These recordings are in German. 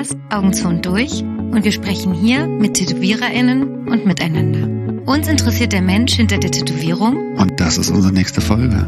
Podcast Augen zu und durch und wir sprechen hier mit TätowiererInnen und miteinander. Uns interessiert der Mensch hinter der Tätowierung. Und das ist unsere nächste Folge.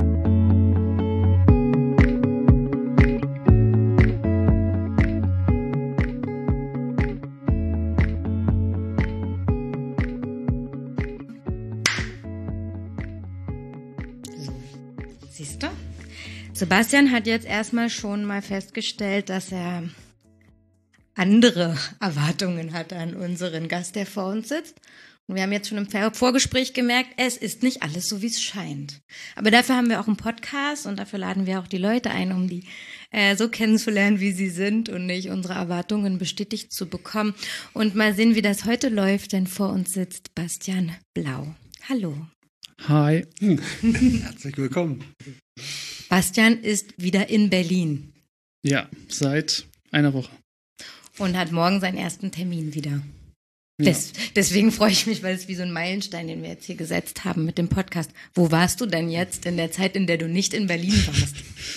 Siehst du? Sebastian hat jetzt erstmal schon mal festgestellt, dass er andere Erwartungen hat an unseren Gast, der vor uns sitzt. Und wir haben jetzt schon im Vorgespräch gemerkt, es ist nicht alles so, wie es scheint. Aber dafür haben wir auch einen Podcast und dafür laden wir auch die Leute ein, um die so kennenzulernen, wie sie sind und nicht unsere Erwartungen bestätigt zu bekommen. Und mal sehen, wie das heute läuft, denn vor uns sitzt Bastian Blau. Hallo. Hi. Herzlich willkommen. Bastian ist wieder in Berlin. Ja, seit einer Woche. Und hat morgen seinen ersten Termin wieder. Ja. Deswegen freue ich mich, weil es wie so ein Meilenstein, den wir jetzt hier gesetzt haben mit dem Podcast. Wo warst du denn jetzt in der Zeit, in der du nicht in Berlin warst?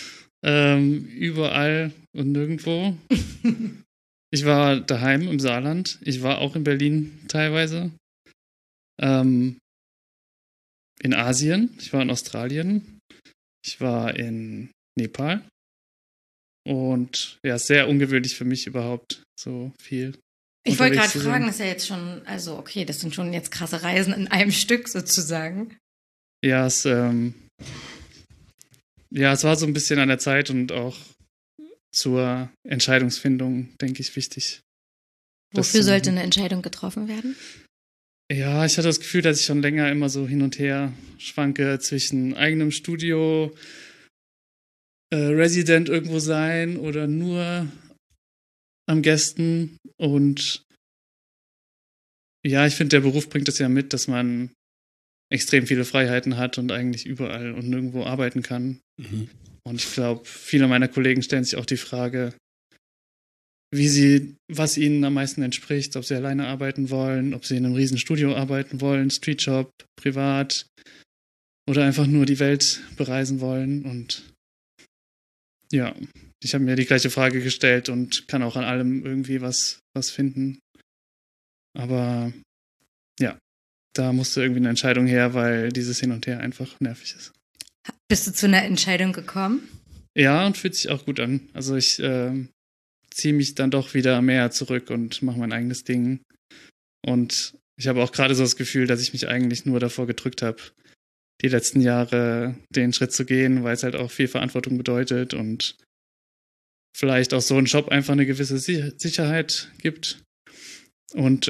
Überall und nirgendwo. Ich war daheim im Saarland. Ich war auch in Berlin teilweise. In Asien. Ich war in Australien. Ich war in Nepal. Und ja, sehr ungewöhnlich für mich überhaupt so viel. Ich wollte gerade fragen, das ist ja jetzt schon, also okay, das sind schon jetzt krasse Reisen in einem Stück sozusagen. Ja, es war so ein bisschen an der Zeit und auch zur Entscheidungsfindung, denke ich, wichtig. Wofür sollte eine Entscheidung getroffen werden? Ja, ich hatte das Gefühl, dass ich schon länger immer so hin und her schwanke zwischen eigenem Studio, Resident irgendwo sein oder nur am Gästen. Und ja, ich finde, der Beruf bringt es ja mit, dass man extrem viele Freiheiten hat und eigentlich überall und nirgendwo arbeiten kann. Mhm. Und ich glaube, viele meiner Kollegen stellen sich auch die Frage, was ihnen am meisten entspricht, ob sie alleine arbeiten wollen, ob sie in einem riesen Studio arbeiten wollen, Streetshop, privat oder einfach nur die Welt bereisen wollen. Und ja, ich habe mir die gleiche Frage gestellt und kann auch an allem irgendwie was finden. Aber ja, da musste irgendwie eine Entscheidung her, weil dieses Hin und Her einfach nervig ist. Bist du zu einer Entscheidung gekommen? Ja, und fühlt sich auch gut an. Also ich ziehe mich dann doch wieder mehr zurück und mache mein eigenes Ding. Und ich habe auch gerade so das Gefühl, dass ich mich eigentlich nur davor gedrückt habe, die letzten Jahre den Schritt zu gehen, weil es halt auch viel Verantwortung bedeutet und vielleicht auch so ein Job einfach eine gewisse Sicherheit gibt. Und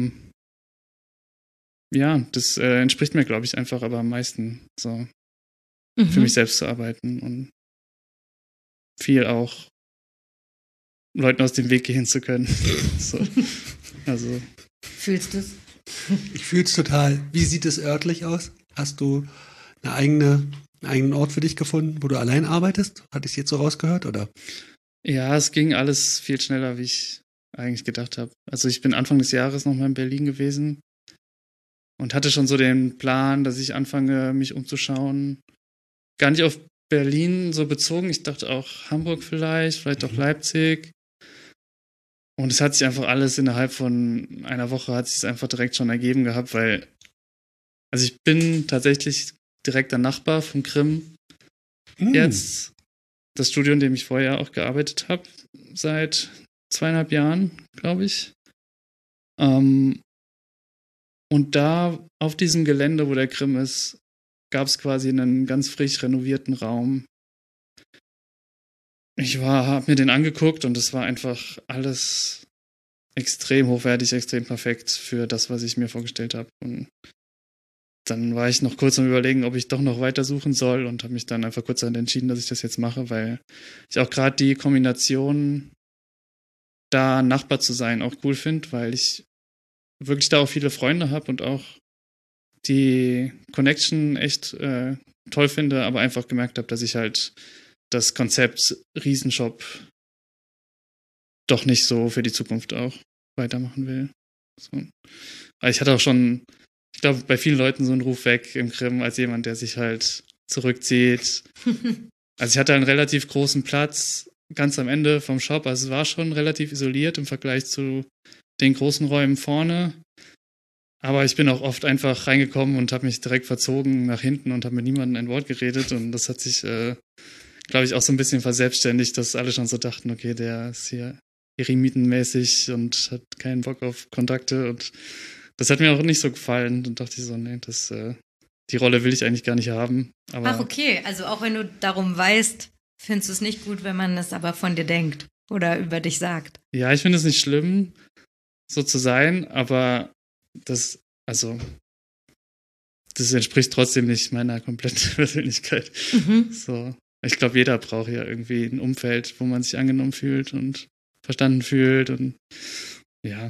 ja, das entspricht mir, glaube ich, einfach aber am meisten, so für mich selbst zu arbeiten und viel auch Leuten aus dem Weg gehen zu können. So. Also. Fühlst du es? Ich fühle es total. Wie sieht es örtlich aus? Hast du einen eigenen Ort für dich gefunden, wo du allein arbeitest? Hatte ich es jetzt so rausgehört, oder? Ja, es ging alles viel schneller, wie ich eigentlich gedacht habe. Also ich bin Anfang des Jahres nochmal in Berlin gewesen und hatte schon so den Plan, dass ich anfange, mich umzuschauen. Gar nicht auf Berlin so bezogen. Ich dachte auch Hamburg vielleicht auch Leipzig. Und es hat sich einfach alles innerhalb von einer Woche hat sich es einfach direkt schon ergeben gehabt, weil also ich bin tatsächlich direkter Nachbar vom Grimm. Jetzt das Studio, in dem ich vorher auch gearbeitet habe, seit 2,5 Jahren, glaube ich. Und da auf diesem Gelände, wo der Grimm ist, gab es quasi einen ganz frisch renovierten Raum. Ich habe mir den angeguckt und es war einfach alles extrem hochwertig, extrem perfekt für das, was ich mir vorgestellt habe. Und dann war ich noch kurz am Überlegen, ob ich doch noch weiter suchen soll und habe mich dann einfach kurzerhand entschieden, dass ich das jetzt mache, weil ich auch gerade die Kombination, da Nachbar zu sein, auch cool finde, weil ich wirklich da auch viele Freunde habe und auch die Connection echt toll finde, aber einfach gemerkt habe, dass ich halt das Konzept Riesenshop doch nicht so für die Zukunft auch weitermachen will. So. Aber ich hatte auch schon, ich glaube, bei vielen Leuten so einen Ruf weg im Grimm als jemand, der sich halt zurückzieht. Also ich hatte einen relativ großen Platz ganz am Ende vom Shop. Also es war schon relativ isoliert im Vergleich zu den großen Räumen vorne. Aber ich bin auch oft einfach reingekommen und habe mich direkt verzogen nach hinten und habe mit niemandem ein Wort geredet. Und das hat sich, glaube ich, auch so ein bisschen verselbstständigt, dass alle schon so dachten, okay, der ist hier eremitenmäßig und hat keinen Bock auf Kontakte. Und das hat mir auch nicht so gefallen. Dann dachte ich so, nee, die Rolle will ich eigentlich gar nicht haben. Aber Ach, okay. Also auch wenn du darum weißt, findest du es nicht gut, wenn man es aber von dir denkt oder über dich sagt. ja, ich finde es nicht schlimm, so zu sein, aber das entspricht trotzdem nicht meiner kompletten Persönlichkeit. Mhm. So. Ich glaube, jeder braucht ja irgendwie ein Umfeld, wo man sich angenommen fühlt und verstanden fühlt. Und ja,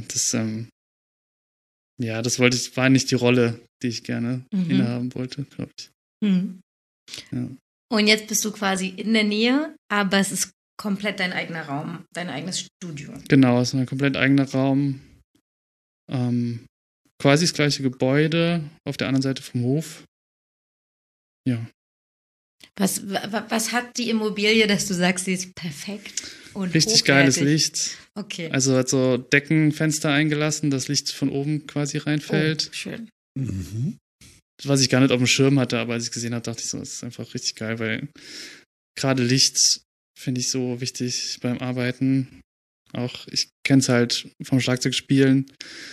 das war nicht die Rolle, die ich gerne innehaben wollte, glaube ich. Mhm. Ja. Und jetzt bist du quasi in der Nähe, aber es ist komplett dein eigener Raum, dein eigenes Studio. Genau, es ist ein komplett eigener Raum. Quasi das gleiche Gebäude auf der anderen Seite vom Hof. Ja. Was hat die Immobilie, dass du sagst, sie ist perfekt und Richtig hochwertig? geiles Licht. Okay. Also hat so Deckenfenster eingelassen, das Licht von oben quasi reinfällt. Oh, schön. Mhm. Was ich gar nicht auf dem Schirm hatte, aber als ich gesehen habe, dachte ich so, das ist einfach richtig geil, weil gerade Licht finde ich so wichtig beim Arbeiten. Auch ich kenne es halt vom Schlagzeugspielen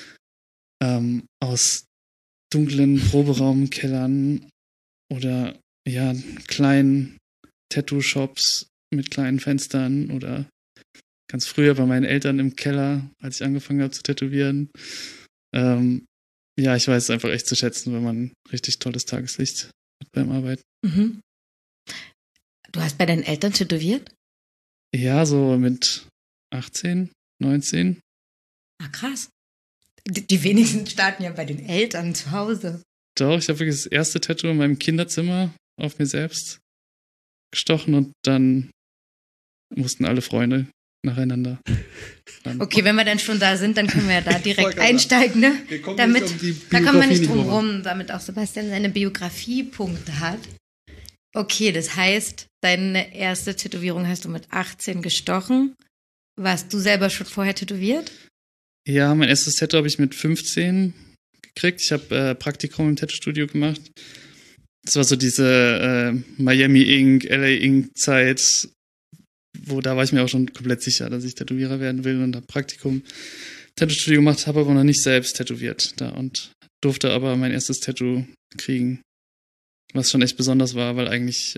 aus dunklen Proberaumkellern oder ja, kleinen Tattoo-Shops mit kleinen Fenstern oder ganz früher bei meinen Eltern im Keller, als ich angefangen habe zu tätowieren. Ja, ich weiß es einfach echt zu schätzen, wenn man richtig tolles Tageslicht hat beim Arbeiten. Mhm. Du hast bei deinen Eltern tätowiert? Ja, so mit 18, 19. Ah, krass. Die wenigsten starten ja bei den Eltern zu Hause. Doch, ich habe wirklich das erste Tattoo in meinem Kinderzimmer auf mir selbst gestochen und dann mussten alle Freunde nacheinander. Okay, wenn wir dann schon da sind, dann können wir ja da direkt wollte gerade einsteigen, ne? Wir kommen Damit, nicht um die da kommen wir nicht Biografie drum rum, damit auch Sebastian seine Biografiepunkte hat. Okay, das heißt, deine erste Tätowierung hast du mit 18 gestochen. Warst du selber schon vorher tätowiert? Ja, mein erstes Tattoo habe ich mit 15 gekriegt. Ich habe Praktikum im Tattoo-Studio gemacht. Das war so diese Miami Ink, LA Ink Zeit, da war ich mir auch schon komplett sicher, dass ich Tätowierer werden will und habe Praktikum Tattoo-Studio gemacht, habe aber noch nicht selbst tätowiert da und durfte aber mein erstes Tattoo kriegen. Was schon echt besonders war, weil eigentlich,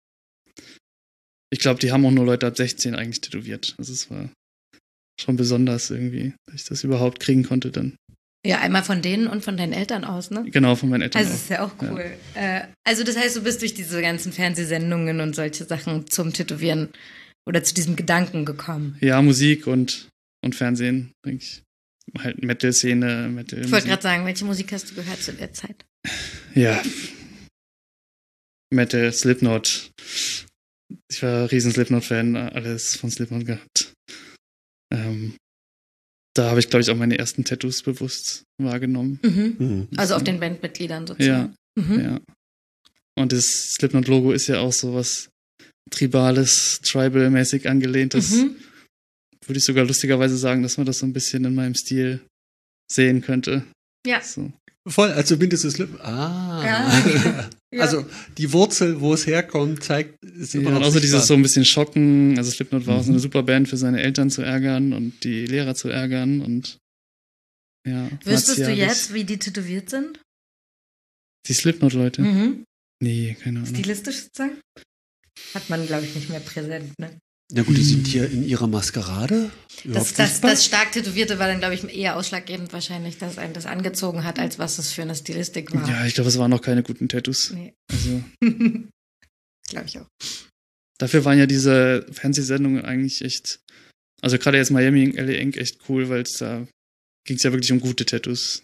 ich glaube, die haben auch nur Leute ab 16 eigentlich tätowiert. Also es war schon besonders irgendwie, dass ich das überhaupt kriegen konnte dann. Ja, einmal von denen und von deinen Eltern aus, ne? Genau, von meinen Eltern Also auch. das ist ja auch cool. Ja. Also das heißt, du bist durch diese ganzen Fernsehsendungen und solche Sachen zum Tätowieren oder zu diesem Gedanken gekommen. Ja, Musik und Fernsehen, denke ich. Halt Metal-Szene, Metal. Ich wollte gerade sagen, welche Musik hast du gehört zu der Zeit? Ja. Metal, Slipknot. Ich war ein riesen Slipknot-Fan, alles von Slipknot gehabt. Da habe ich, glaube ich, auch meine ersten Tattoos bewusst wahrgenommen. Mhm. Also auf den Bandmitgliedern sozusagen. Ja, ja. Und das Slipknot-Logo ist ja auch so was Tribales, Tribal-mäßig angelehntes. Würde ich sogar lustigerweise sagen, dass man das so ein bisschen in meinem Stil sehen könnte. Ja. So. Voll, also zumindest das Slip. Ah. Ja. Also die Wurzel, wo es herkommt, zeigt, ist immer Ja, noch und außer sichtbar. dieses so ein bisschen Schocken. Also Slipknot war auch so eine super Band für seine Eltern zu ärgern und die Lehrer zu ärgern und ja. Wüsstest du martialisch. jetzt, wie die tätowiert sind? Die Slipknot-Leute? Mhm. Nee, keine Ahnung. Stilistisch sozusagen? Hat man, glaube ich, nicht mehr präsent, ne? Na gut, die sind hier in ihrer Maskerade. Das stark Tätowierte war dann, glaube ich, eher ausschlaggebend wahrscheinlich, dass einen das angezogen hat, als was es für eine Stilistik war. Ja, ich glaube, es waren noch keine guten Tattoos. Nee. Also, Glaube ich auch. dafür waren ja diese Fernsehsendungen eigentlich echt, also gerade jetzt Miami Ink, LA Ink echt cool, weil da ging es ja wirklich um gute Tattoos.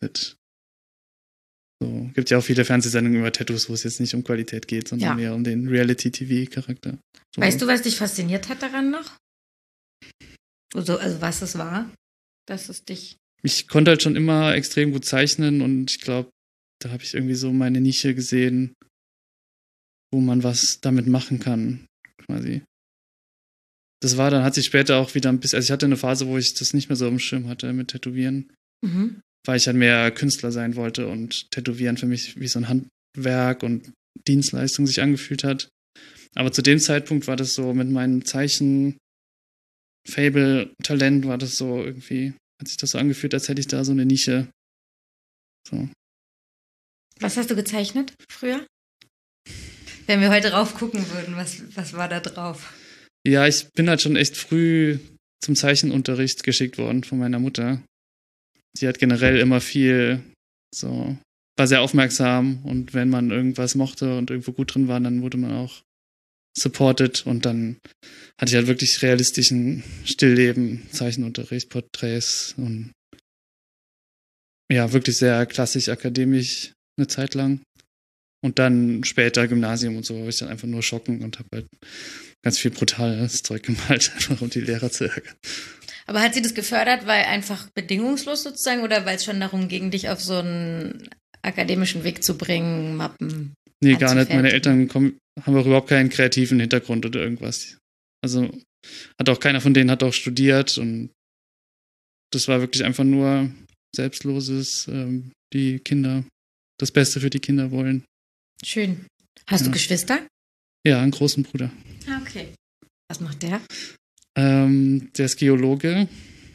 So, gibt ja auch viele Fernsehsendungen über Tattoos, wo es jetzt nicht um Qualität geht, sondern mehr um den Reality-TV-Charakter. So. Weißt du, was dich fasziniert hat daran noch? Also was es war, dass es dich... Ich konnte halt schon immer extrem gut zeichnen und ich glaube, da habe ich irgendwie so meine Nische gesehen, wo man was damit machen kann, quasi. das war dann, hat sich später auch wieder ein bisschen, also ich hatte eine Phase, wo ich das nicht mehr so im Schirm hatte mit Tätowieren, weil ich halt mehr Künstler sein wollte und Tätowieren für mich wie so ein Handwerk und Dienstleistung sich angefühlt hat. Aber zu dem Zeitpunkt war das so mit meinem Zeichen, Fable, Talent war das so irgendwie, hat sich das so angefühlt, als hätte ich da so eine Nische. So. Was hast du gezeichnet früher? Wenn wir heute rauf gucken würden, was war da drauf? Ja, ich bin halt schon echt früh zum Zeichenunterricht geschickt worden von meiner Mutter. Sie hat generell immer viel so, war sehr aufmerksam und wenn man irgendwas mochte und irgendwo gut drin war, dann wurde man auch supported und dann hatte ich halt wirklich realistischen Stillleben, Zeichenunterricht, Porträts und ja, wirklich sehr klassisch akademisch eine Zeit lang. Und dann später Gymnasium und so habe ich dann einfach nur schocken und habe halt ganz viel brutales Zeug gemalt, einfach um die Lehrer zu ärgern. Aber hat sie das gefördert, weil einfach bedingungslos sozusagen oder weil es schon darum ging, dich auf so einen akademischen Weg zu bringen, Mappen? Nee, gar nicht. Meine Eltern haben auch überhaupt keinen kreativen Hintergrund oder irgendwas. Also hat auch keiner von denen hat auch studiert und das war wirklich einfach nur selbstloses, die Kinder, das Beste für die Kinder wollen. Schön. Hast du Geschwister? Ja, einen großen Bruder. Ah, okay. Was macht der? Der ist Geologe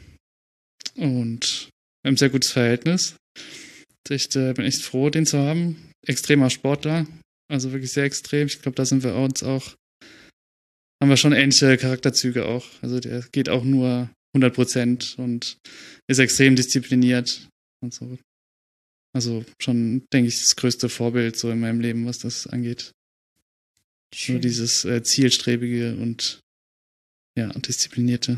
und wir haben ein sehr gutes Verhältnis. Ich bin echt froh, den zu haben. Extremer Sportler, also wirklich sehr extrem. Ich glaube, da sind wir uns auch, haben wir schon ähnliche Charakterzüge auch. Also der geht auch nur 100% und ist extrem diszipliniert und so. Also schon, denke ich, das größte Vorbild so in meinem Leben, was das angeht. Schön. Nur dieses zielstrebige und ja, disziplinierte.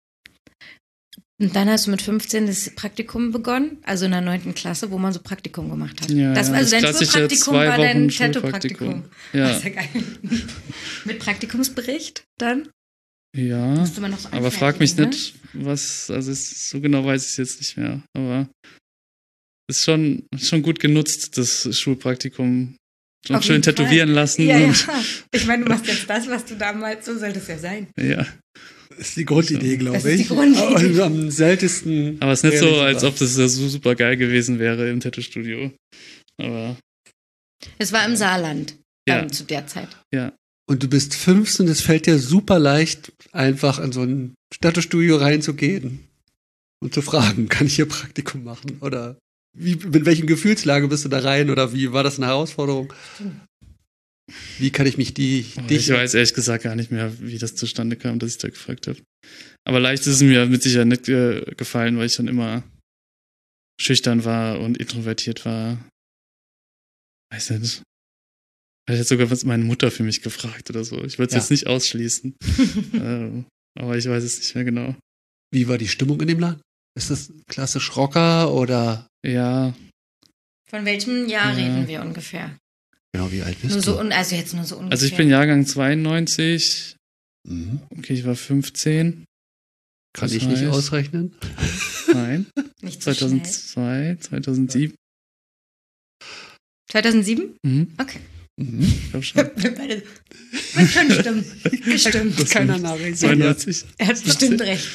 Und dann hast du mit 15 das Praktikum begonnen, also in der 9. Klasse, wo man so Praktikum gemacht hat. Ja, das war also das dein klassische Schulpraktikum 2 war dein Wochen Tattoo-Praktikum. Ja. Sehr geil. Mit Praktikumsbericht dann? Ja, Musste man noch so aber frag mich anfertigen, nicht, was, also so genau weiß ich es jetzt nicht mehr, aber ist schon gut genutzt, das Schulpraktikum. Noch schön tätowieren lassen. Ja, ja. Ich meine, du machst jetzt das, was du damals, so soll das ja sein. Ja. Das ist die Grundidee, glaube ich. Das ist die Grundidee. Und am seltensten. Aber es ist nicht so, als ob das so super geil gewesen wäre im Tattoo-Studio. Aber. Es war im Saarland ja. Zu der Zeit. Ja. Und du bist 15, es fällt dir super leicht, einfach in so ein Tattoo-Studio reinzugehen und zu fragen, kann ich hier Praktikum machen? Oder mit welchen Gefühlslage bist du da rein? Oder wie war das eine Herausforderung? Wie kann ich mich Ich weiß ehrlich gesagt gar nicht mehr, wie das zustande kam, dass ich da gefragt habe. Aber leicht ist es mir mit Sicherheit nicht gefallen, weil ich schon immer schüchtern war und introvertiert war. Weiß nicht. Ich hätte sogar meine Mutter für mich gefragt oder so. Ich würde es jetzt nicht ausschließen. Aber ich weiß es nicht mehr genau. Wie war die Stimmung in dem Laden? Ist das klassisch Rocker oder? Ja. Von welchem Jahr reden wir ungefähr? Genau, wie alt bist nur du? So, also jetzt nur so ungefähr. Also ich bin Jahrgang 92. Mhm. Okay, ich war 15. Kann ich nicht ausrechnen? Nein. Nicht so 2002, 2007. 2007? Mhm. Okay. Mhm. Ich glaube schon. Wir beide. Wird schon stimmen. Gestimmt. Keiner Nachricht. 92. Er hat bestimmt recht.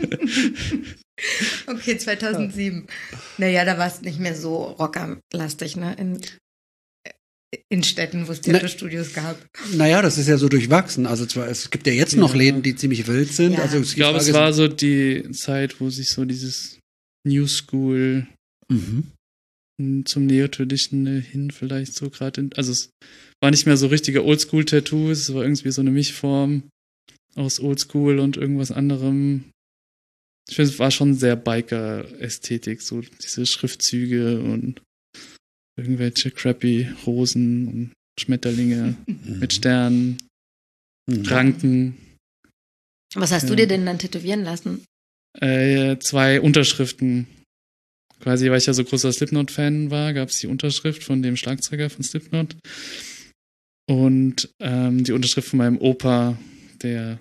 Okay, 2007. Naja, da war es nicht mehr so rockerlastig, ne? In Städten, wo es Tattoo-Studios gab. Naja, das ist ja so durchwachsen. Also es gibt ja jetzt noch Läden, die ziemlich wild sind. Ja. Also Ich glaube, es war so die Zeit, wo sich so dieses New School zum Neo-Traditional hin vielleicht so gerade, also es war nicht mehr so richtige Oldschool-Tattoos, es war irgendwie so eine Mischform aus Oldschool und irgendwas anderem. Ich finde, es war schon sehr Biker-Ästhetik, so diese Schriftzüge und irgendwelche crappy Rosen und Schmetterlinge mit Sternen, Ranken. Was hast du dir denn dann tätowieren lassen? 2 Unterschriften. Quasi, weil ich ja so großer Slipknot-Fan war, gab es die Unterschrift von dem Schlagzeuger von Slipknot und die Unterschrift von meinem Opa, den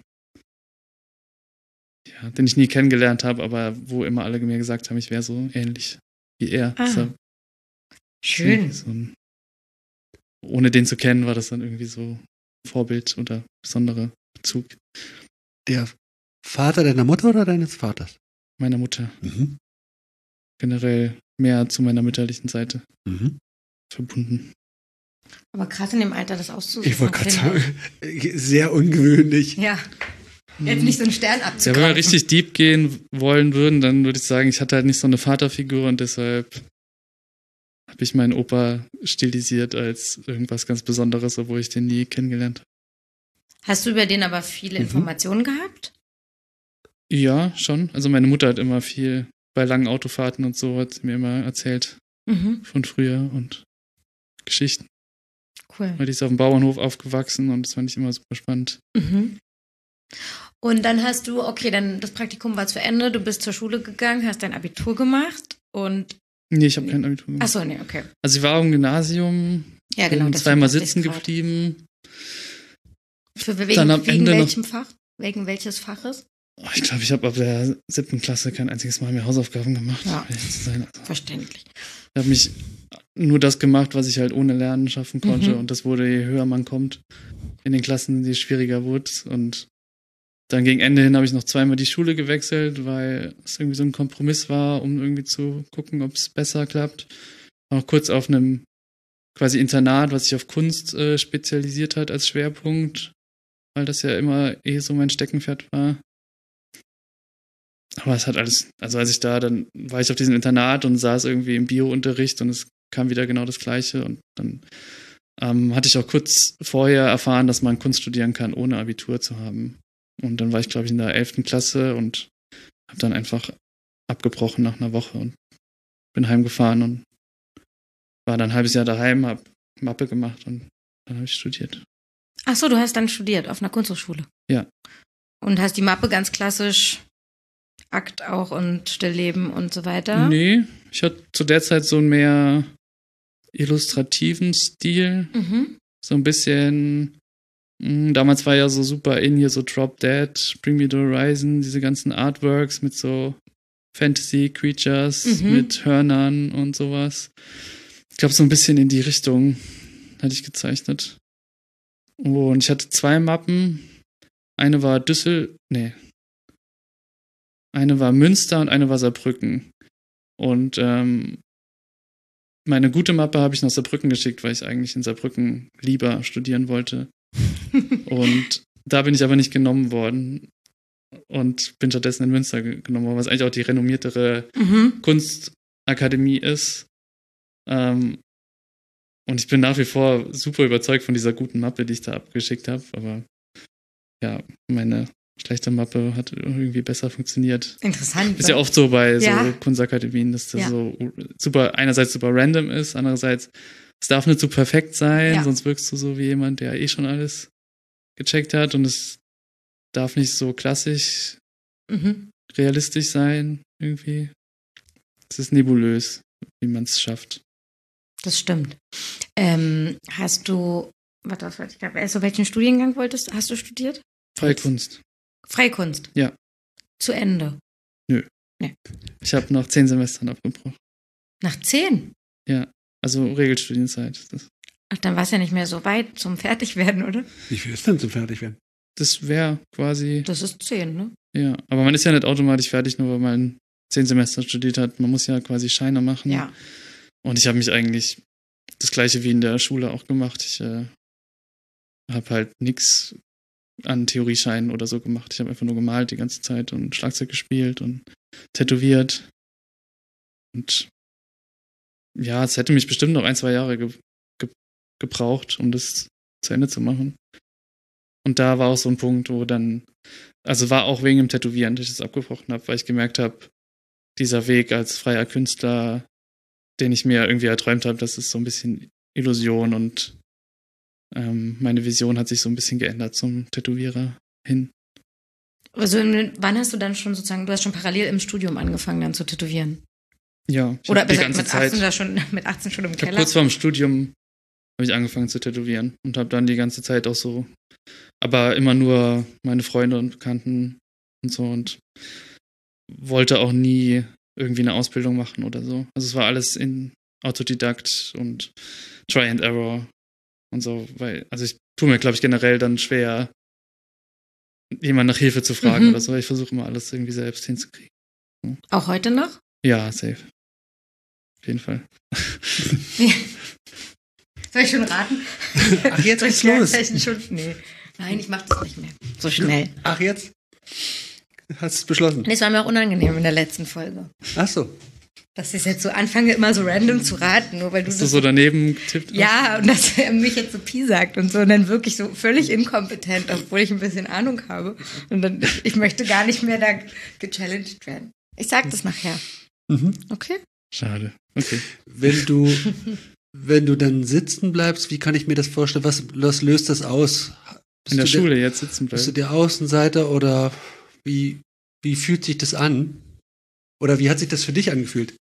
ich nie kennengelernt habe, aber wo immer alle mir gesagt haben, ich wäre so ähnlich wie er. So, schön. Ohne den zu kennen, war das dann irgendwie so Vorbild oder besonderer Bezug. Der Vater deiner Mutter oder deines Vaters? Meiner Mutter. Mhm. Generell mehr zu meiner mütterlichen Seite Mhm. verbunden. Aber krass in dem Alter das auszusuchen. Ich wollte gerade finde sagen, sehr ungewöhnlich. ich. Ja. Jetzt nicht so einen Stern Ja, abzugreifen. wenn wir richtig deep gehen wollen würden, dann würde ich sagen, ich hatte halt nicht so eine Vaterfigur und deshalb habe ich meinen Opa stilisiert als irgendwas ganz Besonderes, obwohl ich den nie kennengelernt habe. Hast du über den aber viele Informationen gehabt? Ja, schon. Also meine Mutter hat immer viel bei langen Autofahrten und so, hat sie mir immer erzählt Mhm. von früher und Geschichten. Cool. Weil die ist auf dem Bauernhof aufgewachsen und das fand ich immer super spannend. Mhm. Und dann hast du, okay, dann das Praktikum war zu Ende, du bist zur Schule gegangen, hast dein Abitur gemacht und. Nee, ich habe kein Abitur gemacht. Achso, nee, okay. Also ich war auch im Gymnasium, Ja, genau. bin deswegen zweimal dachte ich sitzen grad. geblieben. Wegen Dann am Ende noch- welchem Fach? Wegen welches Faches? Oh, ich glaube, ich habe ab der 7. Klasse kein einziges Mal mehr Hausaufgaben gemacht. Ja. um ehrlich zu sein. Also, Verständlich. ich habe mich nur das gemacht, was ich halt ohne Lernen schaffen konnte. Mhm. Und das wurde, je höher man kommt in den Klassen, je schwieriger wurde es. Und dann gegen Ende hin habe ich noch zweimal die Schule gewechselt, weil es irgendwie so ein Kompromiss war, um irgendwie zu gucken, ob es besser klappt. Auch kurz auf einem quasi Internat, was sich auf Kunst spezialisiert hat als Schwerpunkt, weil das ja immer so mein Steckenpferd war. Aber es hat alles, also als ich da, dann war ich auf diesem Internat und saß irgendwie im Bio-Unterricht und es kam wieder genau das Gleiche. Und dann hatte ich auch kurz vorher erfahren, dass man Kunst studieren kann, ohne Abitur zu haben. Und dann war ich, glaube ich, in der 11. Klasse und habe dann einfach abgebrochen nach einer Woche und bin heimgefahren und war dann ein halbes Jahr daheim, habe Mappe gemacht und dann habe ich studiert. Achso, du hast dann studiert auf einer Kunsthochschule. Ja. Und hast die Mappe ganz klassisch Akt auch und Stillleben und so weiter? Nee, ich hatte zu der Zeit so einen mehr illustrativen Stil. Mhm. So ein bisschen, damals war ja so super in hier so Drop Dead, Bring Me the Horizon, diese ganzen Artworks mit so Fantasy-Creatures, mit Hörnern und sowas. Ich glaube, so ein bisschen in die Richtung hatte ich gezeichnet. Und ich hatte 2 Mappen. Eine war eine war Münster und eine war Saarbrücken. Und meine gute Mappe habe ich nach Saarbrücken geschickt, weil ich eigentlich in Saarbrücken lieber studieren wollte. Und da bin ich aber nicht genommen worden und bin stattdessen in Münster genommen worden, was eigentlich auch die renommiertere Kunstakademie ist. Und ich bin nach wie vor super überzeugt von dieser guten Mappe, die ich da abgeschickt habe. Aber ja, meine schlechte Mappe hat irgendwie besser funktioniert. Interessant. Ist ja oft so bei so Ja. Kunstakademien, dass das so super, einerseits super random ist, andererseits, es darf nicht so perfekt sein, sonst wirkst du so wie jemand, der eh schon alles gecheckt hat, und es darf nicht so klassisch realistisch sein, irgendwie. Es ist nebulös, wie man es schafft. Das stimmt. Hast du, was wollte ich gerade, also welchen Studiengang hast du studiert? Freikunst. Freikunst? Ja. Zu Ende? Nö. Nee. Ich habe nach 10 Semestern abgebrochen. Nach 10? Ja, also Regelstudienzeit. Ach, dann war es ja nicht mehr so weit zum Fertigwerden, oder? Wie viel ist denn zum Fertigwerden? Das wäre quasi... Das ist 10, ne? Ja, aber man ist ja nicht automatisch fertig, nur weil man 10 Semester studiert hat. Man muss ja quasi Scheine machen. Ja. Und ich habe mich eigentlich das Gleiche wie in der Schule auch gemacht. Ich habe halt nichts an Theoriescheinen oder so gemacht. Ich habe einfach nur gemalt die ganze Zeit und Schlagzeug gespielt und tätowiert. Und ja, es hätte mich bestimmt noch 1-2 Jahre gebraucht, um das zu Ende zu machen. Und da war auch so ein Punkt, wo dann, also war auch wegen dem Tätowieren, dass ich das abgebrochen habe, weil ich gemerkt habe, dieser Weg als freier Künstler, den ich mir irgendwie erträumt habe, das ist so ein bisschen Illusion, und meine Vision hat sich so ein bisschen geändert zum Tätowierer hin. Also wann hast du dann schon sozusagen, du hast schon parallel im Studium angefangen dann zu tätowieren? Ja. Oder die ganze mit 18 oder schon mit 18 schon im Keller? Kurz vorm Studium habe ich angefangen zu tätowieren und habe dann die ganze Zeit auch so, aber immer nur meine Freunde und Bekannten und so, und wollte auch nie irgendwie eine Ausbildung machen oder so. Also es war alles in Autodidakt und Try and Error und so, weil, also ich tue mir, glaube ich, generell dann schwer, jemand nach Hilfe zu fragen oder so. Ich versuche immer alles irgendwie selbst hinzukriegen. Auch heute noch? Ja, safe. Auf jeden Fall. Soll ich schon raten? Ach, jetzt geht's los. Nee. Nein, ich mach das nicht mehr. So schnell. Ach, jetzt? Hast du es beschlossen? Nee, es war mir auch unangenehm in der letzten Folge. Ach so. Dass ich jetzt so anfange, immer so random zu raten, nur weil du Hast das du so daneben getippt? Ja, und dass er mich jetzt so Pi sagt und so und dann wirklich so völlig inkompetent, obwohl ich ein bisschen Ahnung habe. Und dann, ich möchte gar nicht mehr da gechallenged werden. Ich sag das nachher. Mhm. Okay? Schade. Okay. Wenn du dann sitzen bleibst, wie kann ich mir das vorstellen? Was löst das aus? In der Schule jetzt sitzen Bist du bleiben. der Außenseiter oder wie fühlt sich das an? Oder wie hat sich das für dich angefühlt?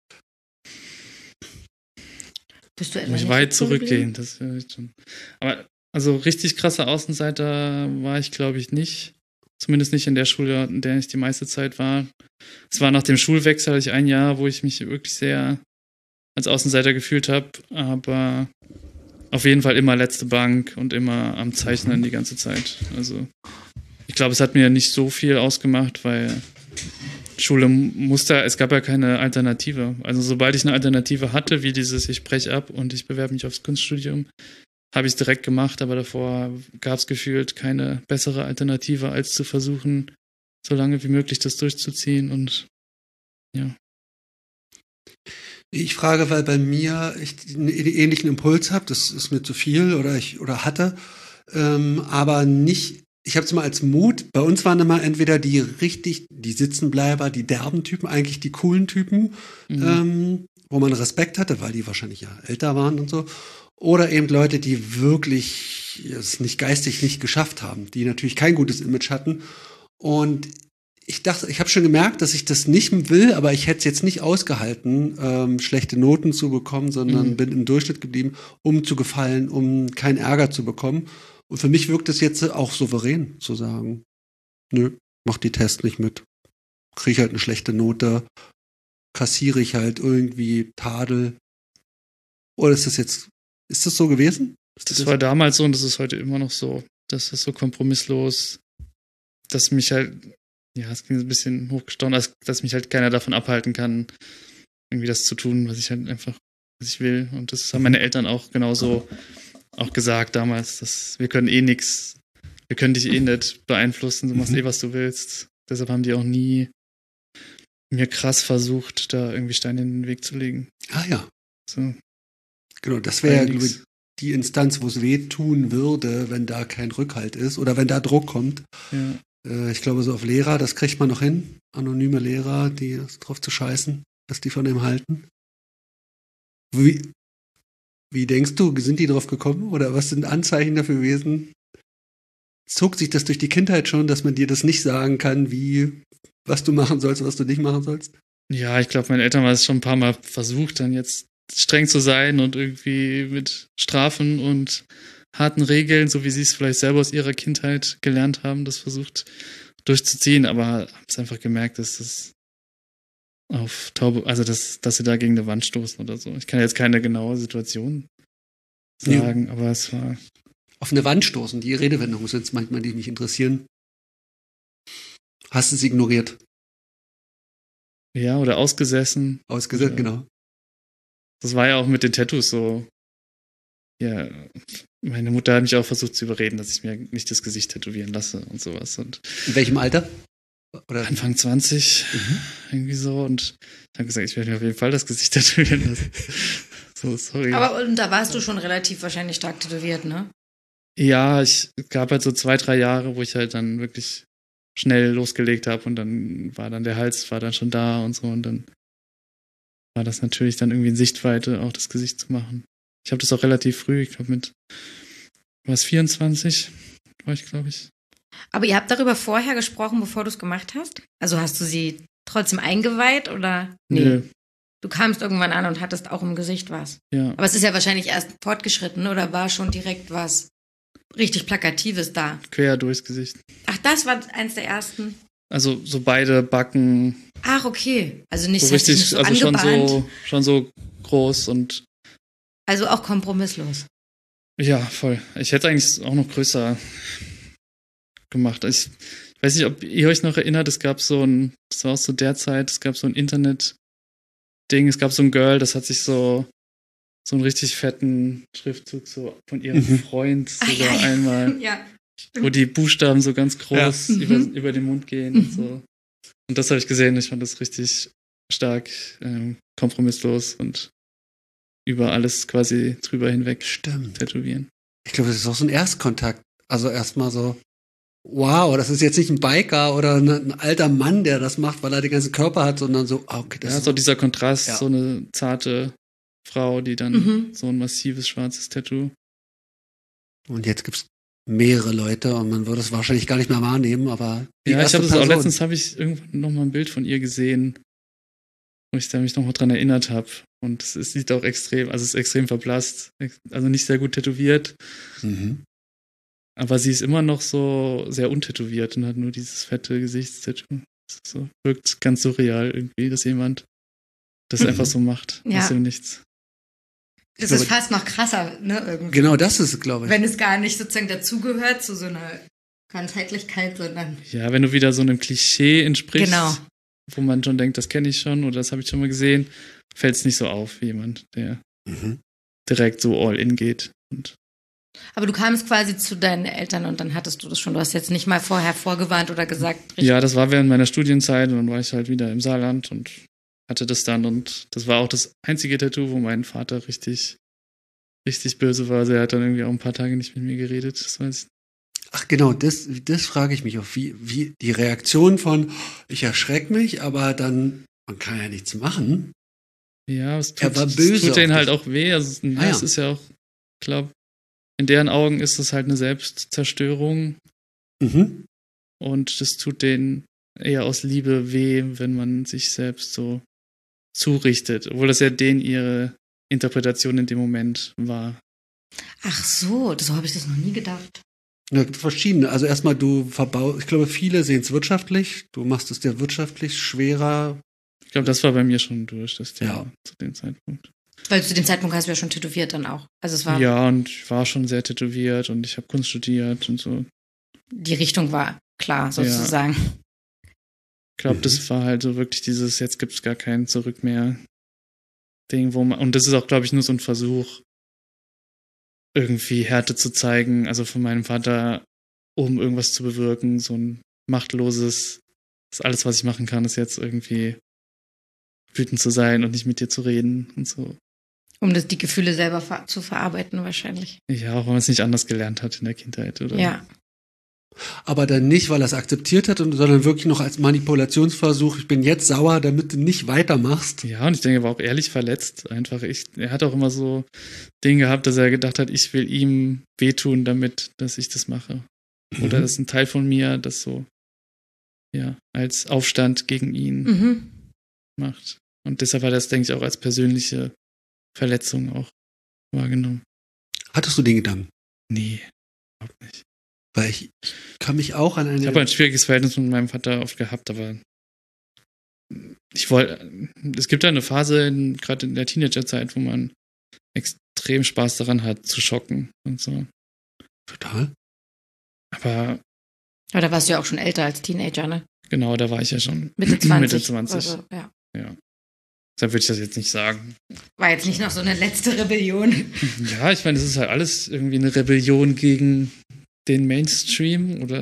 Bist du etwa Muss ich nicht weit sitzen zurückgehen. geblieben? Das wäre schon. Aber also richtig krasser Außenseiter war ich, glaube ich, nicht. Zumindest nicht in der Schule, in der ich die meiste Zeit war. Es war nach dem Schulwechsel, hatte ich ein Jahr, wo ich mich wirklich sehr als Außenseiter gefühlt habe, aber auf jeden Fall immer letzte Bank und immer am Zeichnen die ganze Zeit. Also ich glaube, es hat mir nicht so viel ausgemacht, weil Schule es gab ja keine Alternative. Also sobald ich eine Alternative hatte, wie dieses, ich breche ab und ich bewerbe mich aufs Kunststudium, habe ich es direkt gemacht, aber davor gab es gefühlt keine bessere Alternative, als zu versuchen, so lange wie möglich das durchzuziehen und ja. Ich frage, weil bei mir ich einen ähnlichen Impuls habe, das ist mir zu viel oder hatte, aber nicht, ich habe es mal als Mut, bei uns waren immer entweder die Sitzenbleiber, die derben Typen, eigentlich die coolen Typen, wo man Respekt hatte, weil die wahrscheinlich ja älter waren und so, oder eben Leute, die wirklich es nicht geistig nicht geschafft haben, die natürlich kein gutes Image hatten. Und ich dachte, ich habe schon gemerkt, dass ich das nicht will, aber ich hätte es jetzt nicht ausgehalten, schlechte Noten zu bekommen, sondern bin im Durchschnitt geblieben, um zu gefallen, um keinen Ärger zu bekommen. Und für mich wirkt es jetzt auch souverän, zu sagen, nö, mach die Tests nicht mit. Kriege ich halt eine schlechte Note, kassiere ich halt irgendwie Tadel. Oder ist das so gewesen? Das war damals so und das ist heute immer noch so. Das ist so kompromisslos, dass mich halt, ja, es klingt ein bisschen hochgestaunt, dass mich halt keiner davon abhalten kann, irgendwie das zu tun, was ich will. Und das haben meine Eltern auch genauso auch gesagt damals, dass wir können dich eh nicht beeinflussen, du machst eh, was du willst. Deshalb haben die auch nie mir krass versucht, da irgendwie Steine in den Weg zu legen. Ah ja. So. Genau, das wäre ja die Instanz, wo es wehtun würde, wenn da kein Rückhalt ist oder wenn da Druck kommt. Ja. Ich glaube, so auf Lehrer, das kriegt man noch hin. Anonyme Lehrer, die drauf zu scheißen, dass die von dem halten. Wie denkst du, sind die drauf gekommen? Oder was sind Anzeichen dafür gewesen? Zog sich das durch die Kindheit schon, dass man dir das nicht sagen kann, was du machen sollst, was du nicht machen sollst? Ja, ich glaube, meine Eltern haben es schon ein paar Mal versucht, dann jetzt streng zu sein und irgendwie mit Strafen und harten Regeln, so wie sie es vielleicht selber aus ihrer Kindheit gelernt haben, das versucht durchzuziehen, aber haben es einfach gemerkt, dass das auf Taube, also dass sie da gegen eine Wand stoßen oder so. Ich kann jetzt keine genaue Situation sagen, aber es war... Auf eine Wand stoßen, die Redewendungen sind es manchmal, die mich interessieren. Hast du es ignoriert? Ja, oder ausgesessen. Ausgesetzt, genau. Das war ja auch mit den Tattoos so. Ja, meine Mutter hat mich auch versucht zu überreden, dass ich mir nicht das Gesicht tätowieren lasse und sowas. Und in welchem Alter? Oder? Anfang 20, irgendwie so. Und ich habe gesagt, ich werde mir auf jeden Fall das Gesicht tätowieren lassen. So, sorry. Aber und da warst du schon relativ wahrscheinlich stark tätowiert, ne? Ja, es gab halt so 2-3 Jahre, wo ich halt dann wirklich schnell losgelegt habe und dann war dann der Hals war dann schon da und so und dann war das natürlich dann irgendwie in Sichtweite, auch das Gesicht zu machen. Ich habe das auch relativ früh, ich glaube mit 24 war ich, glaube ich. Aber ihr habt darüber vorher gesprochen, bevor du es gemacht hast? Also hast du sie trotzdem eingeweiht oder? Nee. Nö. Du kamst irgendwann an und hattest auch im Gesicht was. Ja. Aber es ist ja wahrscheinlich erst fortgeschritten oder war schon direkt was richtig Plakatives da? Quer durchs Gesicht. Ach, das war eins der ersten? Also so beide Backen. Ach, okay. Also nicht so richtig, nicht so also angebahnt. schon so groß und. Also auch kompromisslos. Ja, voll. Ich hätte eigentlich auch noch größer gemacht. Ich weiß nicht, ob ihr euch noch erinnert, das war auch so der Zeit, es gab so ein Internet-Ding, es gab so ein Girl, das hat sich so einen richtig fetten Schriftzug so von ihrem Freund sogar einmal, wo die Buchstaben so ganz groß über den Mund gehen und so. Und das habe ich gesehen, ich fand das richtig stark, kompromisslos und über alles quasi drüber hinweg tätowieren. Ich glaube, das ist auch so ein Erstkontakt. Also erstmal so, wow, das ist jetzt nicht ein Biker oder ein alter Mann, der das macht, weil er den ganzen Körper hat, sondern so, okay, das ist so dieser Kontrast, so eine zarte Frau, die dann so ein massives schwarzes Tattoo. Und jetzt gibt's mehrere Leute und man würde es wahrscheinlich gar nicht mehr wahrnehmen, aber ich habe das auch letztens, habe ich irgendwann noch mal ein Bild von ihr gesehen, wo ich da mich noch mal dran erinnert habe. Und es sieht auch es ist extrem verblasst, also nicht sehr gut tätowiert. Aber sie ist immer noch so sehr untätowiert und hat nur dieses fette Gesichtstattoo. So, wirkt ganz surreal irgendwie, dass jemand das einfach so macht, aus dem Nichts. Das ist fast noch krasser, ne, irgendwie. Genau, das ist, glaube ich. Wenn es gar nicht sozusagen dazugehört zu so einer Ganzheitlichkeit, sondern... Ja, wenn du wieder so einem Klischee entsprichst, wo man schon denkt, das kenne ich schon oder das habe ich schon mal gesehen, fällt es nicht so auf wie jemand, der direkt so all in geht. Aber du kamst quasi zu deinen Eltern und dann hattest du das schon. Du hast jetzt nicht mal vorher vorgewarnt oder gesagt. Richtig. Ja, das war während meiner Studienzeit und dann war ich halt wieder im Saarland und hatte das dann und das war auch das einzige Tattoo, wo mein Vater richtig, richtig böse war. Also er hat dann irgendwie auch ein paar Tage nicht mit mir geredet. Das weiß ich. Ach genau, das frage ich mich auch, wie die Reaktion von, ich erschrecke mich, aber dann, man kann ja nichts machen. Ja, er war böse. Es tut denen halt auch weh. Also, es ist ja auch, ich glaube, in deren Augen ist es halt eine Selbstzerstörung. Und das tut denen eher aus Liebe weh, wenn man sich selbst so zurichtet. Obwohl das ja denen ihre Interpretation in dem Moment war. Ach so, so habe ich das noch nie gedacht. Ja, verschiedene. Also erstmal ich glaube, viele sehen es wirtschaftlich. Du machst es dir wirtschaftlich schwerer. Ich glaube, das war bei mir schon durch, das Thema zu dem Zeitpunkt. Weil zu dem Zeitpunkt hast du ja schon tätowiert dann auch. Also es war ja, und ich war schon sehr tätowiert und ich habe Kunst studiert und so. Die Richtung war klar, sozusagen. Ich glaube, das war halt so wirklich dieses, jetzt gibt es gar kein Zurück mehr Ding, und das ist auch, glaube ich, nur so ein Versuch, irgendwie Härte zu zeigen, also von meinem Vater, um irgendwas zu bewirken, so ein machtloses, das alles, was ich machen kann, ist jetzt irgendwie wütend zu sein und nicht mit dir zu reden und so. Um die Gefühle selber zu verarbeiten wahrscheinlich. Ja, auch wenn man es nicht anders gelernt hat in der Kindheit, oder? Ja. Aber dann nicht, weil er es akzeptiert hat, sondern wirklich noch als Manipulationsversuch, ich bin jetzt sauer, damit du nicht weitermachst. Ja, und ich denke, er war auch ehrlich verletzt. Einfach, er hat auch immer so Dinge gehabt, dass er gedacht hat, ich will ihm wehtun damit, dass ich das mache. Oder das ist ein Teil von mir, das so, als Aufstand gegen ihn macht. Und deshalb hat er das, denke ich, auch als persönliche Verletzung auch wahrgenommen. Hattest du den Gedanken? Nee, überhaupt nicht. Weil ich kann mich auch an Ich habe ein schwieriges Verhältnis mit meinem Vater oft gehabt, aber es gibt eine Phase, gerade in der Teenagerzeit, wo man extrem Spaß daran hat, zu schocken und so. Total. Aber da warst du ja auch schon älter als Teenager, ne? Genau, da war ich ja schon Mitte 20. Mitte 20. Also, ja. Deshalb würde ich das jetzt nicht sagen. War jetzt nicht noch so eine letzte Rebellion. Ja, ich meine, das ist halt alles irgendwie eine Rebellion gegen den Mainstream oder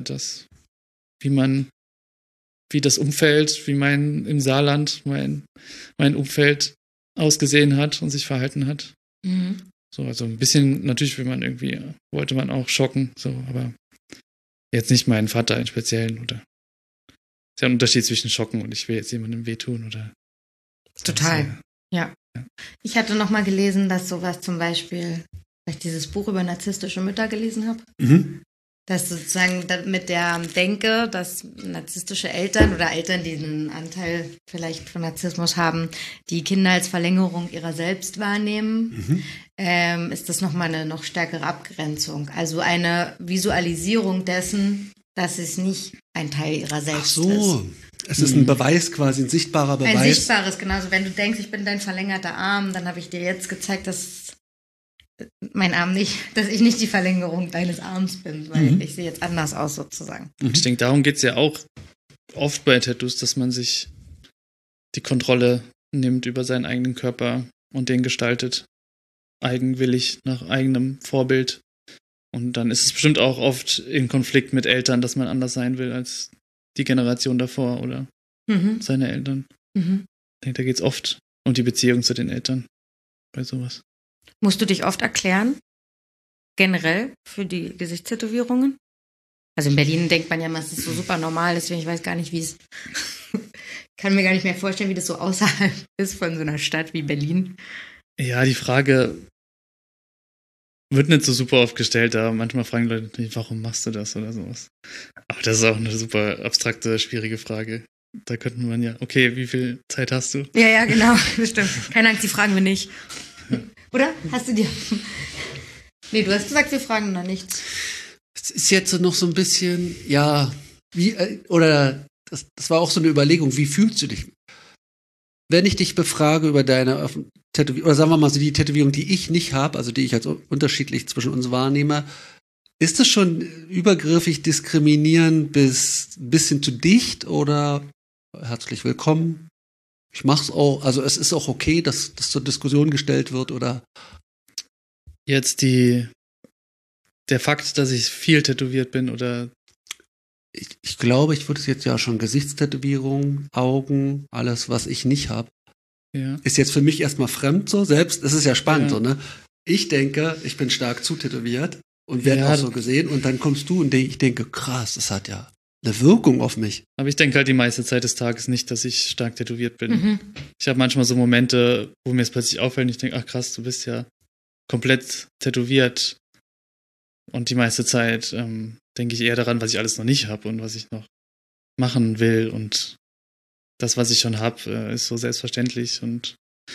wie das Umfeld, wie im Saarland mein Umfeld ausgesehen hat und sich verhalten hat. So, also ein bisschen, natürlich wollte man auch schocken, so, aber jetzt nicht meinen Vater im Speziellen oder. Ist ja ein Unterschied zwischen schocken und ich will jetzt jemandem wehtun oder. Total, ja. Ich hatte noch mal gelesen, dass sowas zum Beispiel, weil ich dieses Buch über narzisstische Mütter gelesen habe, dass sozusagen mit der Denke, dass narzisstische Eltern oder Eltern, die einen Anteil vielleicht von Narzissmus haben, die Kinder als Verlängerung ihrer selbst wahrnehmen, ist das nochmal eine noch stärkere Abgrenzung. Also eine Visualisierung dessen, dass es nicht ein Teil ihrer selbst ist. Es ist ein Beweis quasi, ein sichtbarer Beweis. Ein sichtbares, genauso. Wenn du denkst, ich bin dein verlängerter Arm, dann habe ich dir jetzt gezeigt, dass mein Arm nicht, dass ich nicht die Verlängerung deines Arms bin, weil ich sehe jetzt anders aus sozusagen. Ich denke, darum geht es ja auch oft bei Tattoos, dass man sich die Kontrolle nimmt über seinen eigenen Körper und den gestaltet. Eigenwillig, nach eigenem Vorbild. Und dann ist es bestimmt auch oft in Konflikt mit Eltern, dass man anders sein will als die Generation davor oder seine Eltern. Ich denke, da geht es oft um die Beziehung zu den Eltern bei sowas. Musst du dich oft erklären, generell für die Gesichtstätowierungen? Also in Berlin denkt man ja immer, es ist so super normal, deswegen ich weiß gar nicht, wie es... kann mir gar nicht mehr vorstellen, wie das so außerhalb ist von so einer Stadt wie Berlin. Ja, die Frage wird nicht so super oft gestellt, aber manchmal fragen Leute nicht, warum machst du das oder sowas. Aber das ist auch eine super abstrakte, schwierige Frage. Da könnte man ja, okay, wie viel Zeit hast du? Ja, genau, das stimmt. Keine Angst, die fragen wir nicht. Oder? Hast du dir... Nee, du hast gesagt, wir fragen noch nichts. Es ist jetzt so noch so ein bisschen, ja, das war auch so eine Überlegung, wie fühlst du dich? Wenn ich dich befrage über deine Tätowierung, oder sagen wir mal so die Tätowierung, die ich nicht habe, also die ich als unterschiedlich zwischen uns wahrnehme, ist das schon übergriffig, diskriminierend bis ein bisschen zu dicht oder herzlich willkommen? Ich mach's auch, also es ist auch okay, dass das zur Diskussion gestellt wird oder? Jetzt der Fakt, dass ich viel tätowiert bin oder? Ich glaube, ich würde es jetzt ja schon Gesichtstätowierung, Augen, alles, was ich nicht habe, ist jetzt für mich erstmal fremd so. Selbst, das ist ja spannend so, ne? Ich denke, ich bin stark zutätowiert und werde auch so gesehen und dann kommst du und ich denke, krass, das hat ja eine Wirkung auf mich. Aber ich denke halt die meiste Zeit des Tages nicht, dass ich stark tätowiert bin. Ich habe manchmal so Momente, wo mir es plötzlich auffällt und ich denke, ach krass, du bist ja komplett tätowiert. Und die meiste Zeit denke ich eher daran, was ich alles noch nicht habe und was ich noch machen will. Und das, was ich schon habe, ist so selbstverständlich. Und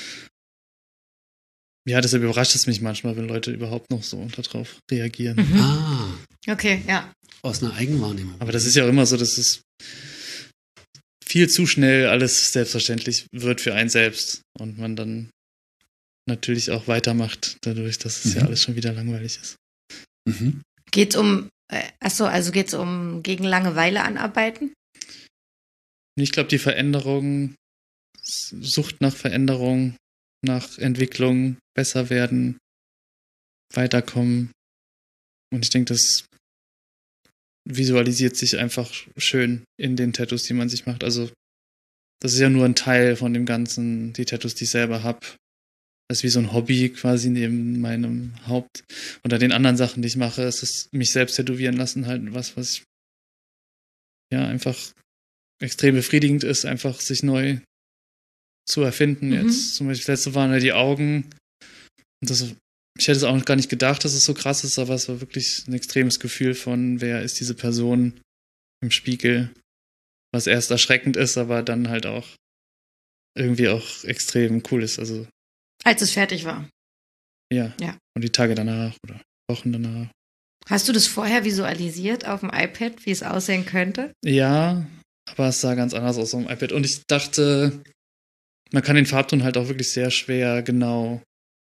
ja, deshalb überrascht es mich manchmal, wenn Leute überhaupt noch so darauf reagieren. Okay, ja. Aus einer Eigenwahrnehmung. Aber das ist ja auch immer so, dass es viel zu schnell alles selbstverständlich wird für einen selbst. Und man dann natürlich auch weitermacht, dadurch, dass es ja alles schon wieder langweilig ist. Geht's um, geht's um gegen Langeweile anarbeiten? Ich glaube, die Veränderung, Sucht nach Veränderung, nach Entwicklung, besser werden, weiterkommen. Und ich denke, das visualisiert sich einfach schön in den Tattoos, die man sich macht. Also das ist ja nur ein Teil von dem Ganzen, die Tattoos, die ich selber habe. Das ist wie so ein Hobby quasi neben meinem Haupt. Unter den anderen Sachen, die ich mache, ist es mich selbst tätowieren lassen halt was ich ja einfach extrem befriedigend ist, einfach sich neu zu erfinden. Jetzt zum Beispiel, das letzte waren ja die Augen. Und ich hätte es auch gar nicht gedacht, dass es so krass ist, aber es war wirklich ein extremes Gefühl von, wer ist diese Person im Spiegel, was erst erschreckend ist, aber dann halt auch irgendwie auch extrem cool ist. Also als es fertig war. Ja. Und die Tage danach oder Wochen danach. Hast du das vorher visualisiert auf dem iPad, wie es aussehen könnte? Ja, aber es sah ganz anders aus auf dem iPad. Und ich dachte, man kann den Farbton halt auch wirklich sehr schwer genau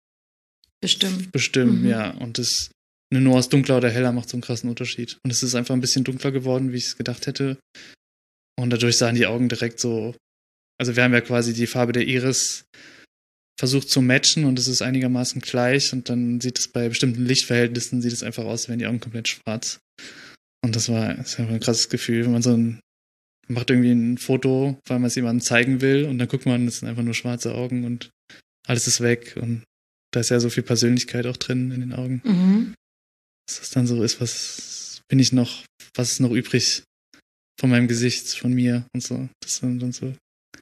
bestimmen, ja. Und eine Nuance dunkler oder heller macht so einen krassen Unterschied. Und es ist einfach ein bisschen dunkler geworden, wie ich es gedacht hätte. Und dadurch sahen die Augen direkt so, also wir haben ja quasi die Farbe der Iris versucht zu matchen und es ist einigermaßen gleich und dann sieht es bei bestimmten Lichtverhältnissen sieht es einfach aus, als wären die Augen komplett schwarz. Und das ist einfach ein krasses Gefühl, wenn man macht irgendwie ein Foto, weil man es jemandem zeigen will und dann guckt man, es sind einfach nur schwarze Augen und alles ist weg und da ist ja so viel Persönlichkeit auch drin in den Augen. Dass das dann so ist, was ist noch übrig von meinem Gesicht, von mir und so. Das ist dann so.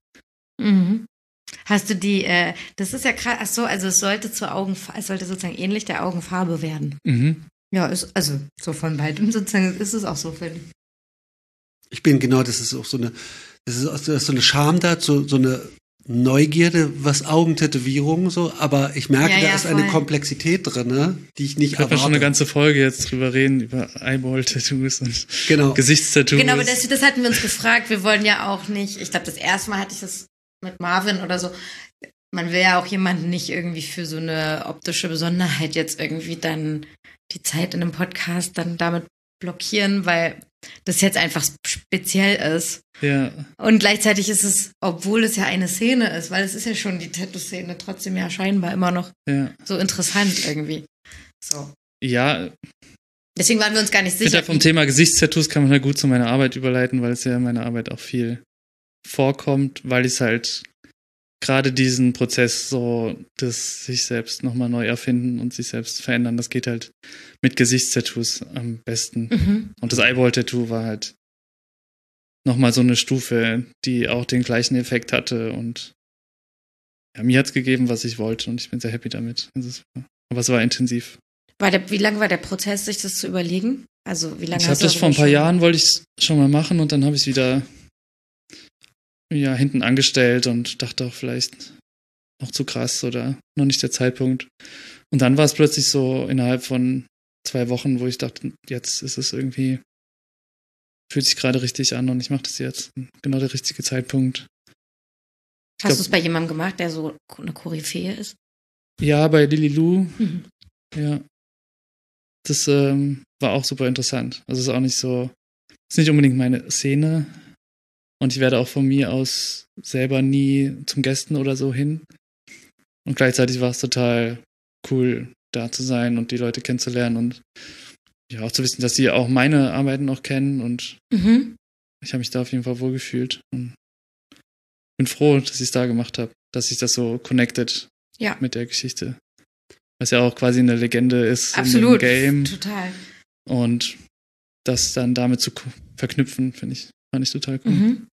Hast du das ist ja krass, ach so, also es sollte sozusagen ähnlich der Augenfarbe werden. Ja, also so von weitem sozusagen ist es auch so, finde ich. Ich bin genau, das ist auch so eine Scham da, so eine Neugierde, was Augentätowierungen so, aber ich merke, da ist eine Komplexität drin, ne, die ich nicht erwarte. Ich habe ja schon eine ganze Folge jetzt drüber reden, über Eyeball-Tattoos und Gesichtstattoos. Genau, aber das hatten wir uns gefragt, wir wollen ja auch nicht, ich glaube, das erste Mal hatte ich das mit Marvin oder so, man will ja auch jemanden nicht irgendwie für so eine optische Besonderheit jetzt irgendwie dann die Zeit in einem Podcast dann damit blockieren, weil das jetzt einfach speziell ist. Ja. Und gleichzeitig ist es, obwohl es ja eine Szene ist, weil es ist ja schon die Tattoo-Szene, trotzdem ja scheinbar immer noch so interessant irgendwie. So. Ja. Deswegen waren wir uns gar nicht sicher. Vom Thema Gesichtstattoos kann man halt gut zu meiner Arbeit überleiten, weil es ja in meiner Arbeit auch viel vorkommt, weil es halt gerade diesen Prozess so, das sich selbst nochmal neu erfinden und sich selbst verändern, das geht halt mit Gesichtstattoos am besten. Mhm. Und das Eyeball-Tattoo war halt nochmal so eine Stufe, die auch den gleichen Effekt hatte und ja, mir hat's gegeben, was ich wollte und ich bin sehr happy damit. Aber es war intensiv. Wie lange war der Prozess, sich das zu überlegen? Also wie lange Ich habe das vor ein paar Jahren, wollte ich es schon mal machen und dann habe ich es wieder hinten angestellt und dachte auch vielleicht noch zu krass oder noch nicht der Zeitpunkt. Und dann war es plötzlich so innerhalb von 2 Wochen, wo ich dachte, jetzt ist es irgendwie, fühlt sich gerade richtig an und ich mache das jetzt. Genau der richtige Zeitpunkt. Hast du es bei jemandem gemacht, der so eine Koryphäe ist? Ja, bei Lili Lu. Mhm. Ja. Das war auch super interessant. Also es ist auch nicht so, ist nicht unbedingt meine Szene. Und ich werde auch von mir aus selber nie zum Gästen oder so hin. Und gleichzeitig war es total cool, da zu sein und die Leute kennenzulernen und ja, auch zu wissen, dass sie auch meine Arbeiten noch kennen. Und ich habe mich da auf jeden Fall wohlgefühlt. Und bin froh, dass ich es da gemacht habe, dass sich das so connected mit der Geschichte. Was ja auch quasi eine Legende ist in dem Game. Total. Und das dann damit zu verknüpfen, fand ich total cool. Mhm.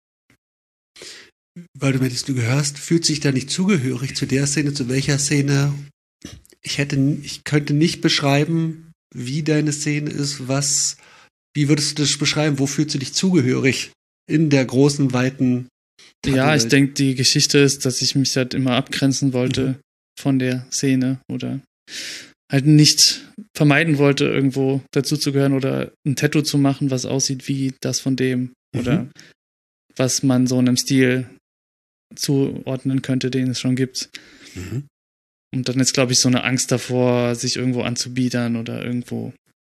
Weil du meintest, du gehörst, fühlt sich da nicht zugehörig zu der Szene, zu welcher Szene? Ich könnte nicht beschreiben, wie deine Szene ist, wie würdest du das beschreiben? Wo fühlst du dich zugehörig in der großen, weiten Ja, ich denke, die Geschichte ist, dass ich mich halt immer abgrenzen wollte von der Szene oder halt nicht vermeiden wollte, irgendwo dazuzugehören oder ein Tattoo zu machen, was aussieht wie das von dem oder was man so einem Stil zuordnen könnte, den es schon gibt. Und dann ist, glaube ich, so eine Angst davor, sich irgendwo anzubiedern oder irgendwo,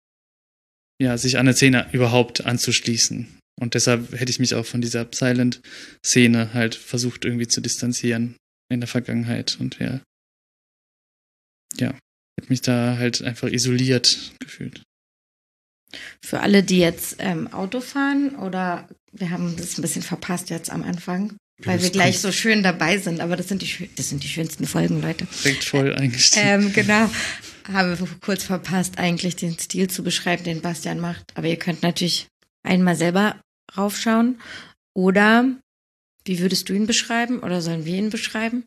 sich an eine Szene überhaupt anzuschließen. Und deshalb hätte ich mich auch von dieser Silent-Szene halt versucht irgendwie zu distanzieren in der Vergangenheit und hätte mich da halt einfach isoliert gefühlt. Für alle, die jetzt Auto fahren oder wir haben das ein bisschen verpasst jetzt am Anfang, weil wir gleich so schön dabei sind, aber das sind die schönsten Folgen, Leute. Direkt voll eingestiegen. Genau. Haben wir kurz verpasst, eigentlich den Stil zu beschreiben, den Bastian macht. Aber ihr könnt natürlich einmal selber raufschauen. Oder wie würdest du ihn beschreiben? Oder sollen wir ihn beschreiben?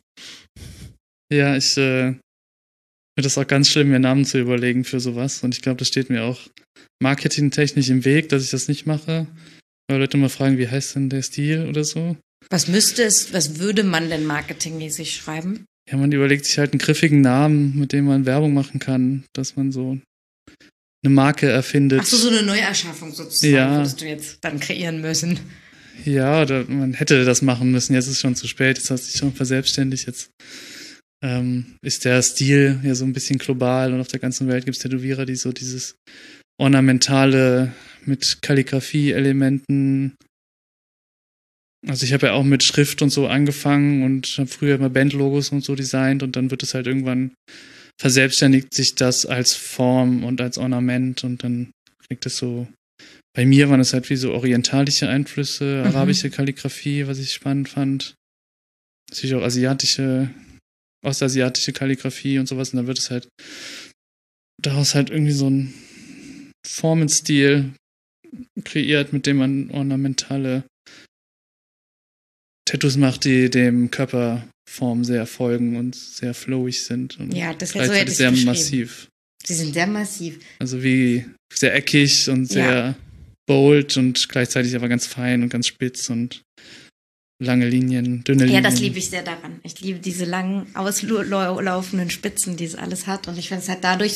Ja, ich finde das auch ganz schlimm, mir Namen zu überlegen für sowas. Und ich glaube, das steht mir auch marketingtechnisch im Weg, dass ich das nicht mache. Weil Leute mal fragen, wie heißt denn der Stil oder so. Was würde man denn marketingmäßig schreiben? Ja, man überlegt sich halt einen griffigen Namen, mit dem man Werbung machen kann, dass man so eine Marke erfindet. Ach so eine Neuerschaffung sozusagen, würdest du jetzt dann kreieren müssen. Ja, oder man hätte das machen müssen. Jetzt ist es schon zu spät, jetzt hat sich schon verselbstständigt. Jetzt ist der Stil ja so ein bisschen global und auf der ganzen Welt gibt es Tätowierer, die so dieses Ornamentale mit Kalligrafie-Elementen. Also ich habe ja auch mit Schrift und so angefangen und habe früher immer Bandlogos und so designt und dann wird es halt irgendwann verselbstständigt sich das als Form und als Ornament und dann kriegt es so, bei mir waren es halt wie so orientalische Einflüsse, arabische Kalligrafie, was ich spannend fand. Natürlich auch ostasiatische Kalligrafie und sowas und dann wird es halt daraus halt irgendwie so ein Formenstil kreiert, mit dem man ornamentale Tattoos macht, die dem Körperform sehr folgen und sehr flowig sind. Und das ist so sehr massiv. Sie sind sehr massiv. Also wie sehr eckig und sehr bold und gleichzeitig aber ganz fein und ganz spitz und lange Linien, dünne Linien. Ja, das liebe ich sehr daran. Ich liebe diese langen, auslaufenden Spitzen, die es alles hat. Und ich finde, es hat dadurch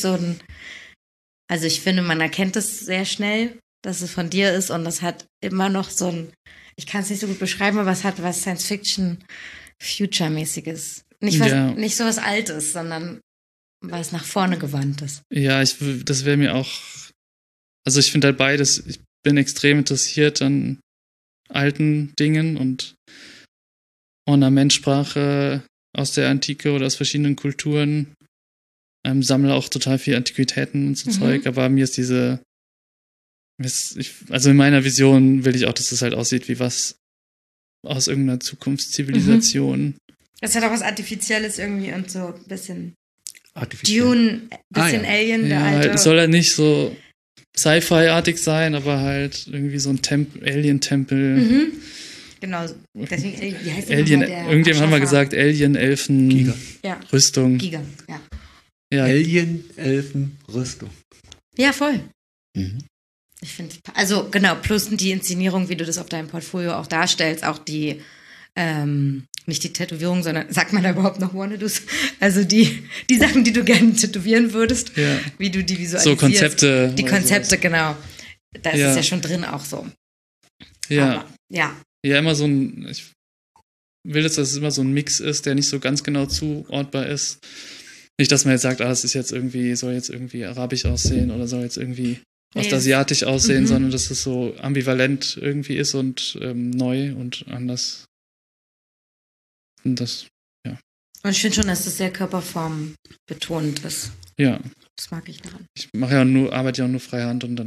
also ich finde, man erkennt es sehr schnell, dass es von dir ist und das hat immer noch ich kann es nicht so gut beschreiben, aber es hat was Science-Fiction-Future-mäßiges. Nicht so was Altes, sondern was nach vorne gewandtes. Ja, das wäre mir auch, also ich finde halt beides, ich bin extrem interessiert an alten Dingen und Ornamentsprache aus der Antike oder aus verschiedenen Kulturen. Sammle auch total viel Antiquitäten und so Zeug, aber mir ist also in meiner Vision will ich auch, dass es halt aussieht wie was aus irgendeiner Zukunftszivilisation. Das hat auch was Artifizielles irgendwie und so ein bisschen Artifiziell. Dune, bisschen Alien, der alte. Halt, soll halt nicht so Sci-Fi-artig sein, aber halt irgendwie so ein Alien-Tempel. Genau, deswegen, wie heißt der Alien, nochmal, der irgendjemand haben wir Abschaffer? gesagt, Alien, Elfen, Giga. Ja. Rüstung. Giga, ja. Ja, Alien, Elfen, Rüstung. Ja, voll. Mhm. Ich finde, also genau, plus die Inszenierung, wie du das auf deinem Portfolio auch darstellst, auch die, nicht die Tätowierung, sondern, sagt man da überhaupt noch Wannadoos? Also die Sachen, die du gerne tätowieren würdest, wie du die visualisierst. so Konzepte. Die Konzepte, sowas. genau. Da ist es ja schon drin auch so. Ja. Aber, ja. Ja, immer ich will, dass das immer so ein Mix ist, der nicht so ganz genau zuordbar ist. Nicht, dass man jetzt sagt, das ist jetzt irgendwie, soll jetzt irgendwie arabisch aussehen oder soll jetzt irgendwie ostasiatisch aussehen, sondern dass es so ambivalent irgendwie ist und neu und anders. Und das, ja. Und ich finde schon, dass das sehr körperform betont ist. Ja. Das mag ich daran. Ich arbeite ja auch nur freihand und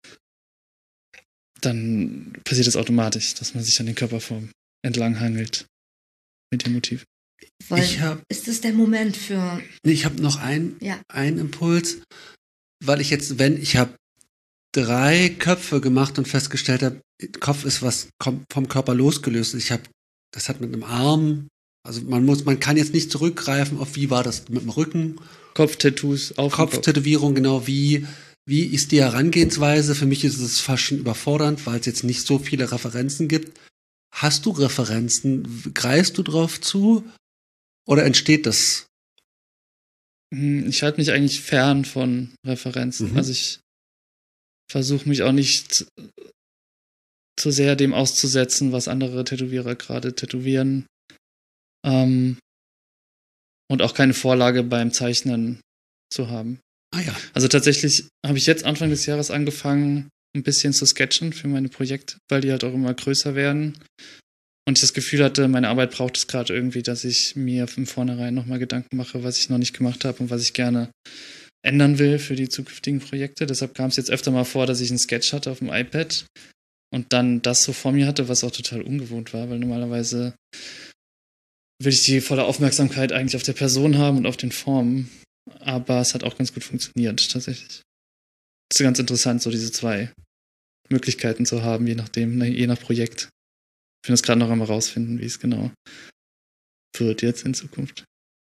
dann passiert es automatisch, dass man sich an den Körperformen entlang hangelt mit dem Motiv. Ist das der Moment für... Ich habe noch einen Impuls, weil ich habe 3 Köpfe gemacht und festgestellt habe, Kopf ist was vom Körper losgelöst. Das hat mit einem Arm, also man kann jetzt nicht zurückgreifen auf, wie war das mit dem Rücken. Kopftattoos auf Kopftätowierung, genau, wie ist die Herangehensweise? Für mich ist es fast schon überfordernd, weil es jetzt nicht so viele Referenzen gibt. Hast du Referenzen? Greifst du drauf zu? Oder entsteht das? Ich halte mich eigentlich fern von Referenzen. Also ich versuche mich auch nicht zu sehr dem auszusetzen, was andere Tätowierer gerade tätowieren. Und auch keine Vorlage beim Zeichnen zu haben. Ah ja. Also tatsächlich habe ich jetzt Anfang des Jahres angefangen, ein bisschen zu sketchen für meine Projekte, weil die halt auch immer größer werden. Und ich das Gefühl hatte, meine Arbeit braucht es gerade irgendwie, dass ich mir von vornherein nochmal Gedanken mache, was ich noch nicht gemacht habe und was ich gerne ändern will für die zukünftigen Projekte. Deshalb kam es jetzt öfter mal vor, dass ich einen Sketch hatte auf dem iPad und dann das so vor mir hatte, was auch total ungewohnt war, weil normalerweise will ich die volle Aufmerksamkeit eigentlich auf der Person haben und auf den Formen. Aber es hat auch ganz gut funktioniert, tatsächlich. Es ist ganz interessant, so diese 2 Möglichkeiten zu haben, je nach Projekt. Ich bin das gerade noch einmal rausfinden, wie es genau wird jetzt in Zukunft.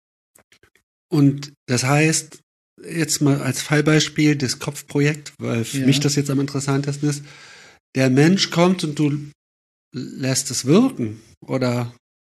Und das heißt, jetzt mal als Fallbeispiel das Kopfprojekt, weil für mich das jetzt am interessantesten ist, der Mensch kommt und du lässt es wirken, oder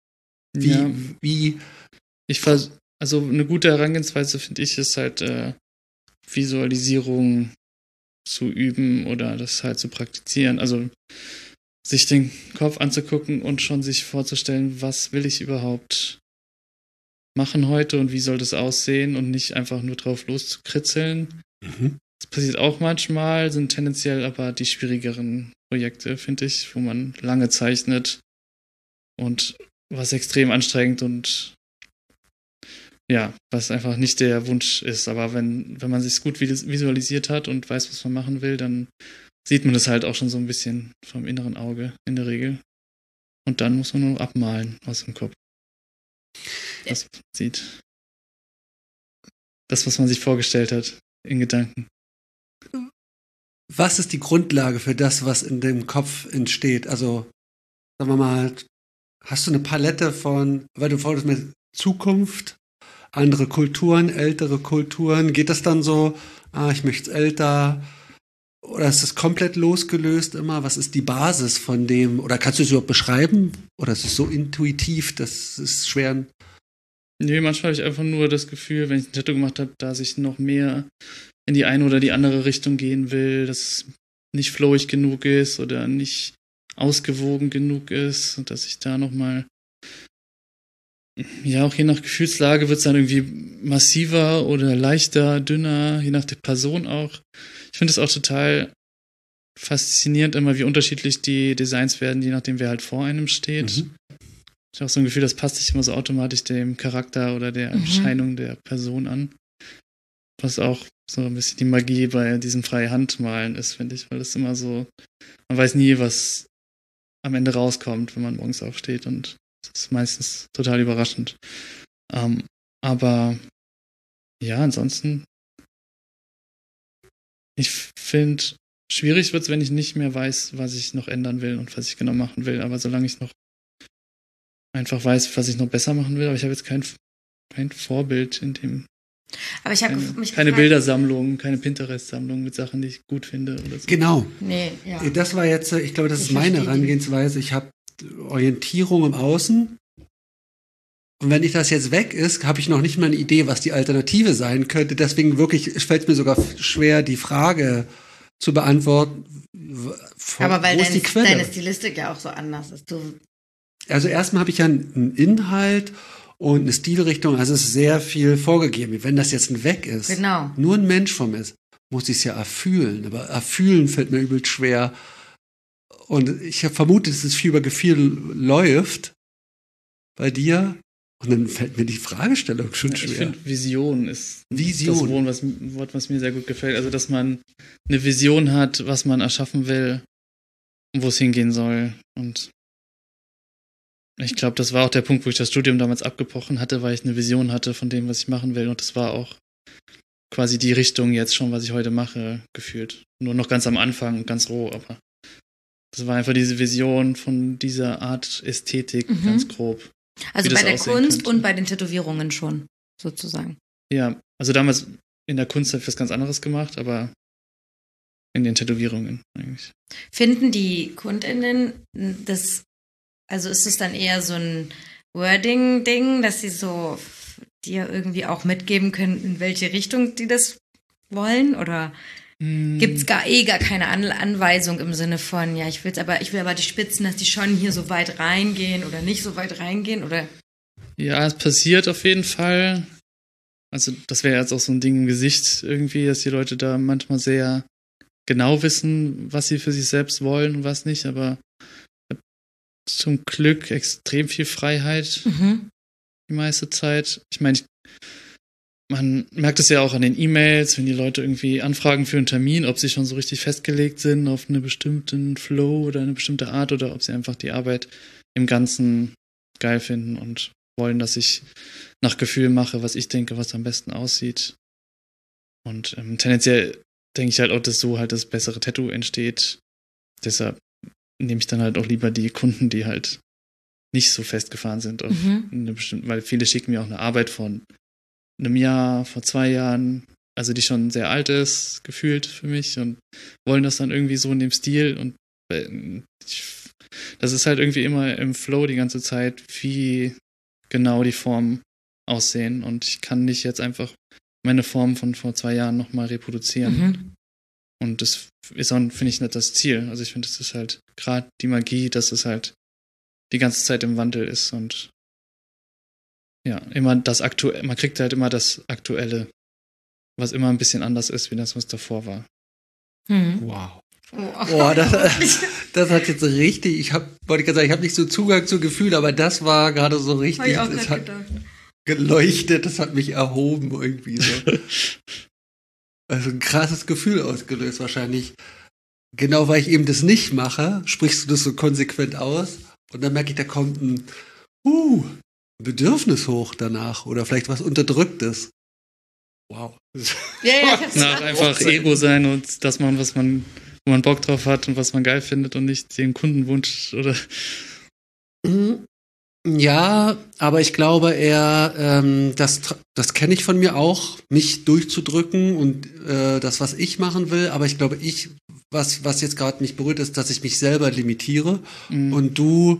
wie? Also eine gute Herangehensweise, finde ich, ist halt Visualisierung zu üben oder das halt zu praktizieren. Also sich den Kopf anzugucken und schon sich vorzustellen, was will ich überhaupt machen heute und wie soll das aussehen und nicht einfach nur drauf loszukritzeln. Das passiert auch manchmal, sind tendenziell aber die schwierigeren Projekte, finde ich, wo man lange zeichnet und was extrem anstrengend und was einfach nicht der Wunsch ist. Aber wenn man sich gut visualisiert hat und weiß, was man machen will, dann sieht man das halt auch schon so ein bisschen vom inneren Auge in der Regel. Und dann muss man nur noch abmalen aus dem Kopf. Was man sieht. Das, was man sich vorgestellt hat, in Gedanken. Was ist die Grundlage für das, was in dem Kopf entsteht? Also, sagen wir mal, hast du eine Palette von, weil du wolltest mit Zukunft, andere Kulturen, ältere Kulturen, geht das dann so, ich möchte es älter, oder ist es komplett losgelöst immer? Was ist die Basis von dem, oder kannst du es überhaupt beschreiben? Oder ist es so intuitiv, das ist schwer? Nee, manchmal habe ich einfach nur das Gefühl, wenn ich ein Tattoo gemacht habe, dass ich noch mehr in die eine oder die andere Richtung gehen will, dass es nicht flowig genug ist oder nicht ausgewogen genug ist und dass ich da nochmal Ja, auch je nach Gefühlslage wird es dann irgendwie massiver oder leichter, dünner, je nach der Person auch. Ich finde es auch total faszinierend immer, wie unterschiedlich die Designs werden, je nachdem, wer halt vor einem steht. Mhm. Ich habe auch so ein Gefühl, das passt sich immer so automatisch dem Charakter oder der Erscheinung der Person an. Was auch so ein bisschen die Magie bei diesem Freie-Hand-Malen ist, finde ich, weil das immer so, man weiß nie, was am Ende rauskommt, wenn man morgens aufsteht, und das ist meistens total überraschend. Aber ja, ansonsten, ich finde, schwierig wird es, wenn ich nicht mehr weiß, was ich noch ändern will und was ich genau machen will. Aber solange ich noch einfach weiß, was ich noch besser machen will, aber ich habe jetzt kein Vorbild in dem. Aber ich habe mich keine gefragt, Bildersammlung, keine Pinterest-Sammlung mit Sachen, die ich gut finde oder so. Genau. Nee, ja. Das war jetzt, ich glaube, das Ich ist meine verstehe Herangehensweise. Ich habe Orientierung im Außen. Und wenn das jetzt weg ist, habe ich noch nicht mal eine Idee, was die Alternative sein könnte. Deswegen wirklich fällt es mir sogar schwer, die Frage zu beantworten. Aber weil wo ist die Quelle? deine Stilistik ja auch so anders ist. Also erstmal habe ich ja einen Inhalt und eine Stilrichtung, also es ist sehr viel vorgegeben. Wenn das jetzt weg ist, Genau. nur ein Mensch von mir ist, muss ich es ja erfühlen. Aber erfühlen fällt mir übel schwer. Und ich vermute, dass es viel über Gefühl läuft bei dir. Und dann fällt mir die Fragestellung schon schwer. Ich finde, Vision ist Vision. das Wort, was mir sehr gut gefällt. Also, dass man eine Vision hat, was man erschaffen will und wo es hingehen soll. Und ich glaube, das war auch der Punkt, wo ich das Studium damals abgebrochen hatte, weil ich eine Vision hatte von dem, was ich machen will. Und das war auch quasi die Richtung jetzt schon, was ich heute mache, gefühlt. Nur noch ganz am Anfang und ganz roh, aber das war einfach diese Vision von dieser Art Ästhetik, ganz grob. Also wie bei das der aussehen Kunst könnte. und bei den Tätowierungen schon, sozusagen. Ja, also damals in der Kunst habe ich was ganz anderes gemacht, aber in den Tätowierungen eigentlich. Finden die KundInnen das, also ist es dann eher so ein Wording-Ding, dass sie so dir irgendwie auch mitgeben können, in welche Richtung die das wollen? Oder gibt es gar keine Anweisung im Sinne von, ja, ich will aber die Spitzen, dass die schon hier so weit reingehen oder nicht so weit reingehen? Oder? Ja, es passiert auf jeden Fall. Also das wäre jetzt auch so ein Ding im Gesicht irgendwie, dass die Leute da manchmal sehr genau wissen, was sie für sich selbst wollen und was nicht, aber ich habe zum Glück extrem viel Freiheit die meiste Zeit. Ich meine, man merkt es ja auch an den E-Mails, wenn die Leute irgendwie anfragen für einen Termin, ob sie schon so richtig festgelegt sind auf einen bestimmten Flow oder eine bestimmte Art oder ob sie einfach die Arbeit im Ganzen geil finden und wollen, dass ich nach Gefühl mache, was ich denke, was am besten aussieht. Und tendenziell denke ich halt auch, dass so halt das bessere Tattoo entsteht. Deshalb nehme ich dann halt auch lieber die Kunden, die halt nicht so festgefahren sind auf eine bestimmte, weil viele schicken mir auch eine Arbeit von einem Jahr, vor 2 Jahren, also die schon sehr alt ist, gefühlt für mich, und wollen das dann irgendwie so in dem Stil, und das ist halt irgendwie immer im Flow die ganze Zeit, wie genau die Formen aussehen, und ich kann nicht jetzt einfach meine Form von vor 2 Jahren nochmal reproduzieren. Und das ist auch, finde ich, nicht das Ziel. Also ich finde, das ist halt gerade die Magie, dass es halt die ganze Zeit im Wandel ist und ja, immer das Aktuelle, man kriegt halt immer das Aktuelle, was immer ein bisschen anders ist, wie das, was davor war. Wow. Oh, das hat jetzt richtig, wollte gerade sagen, ich habe nicht so Zugang zu Gefühl, aber das war gerade so richtig, ich auch das hat gedacht. geleuchtet, das hat mich erhoben irgendwie so. Also ein krasses Gefühl ausgelöst wahrscheinlich. Genau, weil ich eben das nicht mache, sprichst du das so konsequent aus und dann merke ich, da kommt ein Bedürfnis hoch danach oder vielleicht was Unterdrücktes. Wow. Ja, ich hab's Nach einfach Ego sein und das machen, wo man Bock drauf hat und was man geil findet und nicht den Kundenwunsch oder. Ja, aber ich glaube eher, das kenne ich von mir auch, mich durchzudrücken und das, was ich machen will, aber ich glaube, was jetzt gerade mich berührt, ist, dass ich mich selber limitiere und du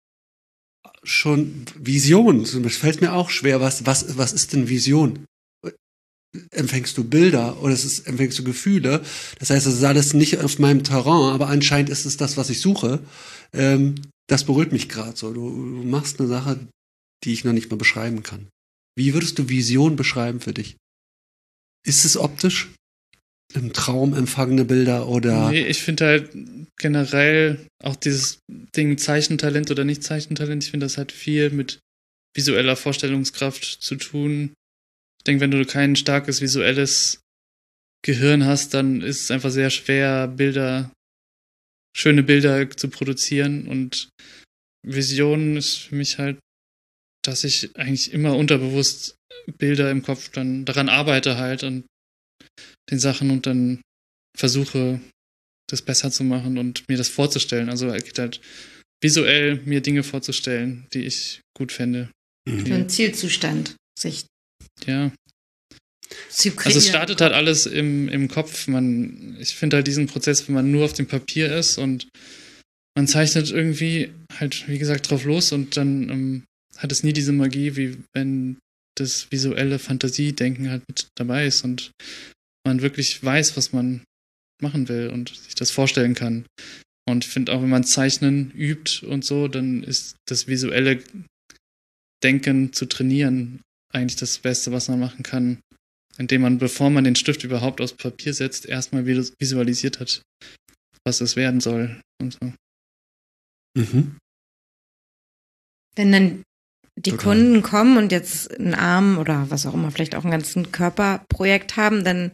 schon Vision, das fällt mir auch schwer, was ist denn Vision? Empfängst du Bilder oder empfängst du Gefühle? Das heißt, es ist alles nicht auf meinem Terrain, aber anscheinend ist es das, was ich suche. Das berührt mich gerade so. Du machst eine Sache, die ich noch nicht mal beschreiben kann. Wie würdest du Vision beschreiben für dich? Ist es optisch? Im Traum empfangene Bilder oder? Nee, ich finde halt generell auch dieses Ding Zeichentalent oder nicht Zeichentalent, ich finde, das hat viel mit visueller Vorstellungskraft zu tun. Ich denke, wenn du kein starkes visuelles Gehirn hast, dann ist es einfach sehr schwer, schöne Bilder zu produzieren. Und Vision ist für mich halt, dass ich eigentlich immer unterbewusst Bilder im Kopf dann daran arbeite halt an den Sachen und dann versuche, das besser zu machen und mir das vorzustellen. Also halt visuell mir Dinge vorzustellen, die ich gut fände. So ein Zielzustand, sich Ja. zu kreieren. Also es startet halt alles im Kopf. Ich finde halt diesen Prozess, wenn man nur auf dem Papier ist und man zeichnet irgendwie halt, wie gesagt, drauf los und dann hat es nie diese Magie, wie wenn das visuelle Fantasiedenken halt mit dabei ist und man wirklich weiß, was man machen will und sich das vorstellen kann. Und ich finde auch, wenn man Zeichnen übt und so, dann ist das visuelle Denken zu trainieren eigentlich das Beste, was man machen kann. Indem man, bevor man den Stift überhaupt aufs Papier setzt, erstmal visualisiert hat, was es werden soll und so. Mhm. Wenn dann die Total. Kunden kommen und jetzt einen Arm oder was auch immer, vielleicht auch ein ganzen Körperprojekt haben, dann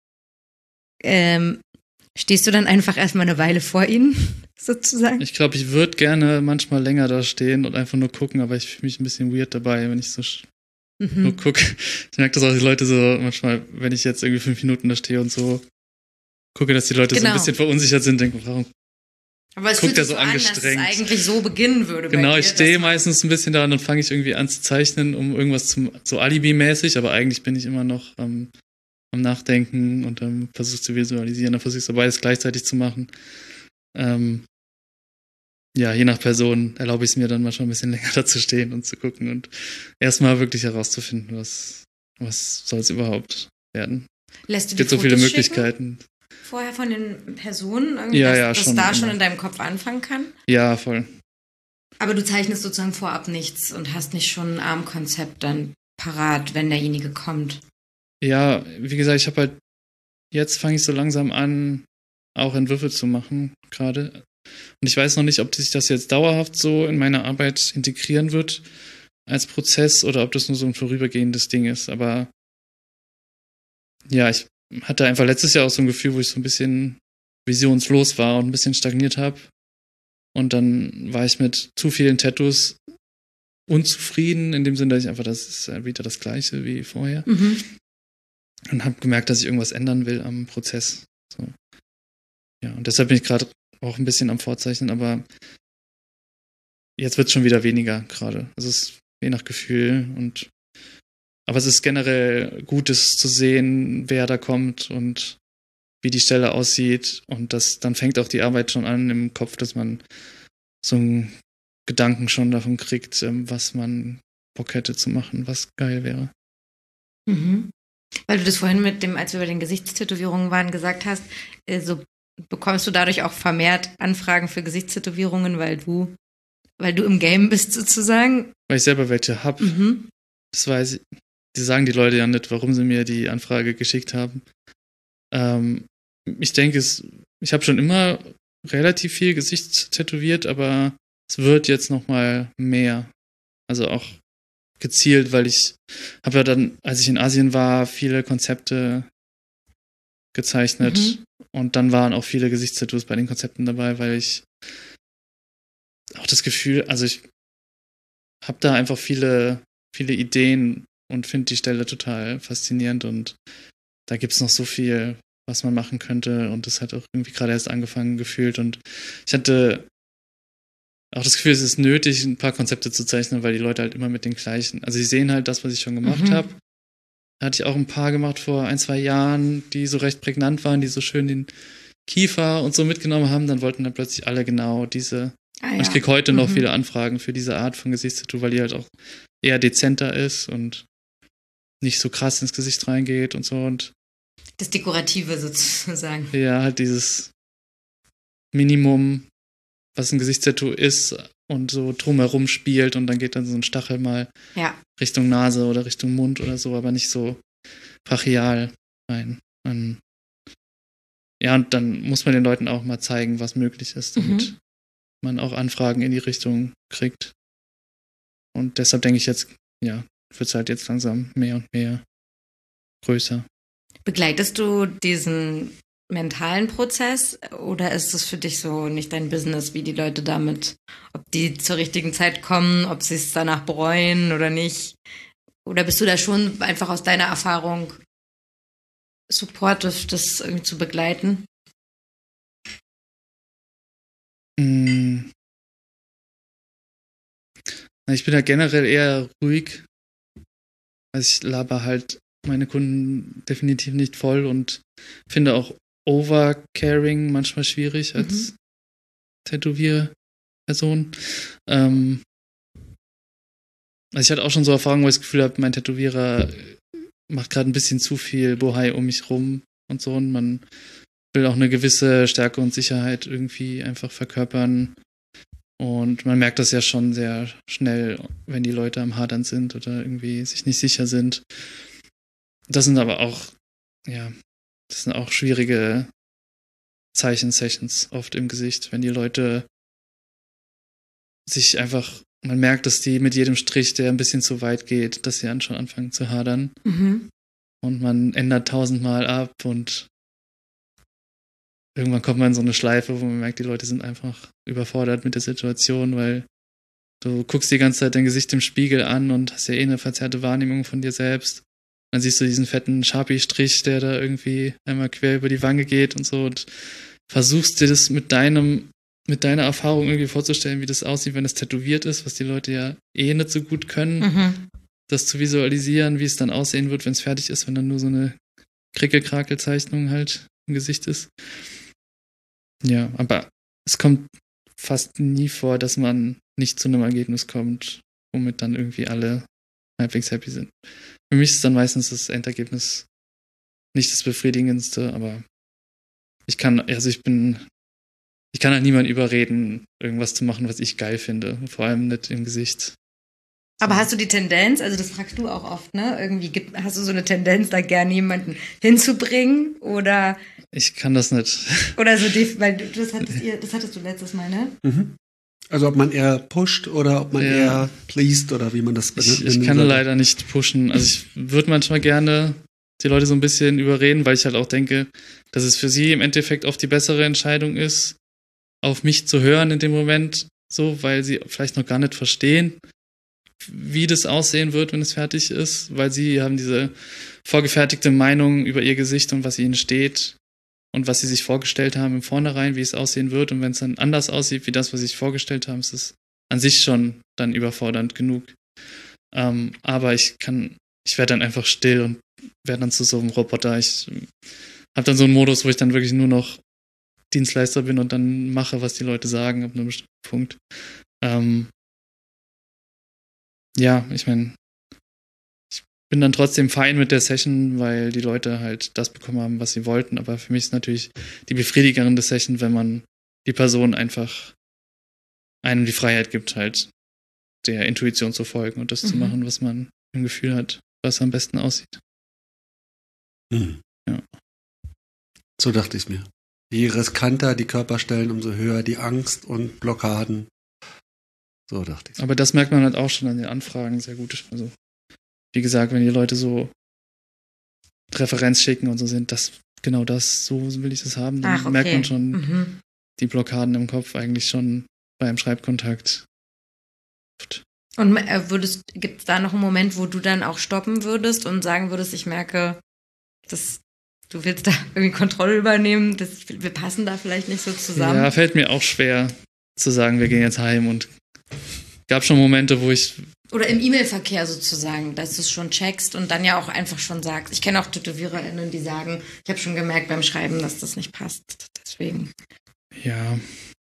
stehst du dann einfach erstmal eine Weile vor ihnen, sozusagen? Ich glaube, ich würde gerne manchmal länger da stehen und einfach nur gucken, aber ich fühle mich ein bisschen weird dabei, wenn ich so nur gucke. Ich merke das auch, die Leute so manchmal, wenn ich jetzt irgendwie 5 Minuten da stehe und so gucke, dass die Leute so ein bisschen verunsichert sind, denken, warum Aber es guckt fühlt er sich so an, angestrengt? dass es eigentlich so beginnen würde. Genau, bei dir, ich stehe dass man- meistens ein bisschen da und dann fange ich irgendwie an zu zeichnen, um irgendwas so Alibi-mäßig, aber eigentlich bin ich immer noch am Nachdenken und versuche zu visualisieren, dann versuche ich so beides gleichzeitig zu machen. Ja, je nach Person erlaube ich es mir dann manchmal ein bisschen länger da zu stehen und zu gucken und erstmal wirklich herauszufinden, was soll es überhaupt werden. Lässt du Es die gibt so viele Fotos Möglichkeiten. schicken, vorher von den Personen, irgendwie, Ja, dass ja, das schon da immer. schon in deinem Kopf anfangen kann? Ja, voll. Aber du zeichnest sozusagen vorab nichts und hast nicht schon ein Armkonzept dann parat, wenn derjenige kommt. Ja, wie gesagt, ich habe halt, jetzt fange ich so langsam an, auch Entwürfe zu machen, gerade. Und ich weiß noch nicht, ob sich das jetzt dauerhaft so in meine Arbeit integrieren wird als Prozess oder ob das nur so ein vorübergehendes Ding ist. Aber ja, ich hatte einfach letztes Jahr auch so ein Gefühl, wo ich so ein bisschen visionslos war und ein bisschen stagniert habe. Und dann war ich mit zu vielen Tattoos unzufrieden, in dem Sinne, dass ich einfach, das ist wieder das Gleiche wie vorher. Und habe gemerkt, dass ich irgendwas ändern will am Prozess. So. Ja, und deshalb bin ich gerade auch ein bisschen am Vorzeichnen, aber jetzt wird es schon wieder weniger gerade. Also es ist je nach Gefühl aber es ist generell gut, es zu sehen, wer da kommt und wie die Stelle aussieht und dann fängt auch die Arbeit schon an im Kopf, dass man so einen Gedanken schon davon kriegt, was man Bock hätte zu machen, was geil wäre. Mhm. Weil du das vorhin als wir bei den Gesichtstätowierungen waren, gesagt hast, so bekommst du dadurch auch vermehrt Anfragen für Gesichtstätowierungen, weil du im Game bist sozusagen. Weil ich selber welche habe. Das weiß ich. Die sagen die Leute ja nicht, warum sie mir die Anfrage geschickt haben. Ich denke, ich habe schon immer relativ viel Gesicht tätowiert, aber es wird jetzt noch mal mehr. Also auch gezielt, weil ich habe ja dann, als ich in Asien war, viele Konzepte gezeichnet und dann waren auch viele Gesichtstattoos bei den Konzepten dabei, weil ich auch das Gefühl, also ich habe da einfach viele, viele Ideen und finde die Stelle total faszinierend und da gibt es noch so viel, was man machen könnte und das hat auch irgendwie gerade erst angefangen gefühlt und ich hatte auch das Gefühl, es ist nötig, ein paar Konzepte zu zeichnen, weil die Leute halt immer mit den gleichen, also sie sehen halt das, was ich schon gemacht habe. Da hatte ich auch ein paar gemacht vor 1-2 Jahren, die so recht prägnant waren, die so schön den Kiefer und so mitgenommen haben, dann wollten dann plötzlich alle genau diese. Und ich kriege heute noch viele Anfragen für diese Art von Gesichtstattoo, weil die halt auch eher dezenter ist und nicht so krass ins Gesicht reingeht und so. Und das Dekorative sozusagen. ja, halt dieses Minimum, was ein Gesichtstattoo ist, und so drumherum spielt und dann geht dann so ein Stachel mal Richtung Nase oder Richtung Mund oder so, aber nicht so brachial rein. Ja, und dann muss man den Leuten auch mal zeigen, was möglich ist, damit man auch Anfragen in die Richtung kriegt. Und deshalb denke ich jetzt, ja, wird es halt jetzt langsam mehr und mehr größer. Begleitest du diesen mentalen Prozess oder ist es für dich so nicht dein Business, wie die Leute damit, ob die zur richtigen Zeit kommen, ob sie es danach bereuen oder nicht? Oder bist du da schon einfach aus deiner Erfahrung supportive, das irgendwie zu begleiten? Ich bin da generell eher ruhig. Also ich laber halt meine Kunden definitiv nicht voll und finde auch Overcaring manchmal schwierig als Tätowierperson. Also ich hatte auch schon so Erfahrungen, wo ich das Gefühl habe, mein Tätowierer macht gerade ein bisschen zu viel Bohai um mich rum und so und man will auch eine gewisse Stärke und Sicherheit irgendwie einfach verkörpern. Und man merkt das ja schon sehr schnell, wenn die Leute am Hadern sind oder irgendwie sich nicht sicher sind. Das sind aber auch, das sind auch schwierige Zeichensessions oft im Gesicht, wenn die Leute sich einfach, man merkt, dass die mit jedem Strich, der ein bisschen zu weit geht, dass sie dann schon anfangen zu hadern. Und man ändert 1000-mal ab und irgendwann kommt man in so eine Schleife, wo man merkt, die Leute sind einfach überfordert mit der Situation, weil du guckst die ganze Zeit dein Gesicht im Spiegel an und hast ja eine verzerrte Wahrnehmung von dir selbst. Dann siehst du diesen fetten Sharpie-Strich, der da irgendwie einmal quer über die Wange geht und so und versuchst dir das mit deiner Erfahrung irgendwie vorzustellen, wie das aussieht, wenn es tätowiert ist, was die Leute ja nicht so gut können, das zu visualisieren, wie es dann aussehen wird, wenn es fertig ist, wenn dann nur so eine Krickelkrakelzeichnung halt im Gesicht ist. Ja, aber es kommt fast nie vor, dass man nicht zu einem Ergebnis kommt, womit dann irgendwie alle halbwegs happy sind. Für mich ist dann meistens das Endergebnis nicht das Befriedigendste, aber ich kann halt niemanden überreden, irgendwas zu machen, was ich geil finde. Vor allem nicht im Gesicht. Aber hast du die Tendenz, also das fragst du auch oft, ne? Irgendwie hast du so eine Tendenz, da gerne jemanden hinzubringen oder? Ich kann das nicht. Oder so, weil das hattest du letztes Mal, ne? Also ob man eher pusht oder ob man eher pleased oder wie man das benennt. Ich kann leider nicht pushen. Also ich würde manchmal gerne die Leute so ein bisschen überreden, weil ich halt auch denke, dass es für sie im Endeffekt oft die bessere Entscheidung ist, auf mich zu hören in dem Moment, so, weil sie vielleicht noch gar nicht verstehen, wie das aussehen wird, wenn es fertig ist, weil sie haben diese vorgefertigte Meinung über ihr Gesicht und was ihnen steht und was sie sich vorgestellt haben im Vornherein, wie es aussehen wird. Und wenn es dann anders aussieht, wie das, was sie sich vorgestellt haben, ist es an sich schon dann überfordernd genug. Aber ich werde dann einfach still und werde dann zu so einem Roboter. Ich habe dann so einen Modus, wo ich dann wirklich nur noch Dienstleister bin und dann mache, was die Leute sagen, ab einem bestimmten Punkt. Ja, ich meine, ich bin dann trotzdem fein mit der Session, weil die Leute halt das bekommen haben, was sie wollten. Aber für mich ist natürlich die befriedigerende Session, wenn man die Person einfach einem die Freiheit gibt, halt der Intuition zu folgen und das zu machen, was man im Gefühl hat, was am besten aussieht. Ja. So dachte ich mir. Je riskanter die Körperstellen, umso höher die Angst und Blockaden. So dachte ich. Aber das merkt man halt auch schon an den Anfragen sehr gut. Also, wie gesagt, wenn die Leute so Referenz schicken und so sind, so will ich das haben, dann merkt man schon die Blockaden im Kopf eigentlich schon beim Schreibkontakt. Und gibt es da noch einen Moment, wo du dann auch stoppen würdest und sagen würdest, ich merke, du willst da irgendwie Kontrolle übernehmen, wir passen da vielleicht nicht so zusammen? Ja, fällt mir auch schwer zu sagen, wir gehen jetzt heim und gab schon Momente, wo ich... Oder im E-Mail-Verkehr sozusagen, dass du es schon checkst und dann ja auch einfach schon sagst. Ich kenne auch TätowiererInnen, die sagen, ich habe schon gemerkt beim Schreiben, dass das nicht passt. Deswegen. Ja.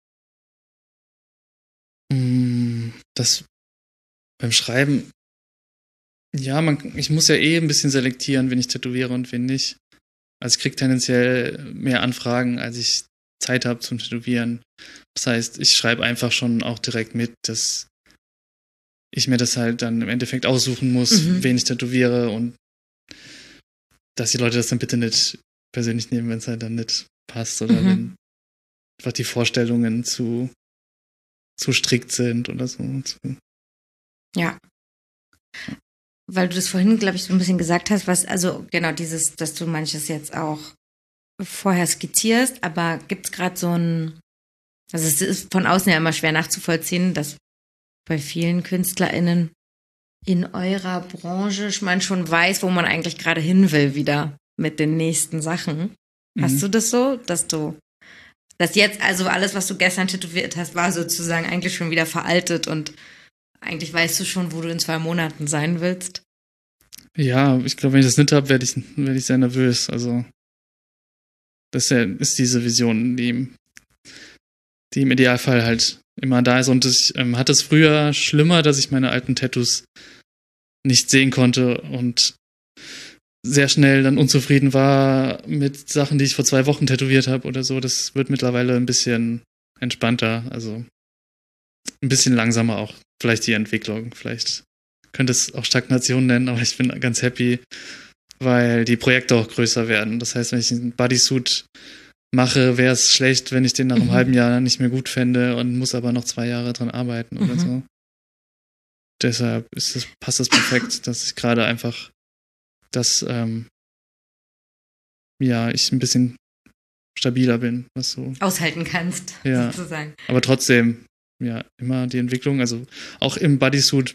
Das beim Schreiben, ja, ich muss ja ein bisschen selektieren, wen ich tätowiere und wen nicht. Also ich kriege tendenziell mehr Anfragen, als ich Zeit habe zum Tätowieren. Das heißt, ich schreibe einfach schon auch direkt mit, dass ich mir das halt dann im Endeffekt aussuchen muss, wen ich tätowiere und dass die Leute das dann bitte nicht persönlich nehmen, wenn es halt dann nicht passt oder wenn einfach die Vorstellungen zu strikt sind oder so. Ja. Weil du das vorhin, glaube ich, so ein bisschen gesagt hast, also genau dieses, dass du manches jetzt auch vorher skizzierst, aber gibt es gerade also es ist von außen ja immer schwer nachzuvollziehen, dass bei vielen KünstlerInnen in eurer Branche man schon weiß, wo man eigentlich gerade hin will wieder mit den nächsten Sachen. Hast du das so, dass jetzt, also alles, was du gestern tätowiert hast, war sozusagen eigentlich schon wieder veraltet und eigentlich weißt du schon, wo du in 2 Monaten sein willst? Ja, ich glaube, wenn ich das nicht habe, werde ich sehr nervös. Also das ist diese Vision, die im Idealfall halt immer da ist. Und ich hatte es früher schlimmer, dass ich meine alten Tattoos nicht sehen konnte und sehr schnell dann unzufrieden war mit Sachen, die ich vor 2 Wochen tätowiert habe oder so. Das wird mittlerweile ein bisschen entspannter, also ein bisschen langsamer auch. Vielleicht die Entwicklung, vielleicht könnte es auch Stagnation nennen, aber ich bin ganz happy, weil die Projekte auch größer werden. Das heißt, wenn ich einen Bodysuit mache, wäre es schlecht, wenn ich den nach einem halben Jahr nicht mehr gut fände und muss aber noch 2 Jahre dran arbeiten oder so. Deshalb passt das perfekt, dass ich gerade einfach ich ein bisschen stabiler bin, was so aushalten kannst, sozusagen. Aber trotzdem, ja, immer die Entwicklung, also auch im Bodysuit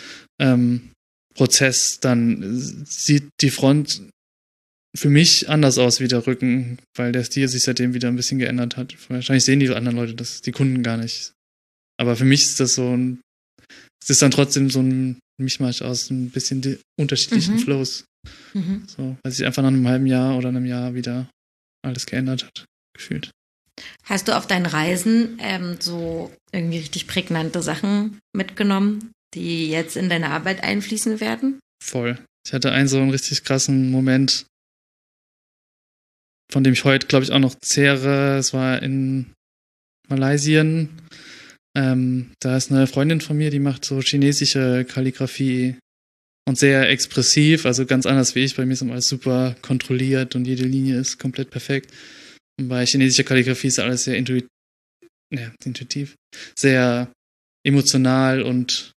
Prozess, dann sieht die Front für mich anders aus wie der Rücken, weil der Stil sich seitdem wieder ein bisschen geändert hat. Wahrscheinlich sehen die anderen Leute das, die Kunden gar nicht. Aber für mich ist das es ist dann trotzdem so ein Mischmasch aus ein bisschen die unterschiedlichen Flows. So, weil sich einfach nach einem halben Jahr oder einem Jahr wieder alles geändert hat, gefühlt. Hast du auf deinen Reisen so irgendwie richtig prägnante Sachen mitgenommen, die jetzt in deine Arbeit einfließen werden? Voll. Ich hatte so einen richtig krassen Moment, von dem ich heute, glaube ich, auch noch zehre. Es war in Malaysia. Da ist eine Freundin von mir, die macht so chinesische Kalligrafie und sehr expressiv, also ganz anders wie ich. Bei mir ist immer alles super kontrolliert und jede Linie ist komplett perfekt. Und bei chinesischer Kalligrafie ist alles sehr intuitiv, sehr emotional und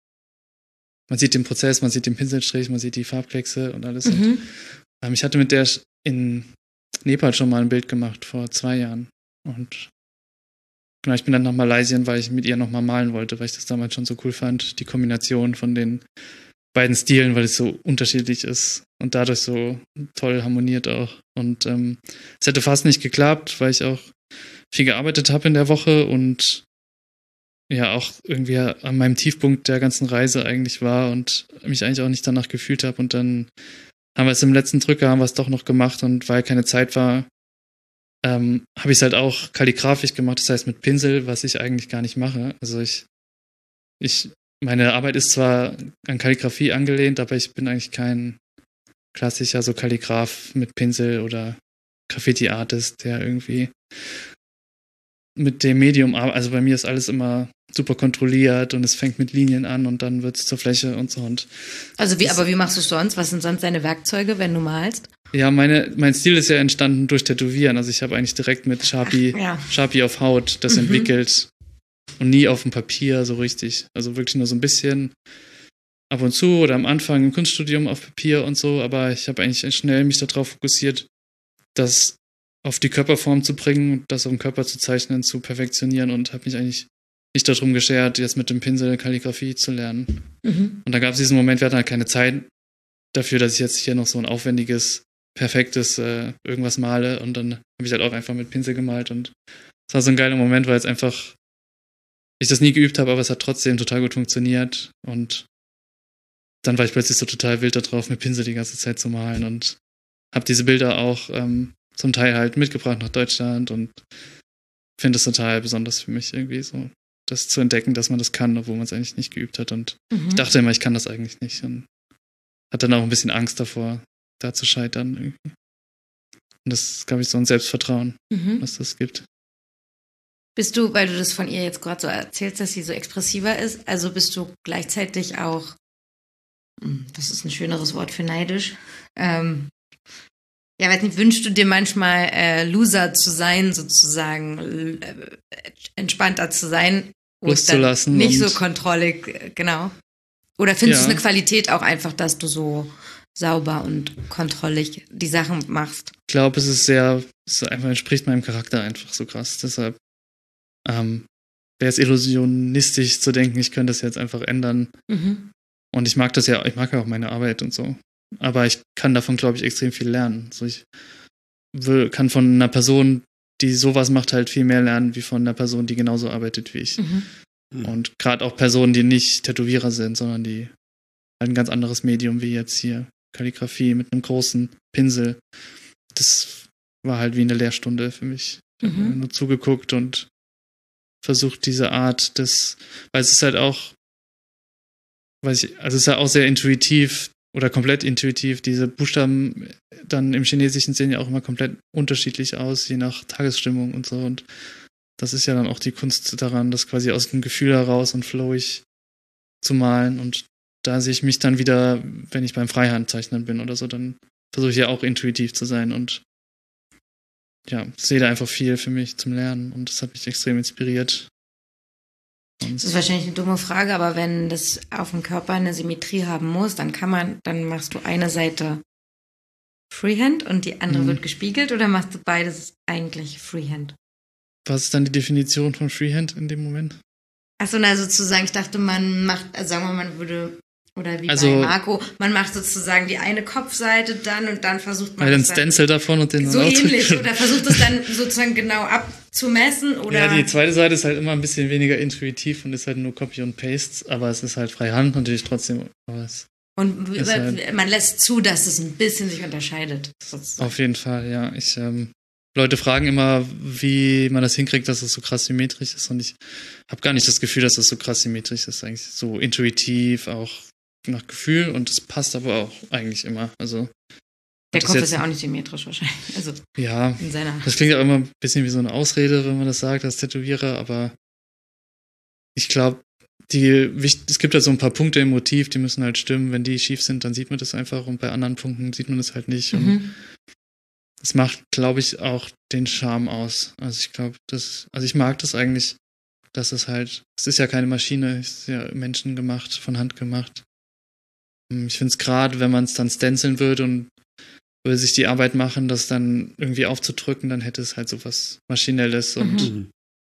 man sieht den Prozess, man sieht den Pinselstrich, man sieht die Farbkleckse und alles. Und, ich hatte mit der in Nepal schon mal ein Bild gemacht vor 2 Jahren. Und genau, ich bin dann nach Malaysia, weil ich mit ihr nochmal malen wollte, weil ich das damals schon so cool fand, die Kombination von den beiden Stilen, weil es so unterschiedlich ist und dadurch so toll harmoniert auch. Und es hätte fast nicht geklappt, weil ich auch viel gearbeitet habe in der Woche und ja auch irgendwie an meinem Tiefpunkt der ganzen Reise eigentlich war und mich eigentlich auch nicht danach gefühlt habe. Und dann haben wir es im letzten Drücker, haben wir es doch noch gemacht und weil keine Zeit war, habe ich es halt auch kalligrafisch gemacht, das heißt mit Pinsel, was ich eigentlich gar nicht mache. Also meine Arbeit ist zwar an Kalligrafie angelehnt, aber ich bin eigentlich kein klassischer so Kalligraph mit Pinsel oder Graffiti-Artist, der irgendwie mit dem Medium arbeitet. Also bei mir ist alles immer super kontrolliert und es fängt mit Linien an und dann wird es zur Fläche und so. Und also wie machst du es sonst? Was sind sonst deine Werkzeuge, wenn du malst? Ja, mein Stil ist ja entstanden durch Tätowieren. Also ich habe eigentlich direkt mit Sharpie auf Haut das entwickelt und nie auf dem Papier so richtig. Also wirklich nur so ein bisschen ab und zu oder am Anfang im Kunststudium auf Papier und so. Aber ich habe eigentlich schnell mich darauf fokussiert, das auf die Körperform zu bringen und das auf dem Körper zu zeichnen, zu perfektionieren und habe mich eigentlich nicht darum geschert, jetzt mit dem Pinsel Kalligrafie zu lernen. Und da gab es diesen Moment, wir hatten halt keine Zeit dafür, dass ich jetzt hier noch so ein aufwendiges, perfektes irgendwas male und dann habe ich halt auch einfach mit Pinsel gemalt und es war so ein geiler Moment, weil ich das nie geübt habe, aber es hat trotzdem total gut funktioniert und dann war ich plötzlich so total wild darauf, mit Pinsel die ganze Zeit zu malen und habe diese Bilder auch zum Teil halt mitgebracht nach Deutschland und finde es total besonders für mich irgendwie so, das zu entdecken, dass man das kann, obwohl man es eigentlich nicht geübt hat und ich dachte immer, ich kann das eigentlich nicht und hatte dann auch ein bisschen Angst davor, da zu scheitern irgendwie. Und das ist, glaube ich, so ein Selbstvertrauen, was das gibt. Bist du, weil du das von ihr jetzt gerade so erzählst, dass sie so expressiver ist, also bist du gleichzeitig auch, das ist ein schöneres Wort für neidisch, ja, weiß nicht, wünschst du dir manchmal Loser zu sein, sozusagen, entspannter zu sein? Loszulassen. Nicht so kontrollig, genau. Oder findest du Ja. es eine Qualität auch einfach, dass du so sauber und kontrollig die Sachen machst? Ich glaube, es einfach entspricht meinem Charakter einfach so krass. Deshalb wäre es illusionistisch zu denken, ich könnte das jetzt einfach ändern. Mhm. Und ich mag ja auch meine Arbeit und so. Aber ich kann davon, glaube ich, extrem viel lernen. Also ich kann von einer Person, die sowas macht, halt viel mehr lernen, wie von einer Person, die genauso arbeitet wie ich. Mhm. Und gerade auch Personen, die nicht Tätowierer sind, sondern die halt ein ganz anderes Medium wie jetzt hier Kalligrafie mit einem großen Pinsel. Das war halt wie eine Lehrstunde für mich. Ich habe nur zugeguckt und versucht diese Art weil es ist halt auch, also es ist ja auch sehr intuitiv oder komplett intuitiv. Diese Buchstaben dann im Chinesischen sehen ja auch immer komplett unterschiedlich aus, je nach Tagesstimmung und so. Und das ist ja dann auch die Kunst daran, das quasi aus dem Gefühl heraus und flowig zu malen. Und da sehe ich mich dann wieder, wenn ich beim Freihandzeichnen bin oder so, dann versuche ich ja auch intuitiv zu sein und ja, sehe da einfach viel für mich zum Lernen und das hat mich extrem inspiriert. Das ist wahrscheinlich eine dumme Frage, aber wenn das auf dem Körper eine Symmetrie haben muss, dann machst du eine Seite Freehand und die andere wird gespiegelt oder machst du beides eigentlich Freehand? Was ist dann die Definition von Freehand in dem Moment? Achso, na sozusagen, ich dachte, man macht, also sagen wir mal, man würde, oder wie Also, bei Marco, man macht sozusagen die eine Kopfseite dann und dann versucht man den das dann Stencil davon und den so dann ähnlich oder versucht es dann sozusagen genau abzumessen oder? Ja, die zweite Seite ist halt immer ein bisschen weniger intuitiv und ist halt nur Copy und Paste, aber es ist halt Freihand natürlich trotzdem. Und ist halt, man lässt zu, dass es ein bisschen sich unterscheidet. Sozusagen. Auf jeden Fall, ja. Leute fragen immer, wie man das hinkriegt, dass es so krass symmetrisch ist und ich habe gar nicht das Gefühl, dass es so krass symmetrisch ist. Eigentlich so intuitiv, auch nach Gefühl und es passt aber auch eigentlich immer. Also der Kopf ist ja auch nicht symmetrisch wahrscheinlich. Also ja, in seiner das klingt auch immer ein bisschen wie so eine Ausrede, wenn man das sagt als Tätowierer, aber ich glaube, es gibt halt so ein paar Punkte im Motiv, die müssen halt stimmen. Wenn die schief sind, dann sieht man das einfach und bei anderen Punkten sieht man das halt nicht. Und es macht, glaube ich, auch den Charme aus. Also ich glaube, ich mag das eigentlich, dass es ist ja keine Maschine, es ist ja menschengemacht, von Hand gemacht. Ich finde es gerade, wenn man es dann stenciln würde und würde sich die Arbeit machen, das dann irgendwie aufzudrücken, dann hätte es halt so was Maschinelles und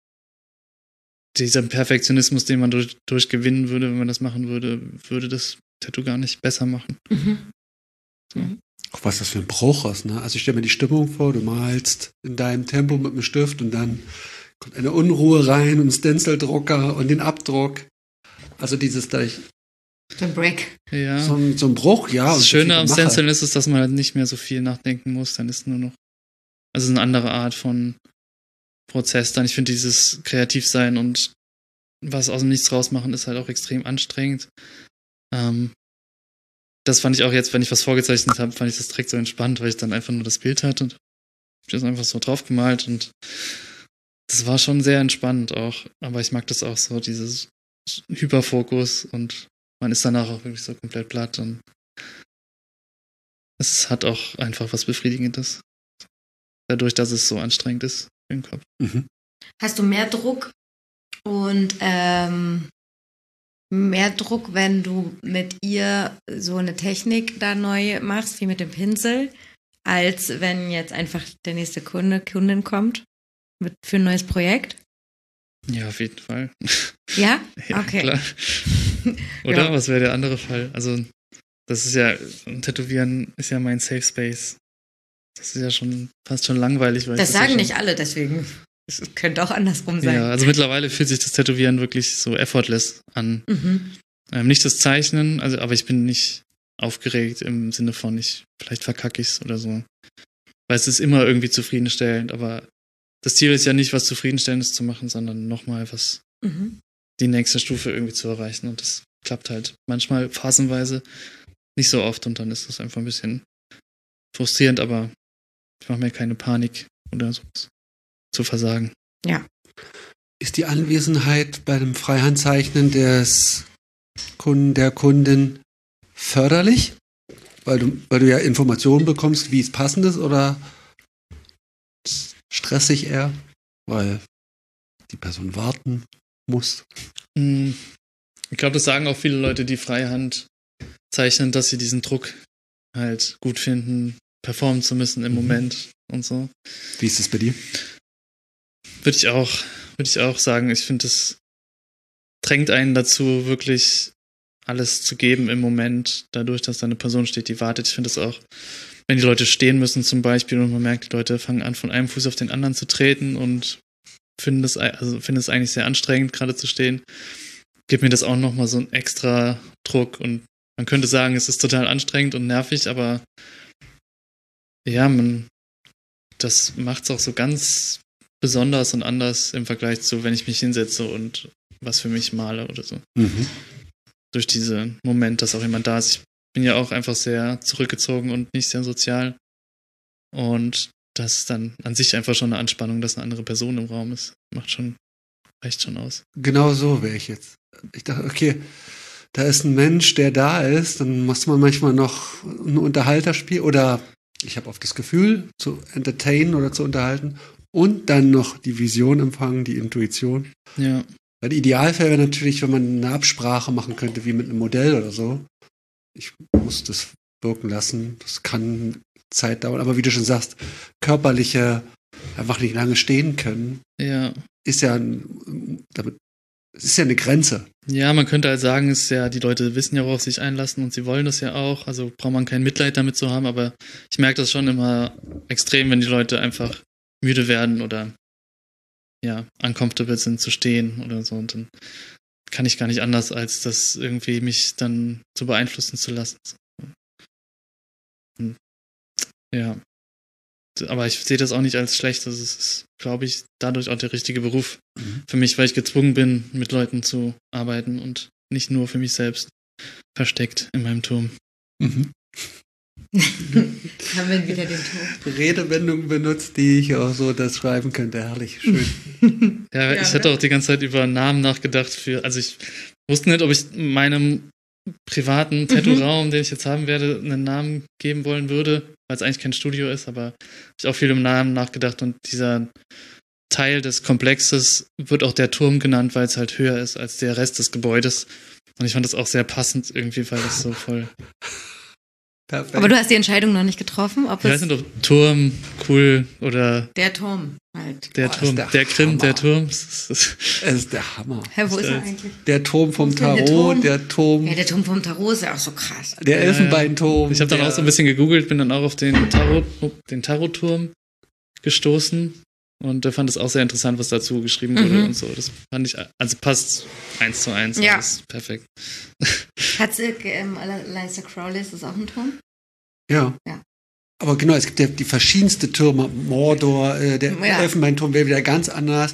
dieser Perfektionismus, den man durchgewinnen würde, wenn man das machen würde, würde das Tattoo gar nicht besser machen. So. Auch was das für ein Bruch ist, ne? Also ich stelle mir die Stimmung vor, du malst in deinem Tempo mit dem Stift und dann kommt eine Unruhe rein und ein Stencildrucker und den Abdruck. Also dieses gleich. So ein Break. Ja. So ein Bruch, ja. Das Schöne am Stenciln ist es, dass man halt nicht mehr so viel nachdenken muss. Dann ist nur noch, also es ist eine andere Art von Prozess dann. Ich finde dieses Kreativsein und was aus dem Nichts rausmachen ist halt auch extrem anstrengend. Das fand ich auch jetzt, wenn ich was vorgezeichnet habe, fand ich das direkt so entspannt, weil ich dann einfach nur das Bild hatte und ich das einfach so drauf gemalt und das war schon sehr entspannt auch. Aber ich mag das auch so, dieses Hyperfokus und man ist danach auch wirklich so komplett platt und es hat auch einfach was Befriedigendes. Dadurch, dass es so anstrengend ist im Kopf. Hast du mehr Druck und mehr Druck, wenn du mit ihr so eine Technik da neu machst, wie mit dem Pinsel, als wenn jetzt einfach der nächste Kundin kommt für ein neues Projekt? Ja, auf jeden Fall. Ja? Ja, okay. Klar. Oder? Ja. Was wäre der andere Fall? Also, das ist ja, Tätowieren ist ja mein Safe Space. Das ist ja fast schon langweilig. Weil Das sagen nicht alle, deswegen. Es könnte auch andersrum sein. Ja, also mittlerweile fühlt sich das Tätowieren wirklich so effortless an. Nicht das Zeichnen, aber ich bin nicht aufgeregt im Sinne von, vielleicht verkacke ich's oder so. Weil es ist immer irgendwie zufriedenstellend, aber das Ziel ist ja nicht, was Zufriedenstellendes zu machen, sondern nochmal die nächste Stufe irgendwie zu erreichen. Und das klappt halt manchmal phasenweise, nicht so oft und dann ist das einfach ein bisschen frustrierend, aber ich mache mir keine Panik oder so zu versagen. Ja. Ist die Anwesenheit bei dem Freihandzeichnen des Kunden, der Kundin förderlich? Weil du ja Informationen bekommst, wie es passend ist, oder stressig eher, weil die Person warten muss? Ich glaube, das sagen auch viele Leute, die Freihand zeichnen, dass sie diesen Druck halt gut finden, performen zu müssen im Moment und so. Wie ist es bei dir? Würde ich auch sagen, ich finde, es drängt einen dazu, wirklich alles zu geben im Moment, dadurch, dass da eine Person steht, die wartet. Ich finde es auch, wenn die Leute stehen müssen zum Beispiel und man merkt, die Leute fangen an, von einem Fuß auf den anderen zu treten und finden es eigentlich sehr anstrengend, gerade zu stehen, gibt mir das auch nochmal so einen extra Druck. Und man könnte sagen, es ist total anstrengend und nervig, aber ja, das macht es auch so ganz besonders und anders im Vergleich zu, wenn ich mich hinsetze und was für mich male oder so. Durch diesen Moment, dass auch jemand da ist. Ich bin ja auch einfach sehr zurückgezogen und nicht sehr sozial. Und das ist dann an sich einfach schon eine Anspannung, dass eine andere Person im Raum ist. Reicht schon aus. Genau so wäre ich jetzt. Ich dachte, okay, da ist ein Mensch, der da ist, dann muss man manchmal noch einen Unterhalter spielen oder ich habe oft das Gefühl, zu entertainen oder zu unterhalten und dann noch die Vision empfangen, die Intuition. Ja. Weil Idealfall wäre natürlich, wenn man eine Absprache machen könnte, wie mit einem Modell oder so. Ich muss das wirken lassen. Das kann Zeit dauern. Aber wie du schon sagst, körperliche einfach nicht lange stehen können, ist ja eine Grenze. Ja, man könnte halt sagen, die Leute wissen ja, worauf sie sich einlassen und sie wollen das ja auch. Also braucht man kein Mitleid damit zu haben, aber ich merke das schon immer extrem, wenn die Leute einfach müde werden oder uncomfortable sind zu stehen oder so. Und dann kann ich gar nicht anders, als das irgendwie mich dann zu beeinflussen zu lassen. Und, ja. Aber ich sehe das auch nicht als schlecht. Das ist, glaube ich, dadurch auch der richtige Beruf für mich, weil ich gezwungen bin, mit Leuten zu arbeiten und nicht nur für mich selbst versteckt in meinem Turm. Haben wir wieder den Turm. Redewendungen benutzt, die ich auch so das schreiben könnte. Herrlich, schön. Ich hatte auch die ganze Zeit über Namen nachgedacht. Also ich wusste nicht, ob ich meinem privaten Tattoo-Raum, den ich jetzt haben werde, einen Namen geben wollen würde, weil es eigentlich kein Studio ist, aber habe ich auch viel im Namen nachgedacht und dieser Teil des Komplexes wird auch der Turm genannt, weil es halt höher ist als der Rest des Gebäudes. Und ich fand das auch sehr passend irgendwie, weil das so voll... Perfekt. Aber du hast die Entscheidung noch nicht getroffen, ob ich weiß nicht, ob Turm cool oder... Der Turm halt. Der Turm, der Grimm, der Turm. Es ist der Hammer. Hä, wo ist er eigentlich? Der Turm vom Tarot, der Turm vom Tarot ist ja auch so krass. Der Elfenbeinturm. Ich habe dann auch so ein bisschen gegoogelt, bin dann auch auf den Tarot-Turm gestoßen und fand es auch sehr interessant, was dazu geschrieben wurde und so. Das fand ich, also passt 1:1, ja. Alles perfekt. Hat Aleister Crowley, ist das auch ein Turm? Ja. Aber genau, es gibt ja die verschiedensten Türme. Mordor, der Elfenbeinturm wäre wieder ganz anders.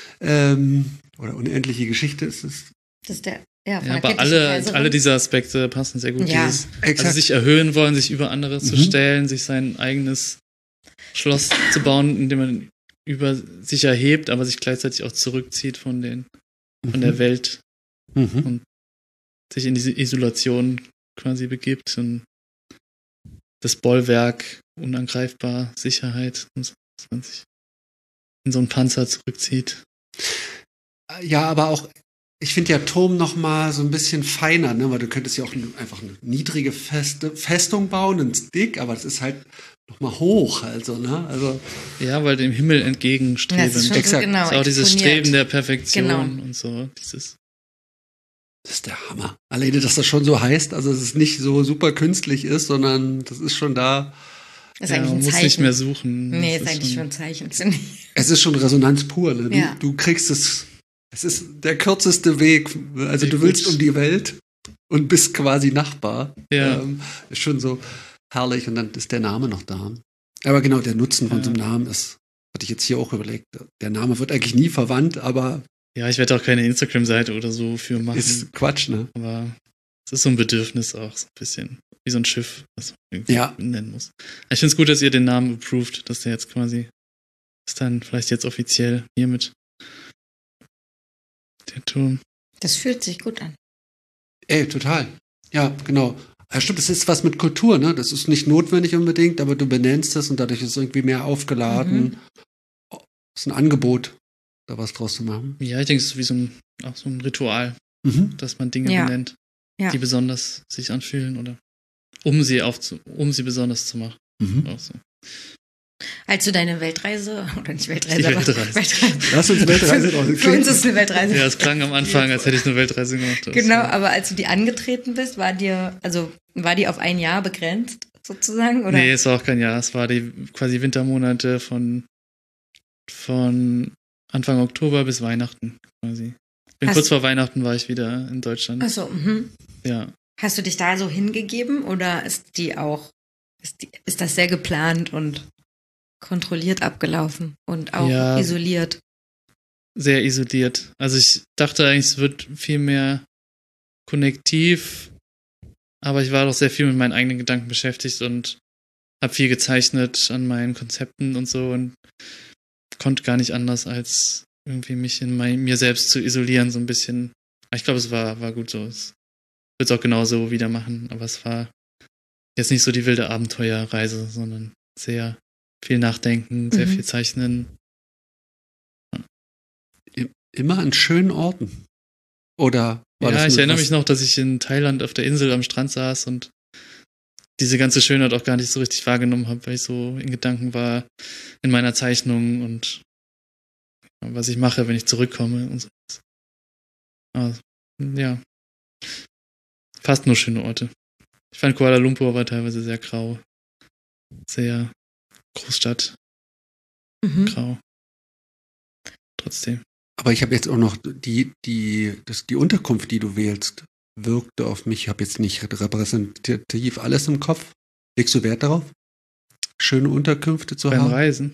Oder unendliche Geschichte ist es. Das ist der, aber alle diese Aspekte passen sehr gut. Ja, also sich erhöhen wollen, sich über andere zu stellen, sich sein eigenes Schloss zu bauen, indem man über sich erhebt, aber sich gleichzeitig auch zurückzieht von der Welt und sich in diese Isolation quasi begibt und das Bollwerk, unangreifbar, Sicherheit, und so, dass man sich in so einen Panzer zurückzieht. Ja, aber auch, ich finde ja Turm noch mal so ein bisschen feiner, ne? Weil du könntest ja auch einfach eine niedrige Festung bauen, ein Stick, aber das ist halt noch mal hoch, also, ne? Also ja, weil dem Himmel entgegenstreben. Das ist Exakt. so genau das ist auch dieses exponiert. Streben der Perfektion Genau. und so. Das ist der Hammer. Alleine, dass das schon so heißt, also dass es nicht so super künstlich ist, sondern das ist schon da. Das ist eigentlich ein man Zeichen. muss nicht mehr suchen. Nee, Das ist eigentlich schon ein Zeichen, finde ich. Es ist schon Resonanz pur, ne? Ja. Du kriegst es ist der kürzeste Weg. Also du willst um die Welt und bist quasi Nachbar. Ja. Ist schon so herrlich und dann ist der Name noch da. Aber genau, der Nutzen von so einem Namen ist, hatte ich jetzt hier auch überlegt. Der Name wird eigentlich nie verwandt, aber Ja, ich werde auch keine Instagram-Seite oder so für machen. ist Quatsch, ne? Aber es ist so ein Bedürfnis auch, so ein bisschen. Wie so ein Schiff, was man irgendwie nennen muss. Ich finde es gut, dass ihr den Namen approved, dass der jetzt quasi ist dann vielleicht jetzt offiziell hiermit Der Turm. Das fühlt sich gut an. Total. Ja, genau. Ja, stimmt, das ist was mit Kultur, ne? Das ist nicht notwendig unbedingt, aber du benennst es und dadurch ist es irgendwie mehr aufgeladen. Das ist ein Angebot, da was draus zu machen. Ja, ich denke, es ist wie auch so ein Ritual, dass man Dinge benennt, die besonders sich anfühlen oder um sie besonders zu machen. Auch so. Als du deine Weltreise, oder nicht Weltreise, Die aber Weltreise. Lass uns Weltreise draus. Für uns ist es eine Weltreise. Ja, es klang am Anfang, als hätte ich eine Weltreise gemacht. Genau, aber als du die angetreten bist, war die auf ein Jahr begrenzt, sozusagen? Oder? Nee, es war auch kein Jahr. Es war die quasi Wintermonate von Anfang Oktober bis Weihnachten quasi. Kurz vor Weihnachten war ich wieder in Deutschland. Ach so, Ja. Hast du dich da so hingegeben oder ist das sehr geplant und kontrolliert abgelaufen und auch isoliert? Sehr isoliert. Also ich dachte eigentlich, es wird viel mehr konnektiv, aber ich war doch sehr viel mit meinen eigenen Gedanken beschäftigt und habe viel gezeichnet an meinen Konzepten und so und konnte gar nicht anders, als irgendwie mich in mir selbst zu isolieren, so ein bisschen. Ich glaube, es war gut so. Ich würde es auch genauso wieder machen, aber es war jetzt nicht so die wilde Abenteuerreise, sondern sehr viel Nachdenken, sehr viel Zeichnen. Immer an schönen Orten. Oder war das ich erinnere mich noch, dass ich in Thailand auf der Insel am Strand saß und diese ganze Schönheit auch gar nicht so richtig wahrgenommen habe, weil ich so in Gedanken war in meiner Zeichnung und was ich mache, wenn ich zurückkomme und so. Also, ja. Fast nur schöne Orte. Ich fand Kuala Lumpur war teilweise sehr grau. Sehr Großstadt. Grau. Trotzdem. Aber ich habe jetzt auch noch die Unterkunft, die du wählst, wirkte auf mich. Ich habe jetzt nicht repräsentativ alles im Kopf. Legst du Wert darauf, schöne Unterkünfte zu haben? Beim Reisen?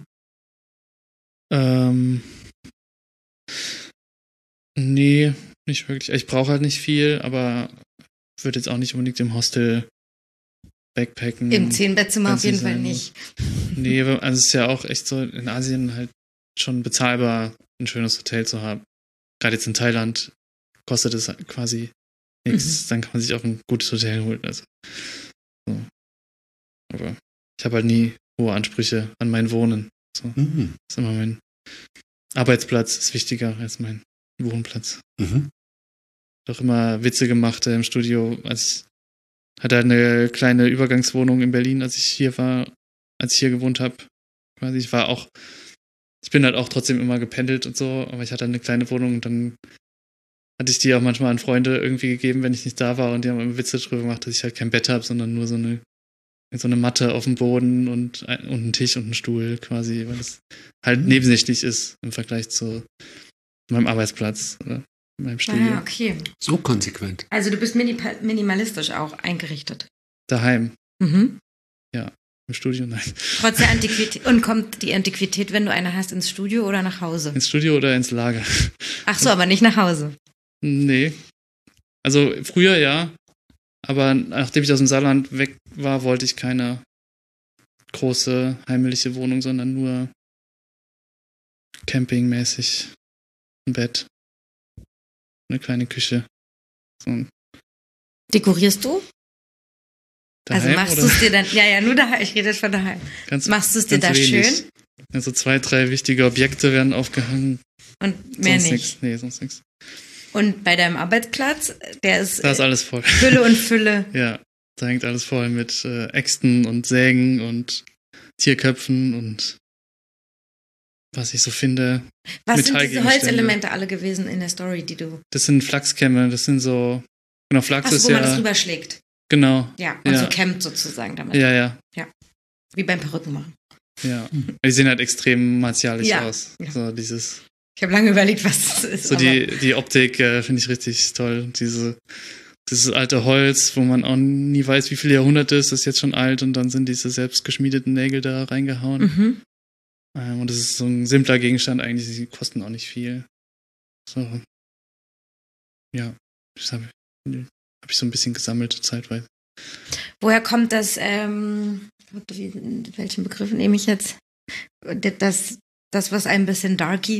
Nee, nicht wirklich. Ich brauche halt nicht viel, aber würde jetzt auch nicht unbedingt im Hostel backpacken. Im 10-Bettzimmer auf jeden Fall nicht. Nee, also es ist ja auch echt so in Asien halt schon bezahlbar, ein schönes Hotel zu haben. Gerade jetzt in Thailand kostet es quasi nichts, dann kann man sich auch ein gutes Hotel holen. Also, so. Aber ich habe halt nie hohe Ansprüche an mein Wohnen. So. Das ist immer mein Arbeitsplatz ist wichtiger als mein Wohnplatz. Doch immer Witze gemacht im Studio. Ich hatte halt eine kleine Übergangswohnung in Berlin, als ich hier gewohnt habe. Quasi ich bin halt auch trotzdem immer gependelt und so, aber ich hatte eine kleine Wohnung und dann hatte ich die auch manchmal an Freunde irgendwie gegeben, wenn ich nicht da war und die haben immer Witze drüber gemacht, dass ich halt kein Bett habe, sondern nur so eine Matte auf dem Boden und einen Tisch und einen Stuhl quasi, weil es halt nebensächlich ist im Vergleich zu meinem Arbeitsplatz oder meinem Studio. Ja, okay. So konsequent. Also du bist minimalistisch auch eingerichtet. Daheim. Ja, im Studio, nein. Trotz der Antiquität. Und kommt die Antiquität, wenn du eine hast, ins Studio oder nach Hause? Ins Studio oder ins Lager. Ach so, aber nicht nach Hause. Nee. Also früher ja, aber nachdem ich aus dem Saarland weg war, wollte ich keine große heimliche Wohnung, sondern nur campingmäßig ein Bett, eine kleine Küche. So. Dekorierst du? Daheim, also machst du es dir dann, ja, nur daheim, ich rede jetzt von daheim. Machst du es dir da wenig. schön? Also 2, 3 wichtige Objekte werden aufgehangen. Und mehr sonst nicht? Nix. Nee, sonst nichts. Und bei deinem Arbeitsplatz, da ist alles voll. Fülle und Fülle. Ja, da hängt alles voll mit Äxten und Sägen und Tierköpfen und was ich so finde. Was sind diese Holzelemente alle gewesen in der Story, die du... Das sind Flachskämme, das sind so... Genau, Flachs ist wo ja... man das rüberschlägt. Genau. Ja, und so kämmt sozusagen damit. Ja. Wie beim Perücken machen. Ja, die sehen halt extrem martialisch aus. Ja. So dieses... Ich habe lange überlegt, was das ist. So die Optik finde ich richtig toll. Dieses alte Holz, wo man auch nie weiß, wie viele Jahrhunderte ist das jetzt schon alt und dann sind diese selbst geschmiedeten Nägel da reingehauen. Und das ist so ein simpler Gegenstand eigentlich, die kosten auch nicht viel. So. Ja, das habe ich so ein bisschen gesammelt zeitweise. Woher kommt das, welchen Begriff nehme ich jetzt? Das, was ein bisschen darky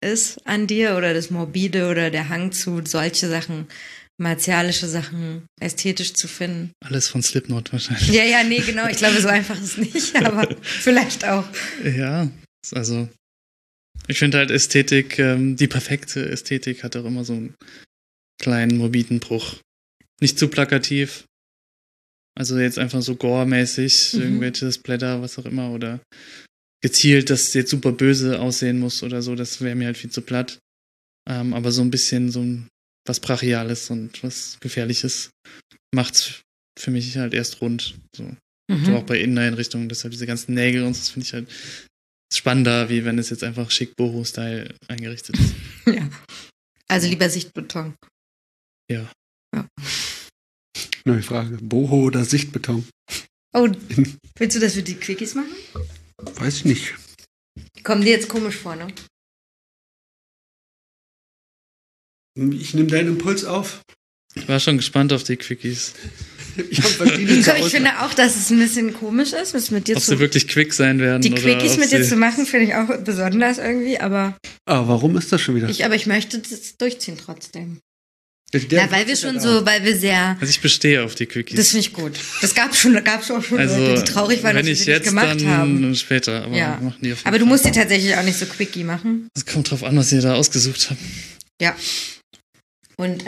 ist an dir oder das Morbide oder der Hang zu solche Sachen, martialische Sachen, ästhetisch zu finden. Alles von Slipknot wahrscheinlich. Ja, nee, genau. Ich glaube, so einfach ist es nicht, aber vielleicht auch. Ja, also ich finde halt Ästhetik, die perfekte Ästhetik hat auch immer so einen kleinen morbiden Bruch. Nicht zu plakativ. Also jetzt einfach so gore-mäßig, irgendwelche Splatter, was auch immer, oder gezielt, dass es jetzt super böse aussehen muss oder so, das wäre mir halt viel zu platt. Aber so ein bisschen was Brachiales und was Gefährliches macht's für mich halt erst rund. So auch bei Inneneinrichtungen, deshalb diese ganzen Nägel und so, das finde ich halt spannender, wie wenn es jetzt einfach schick Boho-Style eingerichtet ist. Ja. Also lieber Sichtbeton. Ja. Neue Frage. Boho oder Sichtbeton? Oh, willst du das für die Quickies machen? Weiß ich nicht. Die kommen dir jetzt komisch vor, ne? Ich nehme deinen Impuls auf. Ich war schon gespannt auf die Quickies. Ich finde auch, dass es ein bisschen komisch ist, was mit dir ob sie wirklich quick sein werden. Die oder Quickies mit dir zu machen, finde ich auch besonders irgendwie, aber. Ah, warum ist das schon wieder? Aber ich möchte das durchziehen trotzdem. Ja, weil wir schon so, weil wir sehr. Also ich bestehe auf die Quickies. Das finde ich gut. Das gab's auch schon also, Leute, die traurig waren, dass wir die jetzt nicht gemacht dann haben. Später, aber ja. machen die auf jeden Aber du Fall. musst die tatsächlich auch nicht so Quickie machen. Es kommt drauf an, was ihr da ausgesucht habt. Ja. Und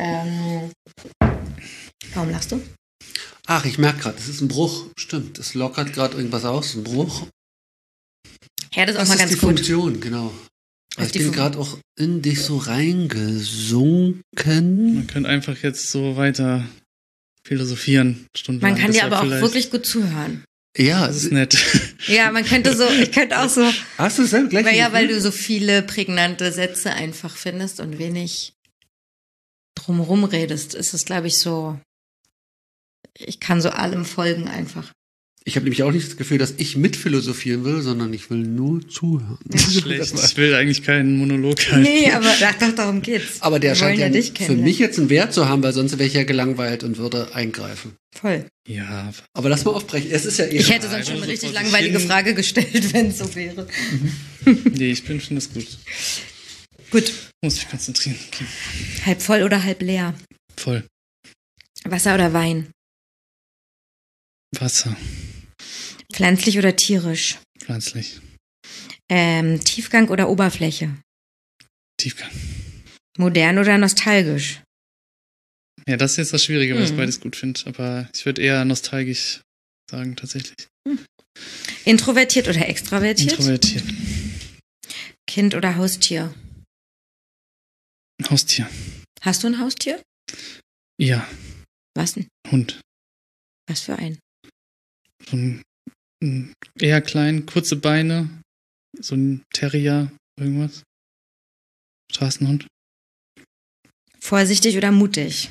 warum lachst du? Ach, ich merke gerade, das ist ein Bruch. Stimmt, das lockert gerade irgendwas aus. Ein Bruch. Ja, das ist auch Das mal ist ganz die gut. Funktion, genau. Also ich bin gerade auch in dich so reingesunken. Man könnte einfach jetzt so weiter philosophieren, stundenlang. Man kann dir aber auch vielleicht. wirklich gut zuhören. Ja, Das ist nett. Ja, ich könnte auch so. Hast du es selber gleich? Weil du so viele prägnante Sätze einfach findest und wenig drumherum redest, ist es, glaube ich, so. Ich kann so allem folgen einfach. Ich habe nämlich auch nicht das Gefühl, dass ich mitphilosophieren will, sondern ich will nur zuhören. Schlecht. Ich will eigentlich keinen Monolog halten. Nee, aber doch, darum geht's. Aber der Wir scheint wollen ja dich für kennenlernen. mich jetzt einen Wert zu haben, weil sonst wäre ich ja gelangweilt und würde eingreifen. Voll. Ja. Aber lass mal aufbrechen. Es ist ja Ich hätte sonst schon eine so richtig vor sich langweilige hin. Finde gestellt, wenn es so wäre. Nee, ich finde das gut. Gut. Muss mich konzentrieren. Okay. Halb voll oder halb leer? Voll. Wasser oder Wein? Wasser. Pflanzlich oder tierisch? Pflanzlich. Tiefgang oder Oberfläche? Tiefgang. Modern oder nostalgisch? Ja, das ist jetzt das Schwierige, weil ich beides gut finde. Aber ich würde eher nostalgisch sagen, tatsächlich. Introvertiert oder extravertiert? Introvertiert. Kind oder Haustier? Haustier. Hast du ein Haustier? Ja. Was denn? Hund. Was für ein? So ein eher klein, kurze Beine. So ein Terrier, irgendwas. Straßenhund. Vorsichtig oder mutig?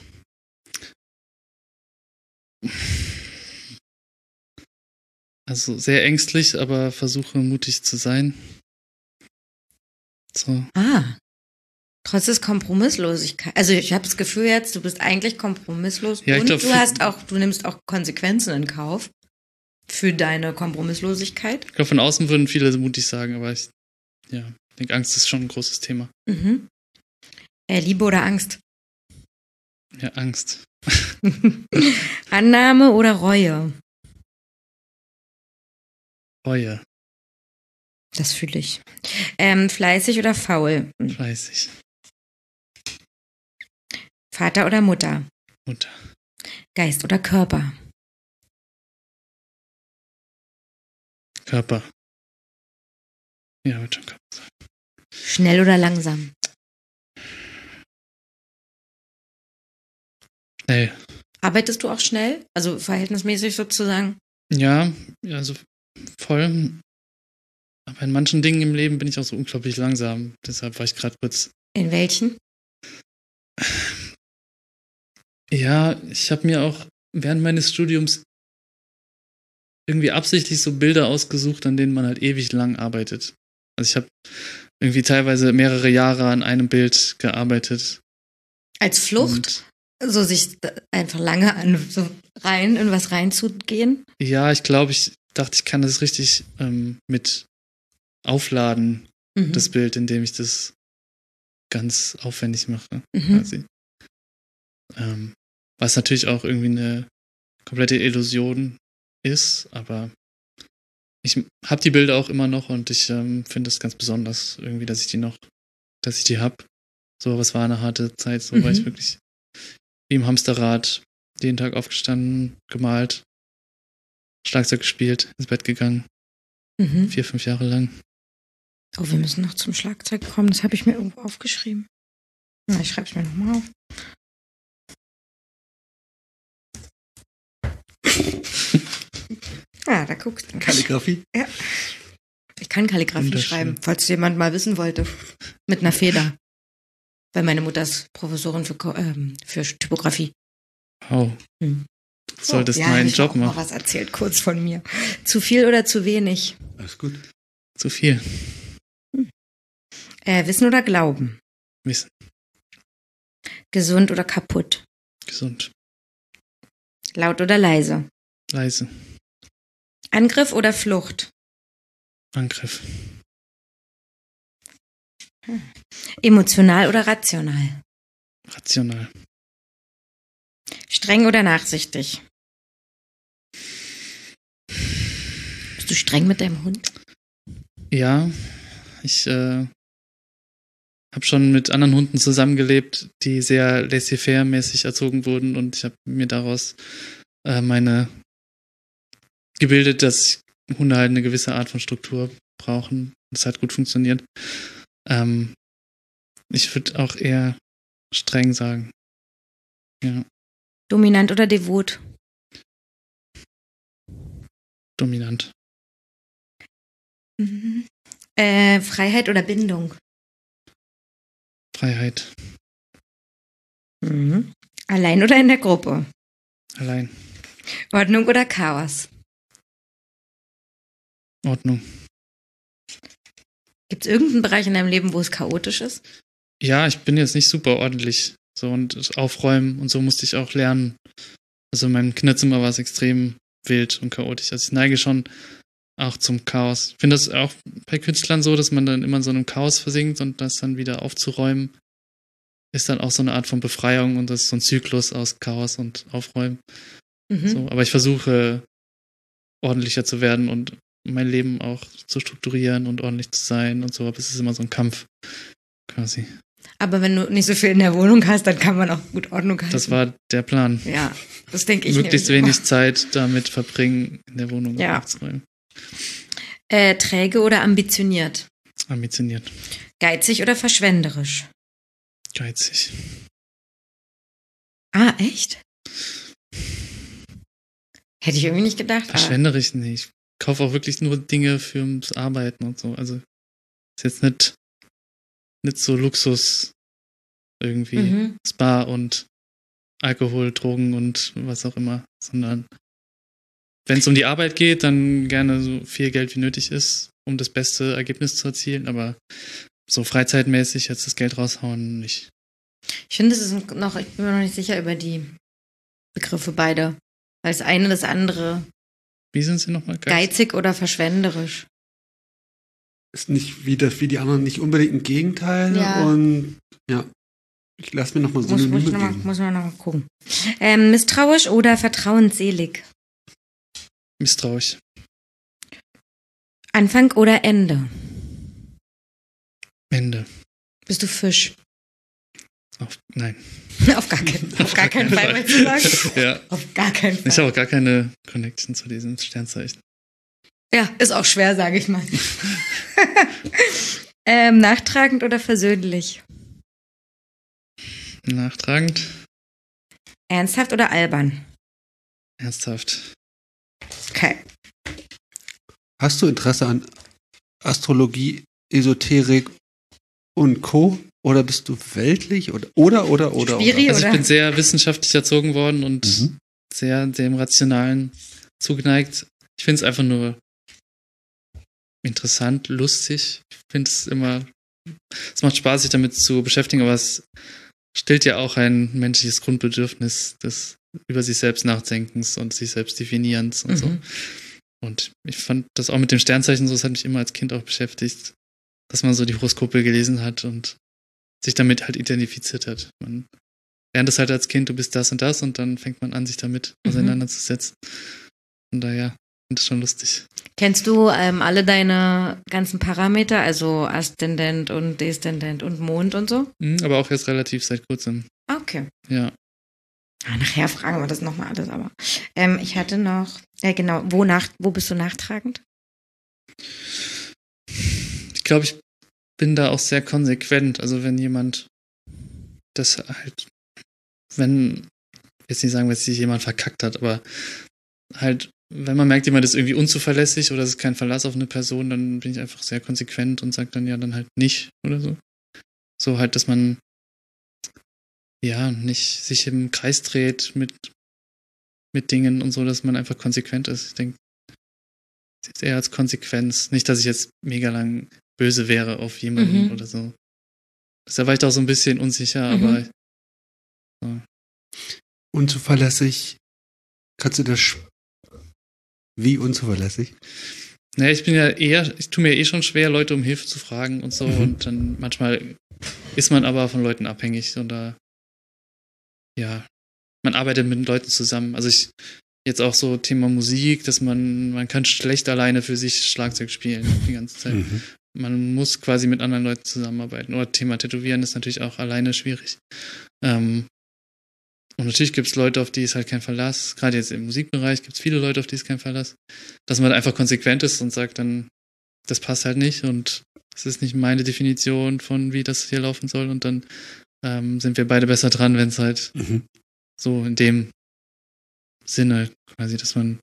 Also sehr ängstlich, aber versuche mutig zu sein. So. Trotz des Kompromisslosigkeit. Also ich habe das Gefühl jetzt, du bist eigentlich kompromisslos Ja, ich und glaub, du nimmst auch Konsequenzen in Kauf für deine Kompromisslosigkeit. Ich glaube, von außen würden viele mutig sagen, aber ich denke, Angst ist schon ein großes Thema. Mhm. Liebe oder Angst? Ja, Angst. Annahme oder Reue? Reue. Das fühle ich. Fleißig oder faul? Fleißig. Vater oder Mutter? Mutter. Geist oder Körper? Körper. Ja, wird schon Körper sein. Schnell oder langsam? Schnell. Arbeitest du auch schnell? Also verhältnismäßig sozusagen? Ja, also voll. Aber in manchen Dingen im Leben bin ich auch so unglaublich langsam. Deshalb war ich gerade kurz. In welchen? Ja, ich habe mir auch während meines Studiums irgendwie absichtlich so Bilder ausgesucht, an denen man halt ewig lang arbeitet. Also ich habe irgendwie teilweise mehrere Jahre an einem Bild gearbeitet. Als Flucht? So sich einfach lange in was reinzugehen? Ja, ich glaube, ich dachte, ich kann das richtig mit aufladen, das Bild, indem ich das ganz aufwendig mache, Mhm. quasi. Was natürlich auch irgendwie eine komplette Illusion ist, aber ich habe die Bilder auch immer noch und ich finde es ganz besonders irgendwie, dass ich die habe. So, aber es war eine harte Zeit, so war ich wirklich wie im Hamsterrad, jeden Tag aufgestanden, gemalt, Schlagzeug gespielt, ins Bett gegangen, 4, 5 Jahre lang. Oh, wir müssen noch zum Schlagzeug kommen. Das habe ich mir irgendwo aufgeschrieben. Na, ich schreibe es mir nochmal auf. Da guckst du. Kalligrafie? Ja. Ich kann Kalligrafie Wunderschön. schreiben, falls jemand mal wissen wollte. Mit einer Feder. Weil meine Mutter ist Professorin für Typografie. Wow. Hm. Du solltest ja, mal einen hab ich auch Job mal machen. was erzählt, kurz von mir. Zu viel oder zu wenig? Alles gut. Zu viel. Wissen oder Glauben? Wissen. Gesund oder kaputt? Gesund. Laut oder leise? Leise. Angriff oder Flucht? Angriff. Emotional oder rational? Rational. Streng oder nachsichtig? Bist du streng mit deinem Hund? Ja, ich habe schon mit anderen Hunden zusammengelebt, die sehr laissez-faire-mäßig erzogen wurden und ich habe mir daraus meine gebildet, dass Hunde halt eine gewisse Art von Struktur brauchen. Das hat gut funktioniert. Ich würde auch eher streng sagen. Ja, Dominant oder devot? dominant. Freiheit oder Bindung? Freiheit. Allein oder in der Gruppe? Allein. Ordnung oder Chaos? Ordnung. Gibt es irgendeinen Bereich in deinem Leben, wo es chaotisch ist? Ja, ich bin jetzt nicht super ordentlich. So und aufräumen und so musste ich auch lernen. Also in meinem Kinderzimmer war es extrem wild und chaotisch. Also ich neige schon auch zum Chaos. Ich finde das auch bei Künstlern so, dass man dann immer in so einem Chaos versinkt und das dann wieder aufzuräumen ist dann auch so eine Art von Befreiung und das ist so ein Zyklus aus Chaos und Aufräumen. So, aber ich versuche ordentlicher zu werden und mein Leben auch zu strukturieren und ordentlich zu sein und so, aber es ist immer so ein Kampf quasi. Aber wenn du nicht so viel in der Wohnung hast, dann kann man auch gut Ordnung halten. Das war der Plan. Ja, das denke ich. Möglichst nämlich wenig Zeit damit verbringen, in der Wohnung aufzuräumen. Träge oder ambitioniert? Ambitioniert. Geizig oder verschwenderisch? Geizig. Ah, echt? Hätte ich irgendwie nicht gedacht. Verschwenderisch nicht. Ich kaufe auch wirklich nur Dinge fürs Arbeiten und so. Also ist jetzt nicht so Luxus irgendwie. Spa und Alkohol, Drogen und was auch immer, sondern wenn es um die Arbeit geht, dann gerne so viel Geld wie nötig ist, um das beste Ergebnis zu erzielen, aber so freizeitmäßig jetzt das Geld raushauen nicht. Ich finde, ich bin mir noch nicht sicher über die Begriffe beide. Weil das eine das andere. Wie sind sie nochmal? Geizig oder verschwenderisch? Ist nicht wie die anderen nicht unbedingt ein Gegenteil. Ja. Und ja, ich lasse mir nochmal Synonyme geben. Muss man noch mal gucken. Misstrauisch oder vertrauensselig? Misstrauisch. Anfang oder Ende? Ende. Bist du Fisch? Nein. Auf gar keinen Fall, willst du sagen? Ja. Auf gar keinen Fall. Ich habe auch gar keine Connection zu diesem Sternzeichen. Ja, ist auch schwer, sage ich mal. Nachtragend oder versöhnlich? Nachtragend. Ernsthaft oder albern? Ernsthaft. Okay. Hast du Interesse an Astrologie, Esoterik und Co.? Oder bist du weltlich? Oder? Schwierig, Also ich oder? bin sehr wissenschaftlich erzogen worden und sehr dem Rationalen zugeneigt. Ich finde es einfach nur interessant, lustig. Ich finde es macht Spaß, sich damit zu beschäftigen, aber es stillt ja auch ein menschliches Grundbedürfnis des über sich selbst Nachdenkens und sich selbst Definierens und so. Und ich fand das auch mit dem Sternzeichen so, das hat mich immer als Kind auch beschäftigt, dass man so die Horoskope gelesen hat und sich damit halt identifiziert hat. Man lernt es halt als Kind, du bist das und dann fängt man an, sich damit auseinanderzusetzen. Von daher finde ich schon lustig. Kennst du alle deine ganzen Parameter, also Aszendent und Deszendent und Mond und so? Aber auch erst relativ seit kurzem. Okay. Ja. Nachher fragen wir das nochmal alles, aber ich hatte noch, genau, wo bist du nachtragend? Ich glaube, ich bin da auch sehr konsequent. Also wenn jemand das halt, jetzt nicht sagen, wenn sich jemand verkackt hat, aber halt, wenn man merkt, jemand ist irgendwie unzuverlässig oder es ist kein Verlass auf eine Person, dann bin ich einfach sehr konsequent und sage dann ja dann halt nicht oder so. So halt, dass man ja nicht sich im Kreis dreht mit Dingen und so, dass man einfach konsequent ist. Ich denke, jetzt eher als Konsequenz. Nicht, dass ich jetzt mega lang böse wäre auf jemanden oder so. Da war ich auch so ein bisschen unsicher, aber so. Unzuverlässig. Kannst du das wie unzuverlässig? Naja, ich tue mir schon schwer, Leute um Hilfe zu fragen und so. Und dann manchmal ist man aber von Leuten abhängig oder ja, man arbeitet mit Leuten zusammen. Also jetzt auch so Thema Musik, dass man kann schlecht alleine für sich Schlagzeug spielen die ganze Zeit. Man muss quasi mit anderen Leuten zusammenarbeiten. Oder Thema Tätowieren ist natürlich auch alleine schwierig. Und natürlich gibt es Leute, auf die es halt kein Verlass. Gerade jetzt im Musikbereich gibt es viele Leute, auf die es kein Verlass. Dass man einfach konsequent ist und sagt dann, das passt halt nicht und das ist nicht meine Definition von, wie das hier laufen soll. Und dann sind wir beide besser dran, wenn es halt so in dem Sinne quasi, dass man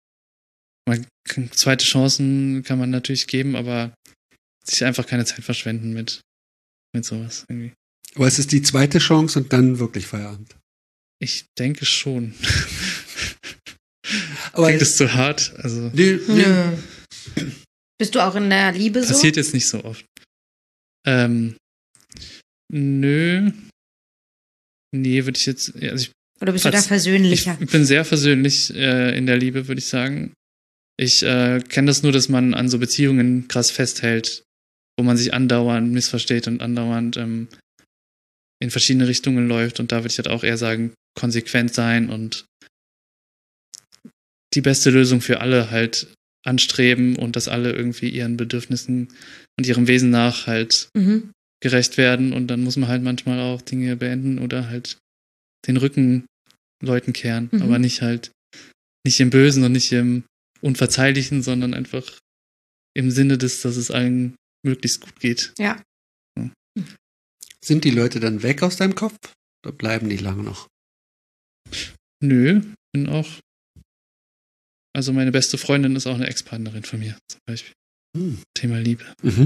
zweite Chancen kann man natürlich geben, aber sich einfach keine Zeit verschwenden mit sowas irgendwie. Aber es ist die zweite Chance und dann wirklich Feierabend. Ich denke schon. Aber klingt das zu hart? Also nee. Bist du auch in der Liebe so? passiert jetzt nicht so oft. Nö. Nee, würde ich jetzt. Also oder bist du da versöhnlicher? Ich bin sehr versöhnlich in der Liebe, würde ich sagen. Ich kenne das nur, dass man an so Beziehungen krass festhält, wo man sich andauernd missversteht und andauernd in verschiedene Richtungen läuft. Und da würde ich halt auch eher sagen, konsequent sein und die beste Lösung für alle halt anstreben und dass alle irgendwie ihren Bedürfnissen und ihrem Wesen nach halt gerecht werden. Und dann muss man halt manchmal auch Dinge beenden oder halt den Rücken Leuten kehren. Aber nicht im Bösen und nicht im Unverzeihlichen, sondern einfach im Sinne dass es allen möglichst gut geht. Ja. So. Sind die Leute dann weg aus deinem Kopf oder bleiben die lange noch? Nö, bin auch. Also meine beste Freundin ist auch eine Ex-Partnerin von mir, zum Beispiel. Thema Liebe.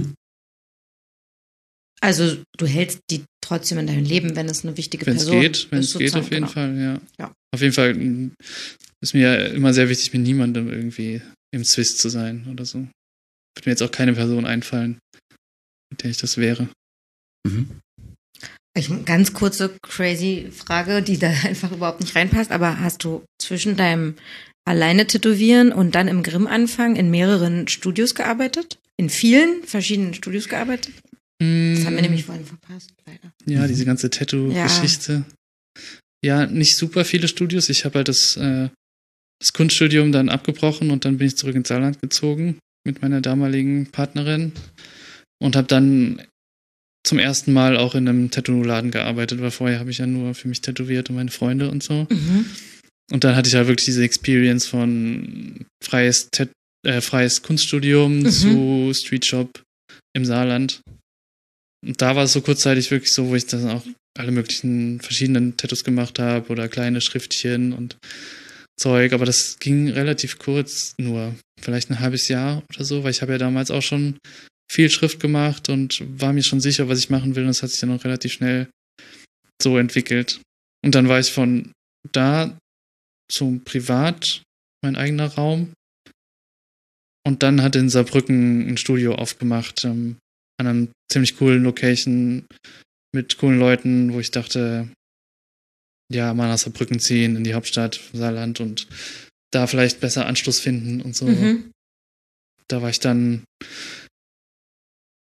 Also du hältst die trotzdem in deinem Leben, wenn es eine wichtige Wenn Person es geht, auf jeden genau. Fall, ja. Auf jeden Fall ist mir ja immer sehr wichtig, mit niemandem irgendwie im Zwist zu sein oder so. Wird mir jetzt auch keine Person einfallen, mit der ich das wäre. Ganz kurze, crazy Frage, die da einfach überhaupt nicht reinpasst, aber hast du zwischen deinem alleine Tätowieren und dann im Grimm-Anfang in mehreren Studios gearbeitet? In vielen verschiedenen Studios gearbeitet? Das haben wir nämlich vorhin verpasst, leider. Ja, diese ganze Tattoo-Geschichte. Ja, nicht super viele Studios. Ich habe halt das Kunststudium dann abgebrochen und dann bin ich zurück ins Saarland gezogen mit meiner damaligen Partnerin und habe dann zum ersten Mal auch in einem Tattoo-Laden gearbeitet, weil vorher habe ich ja nur für mich tätowiert und meine Freunde und so. Und dann hatte ich halt wirklich diese Experience von freies Kunststudium zu Street Shop im Saarland. Und da war es so kurzzeitig wirklich so, wo ich dann auch alle möglichen verschiedenen Tattoos gemacht habe oder kleine Schriftchen und Zeug, aber das ging relativ kurz, nur vielleicht ein halbes Jahr oder so, weil ich habe ja damals auch schon viel Schrift gemacht und war mir schon sicher, was ich machen will und das hat sich dann auch relativ schnell so entwickelt. Und dann war ich von da zum Privat, mein eigener Raum und dann hat in Saarbrücken ein Studio aufgemacht, an einem ziemlich coolen Location mit coolen Leuten, wo ich dachte, ja, mal nach Saarbrücken ziehen, in die Hauptstadt, Saarland und da vielleicht besser Anschluss finden und so. Da war ich dann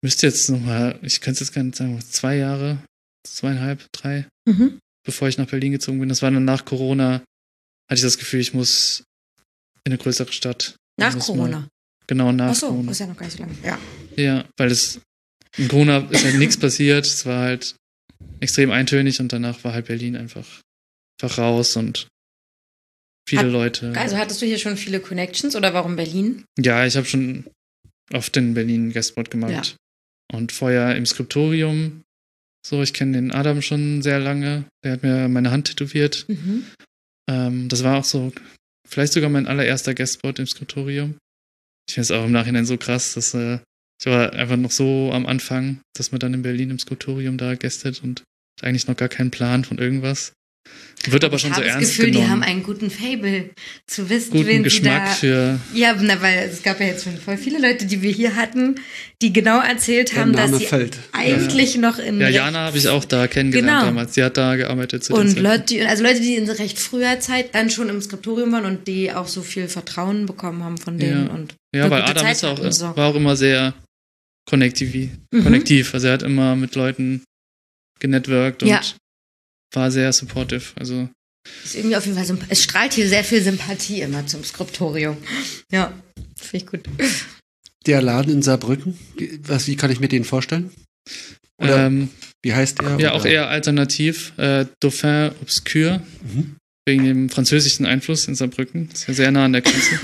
müsste jetzt nochmal, ich könnte es jetzt gar nicht sagen, 2 Jahre, 2,5, 3, bevor ich nach Berlin gezogen bin. Das war dann nach Corona, hatte ich das Gefühl, ich muss in eine größere Stadt. Nach Corona? Genau, nach Achso, Corona. ist ja noch gar nicht so lange. Ja. Ja, weil in Corona ist halt nichts passiert. Es war halt extrem eintönig und danach war halt Berlin einfach raus und viele Leute. Also hattest du hier schon viele Connections oder warum Berlin? Ja, ich habe schon oft in Berlin Guestspot gemacht. Ja. Und vorher im Skriptorium. So, ich kenne den Adam schon sehr lange. Der hat mir meine Hand tätowiert. Das war auch so, vielleicht sogar mein allererster Guestspot im Skriptorium. Ich finde es auch im Nachhinein so krass, dass ich war einfach noch so am Anfang, dass man dann in Berlin im Skriptorium da guestet und eigentlich noch gar keinen Plan von irgendwas. Wird aber schon so ernst genommen. Ich habe das Gefühl, die haben einen guten Fable zu wissen, guten wen Geschmack sie da... für... Ja, weil es gab ja jetzt schon voll viele Leute, die wir hier hatten, die genau erzählt haben, dass sie eigentlich noch in... Ja, Jana habe ich auch da kennengelernt damals. Die hat da gearbeitet. Und Leute, die in recht früher Zeit dann schon im Skriptorium waren und die auch so viel Vertrauen bekommen haben von denen. Und ja, weil Adam ist auch, war auch immer sehr konnektiv. Also er hat immer mit Leuten genetworked und war sehr supportive. Also ist irgendwie auf jeden Fall es strahlt hier sehr viel Sympathie immer zum Skriptorium. Ja, finde ich gut. Der Laden in Saarbrücken, wie kann ich mir den vorstellen? Oder wie heißt der? Ja, auch eher alternativ. Dauphin Obscur. Wegen dem französischen Einfluss in Saarbrücken. Ist ja sehr nah an der Grenze.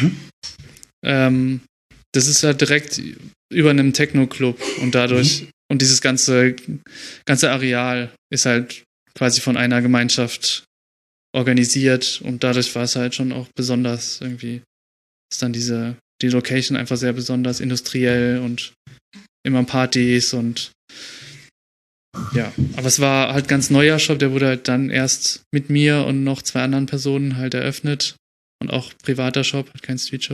Das ist halt direkt über einem Techno-Club und dadurch, und dieses ganze Areal ist halt quasi von einer Gemeinschaft organisiert und dadurch war es halt schon auch besonders irgendwie, ist dann die Location einfach sehr besonders industriell und immer Partys und ja, aber es war halt ganz neuer Shop, der wurde halt dann erst mit mir und noch 2 anderen Personen halt eröffnet und auch privater Shop, kein Streetshop.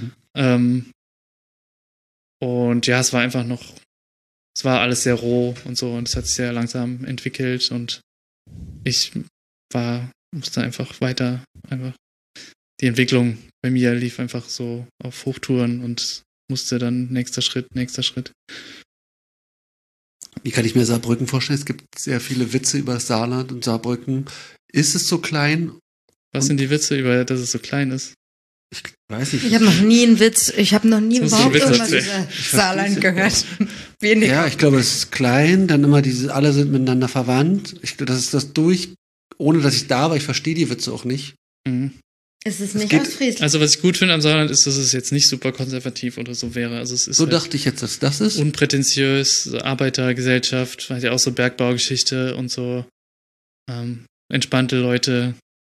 Und ja, es war einfach noch, es war alles sehr roh und so und es hat sich sehr langsam entwickelt und ich musste einfach die Entwicklung bei mir lief einfach so auf Hochtouren und musste dann nächster Schritt. Wie kann ich mir Saarbrücken vorstellen? Es gibt sehr viele Witze über das Saarland und Saarbrücken. Ist es so klein? Was sind die Witze über, dass es so klein ist? Ich weiß nicht. Ich habe noch nie überhaupt irgendwas über Saarland gehört. Wenig. Ja, ich glaube, es ist klein, dann immer alle sind miteinander verwandt. Ich glaube, das ist das ohne dass ich da war, ich verstehe die Witze auch nicht. Es ist nicht Ostfriesland. Also was ich gut finde am Saarland ist, dass es jetzt nicht super konservativ oder so wäre. Also es ist so halt dachte ich jetzt, dass das ist. Unprätentiös, Arbeitergesellschaft, weil ja auch so Bergbaugeschichte und so entspannte Leute.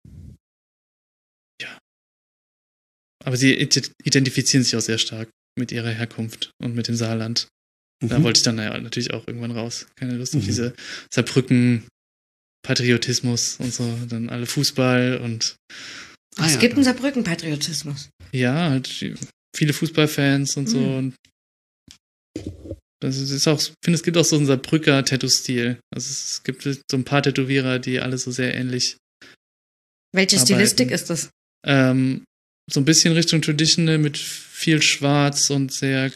Ja. Aber sie identifizieren sich auch sehr stark mit ihrer Herkunft und mit dem Saarland. Da wollte ich dann natürlich auch irgendwann raus. Keine Lust auf diese Saarbrücken-Patriotismus und so. Dann alle Fußball und es gibt einen Saarbrücken-Patriotismus. Ja, halt viele Fußballfans und so. Und das ist auch, ich finde, es gibt auch so einen Saarbrücker Tattoo-Stil. Also es gibt so ein paar Tätowierer, die alle so sehr ähnlich. Welche Stilistik ist das? So ein bisschen Richtung Traditional mit viel Schwarz und sehr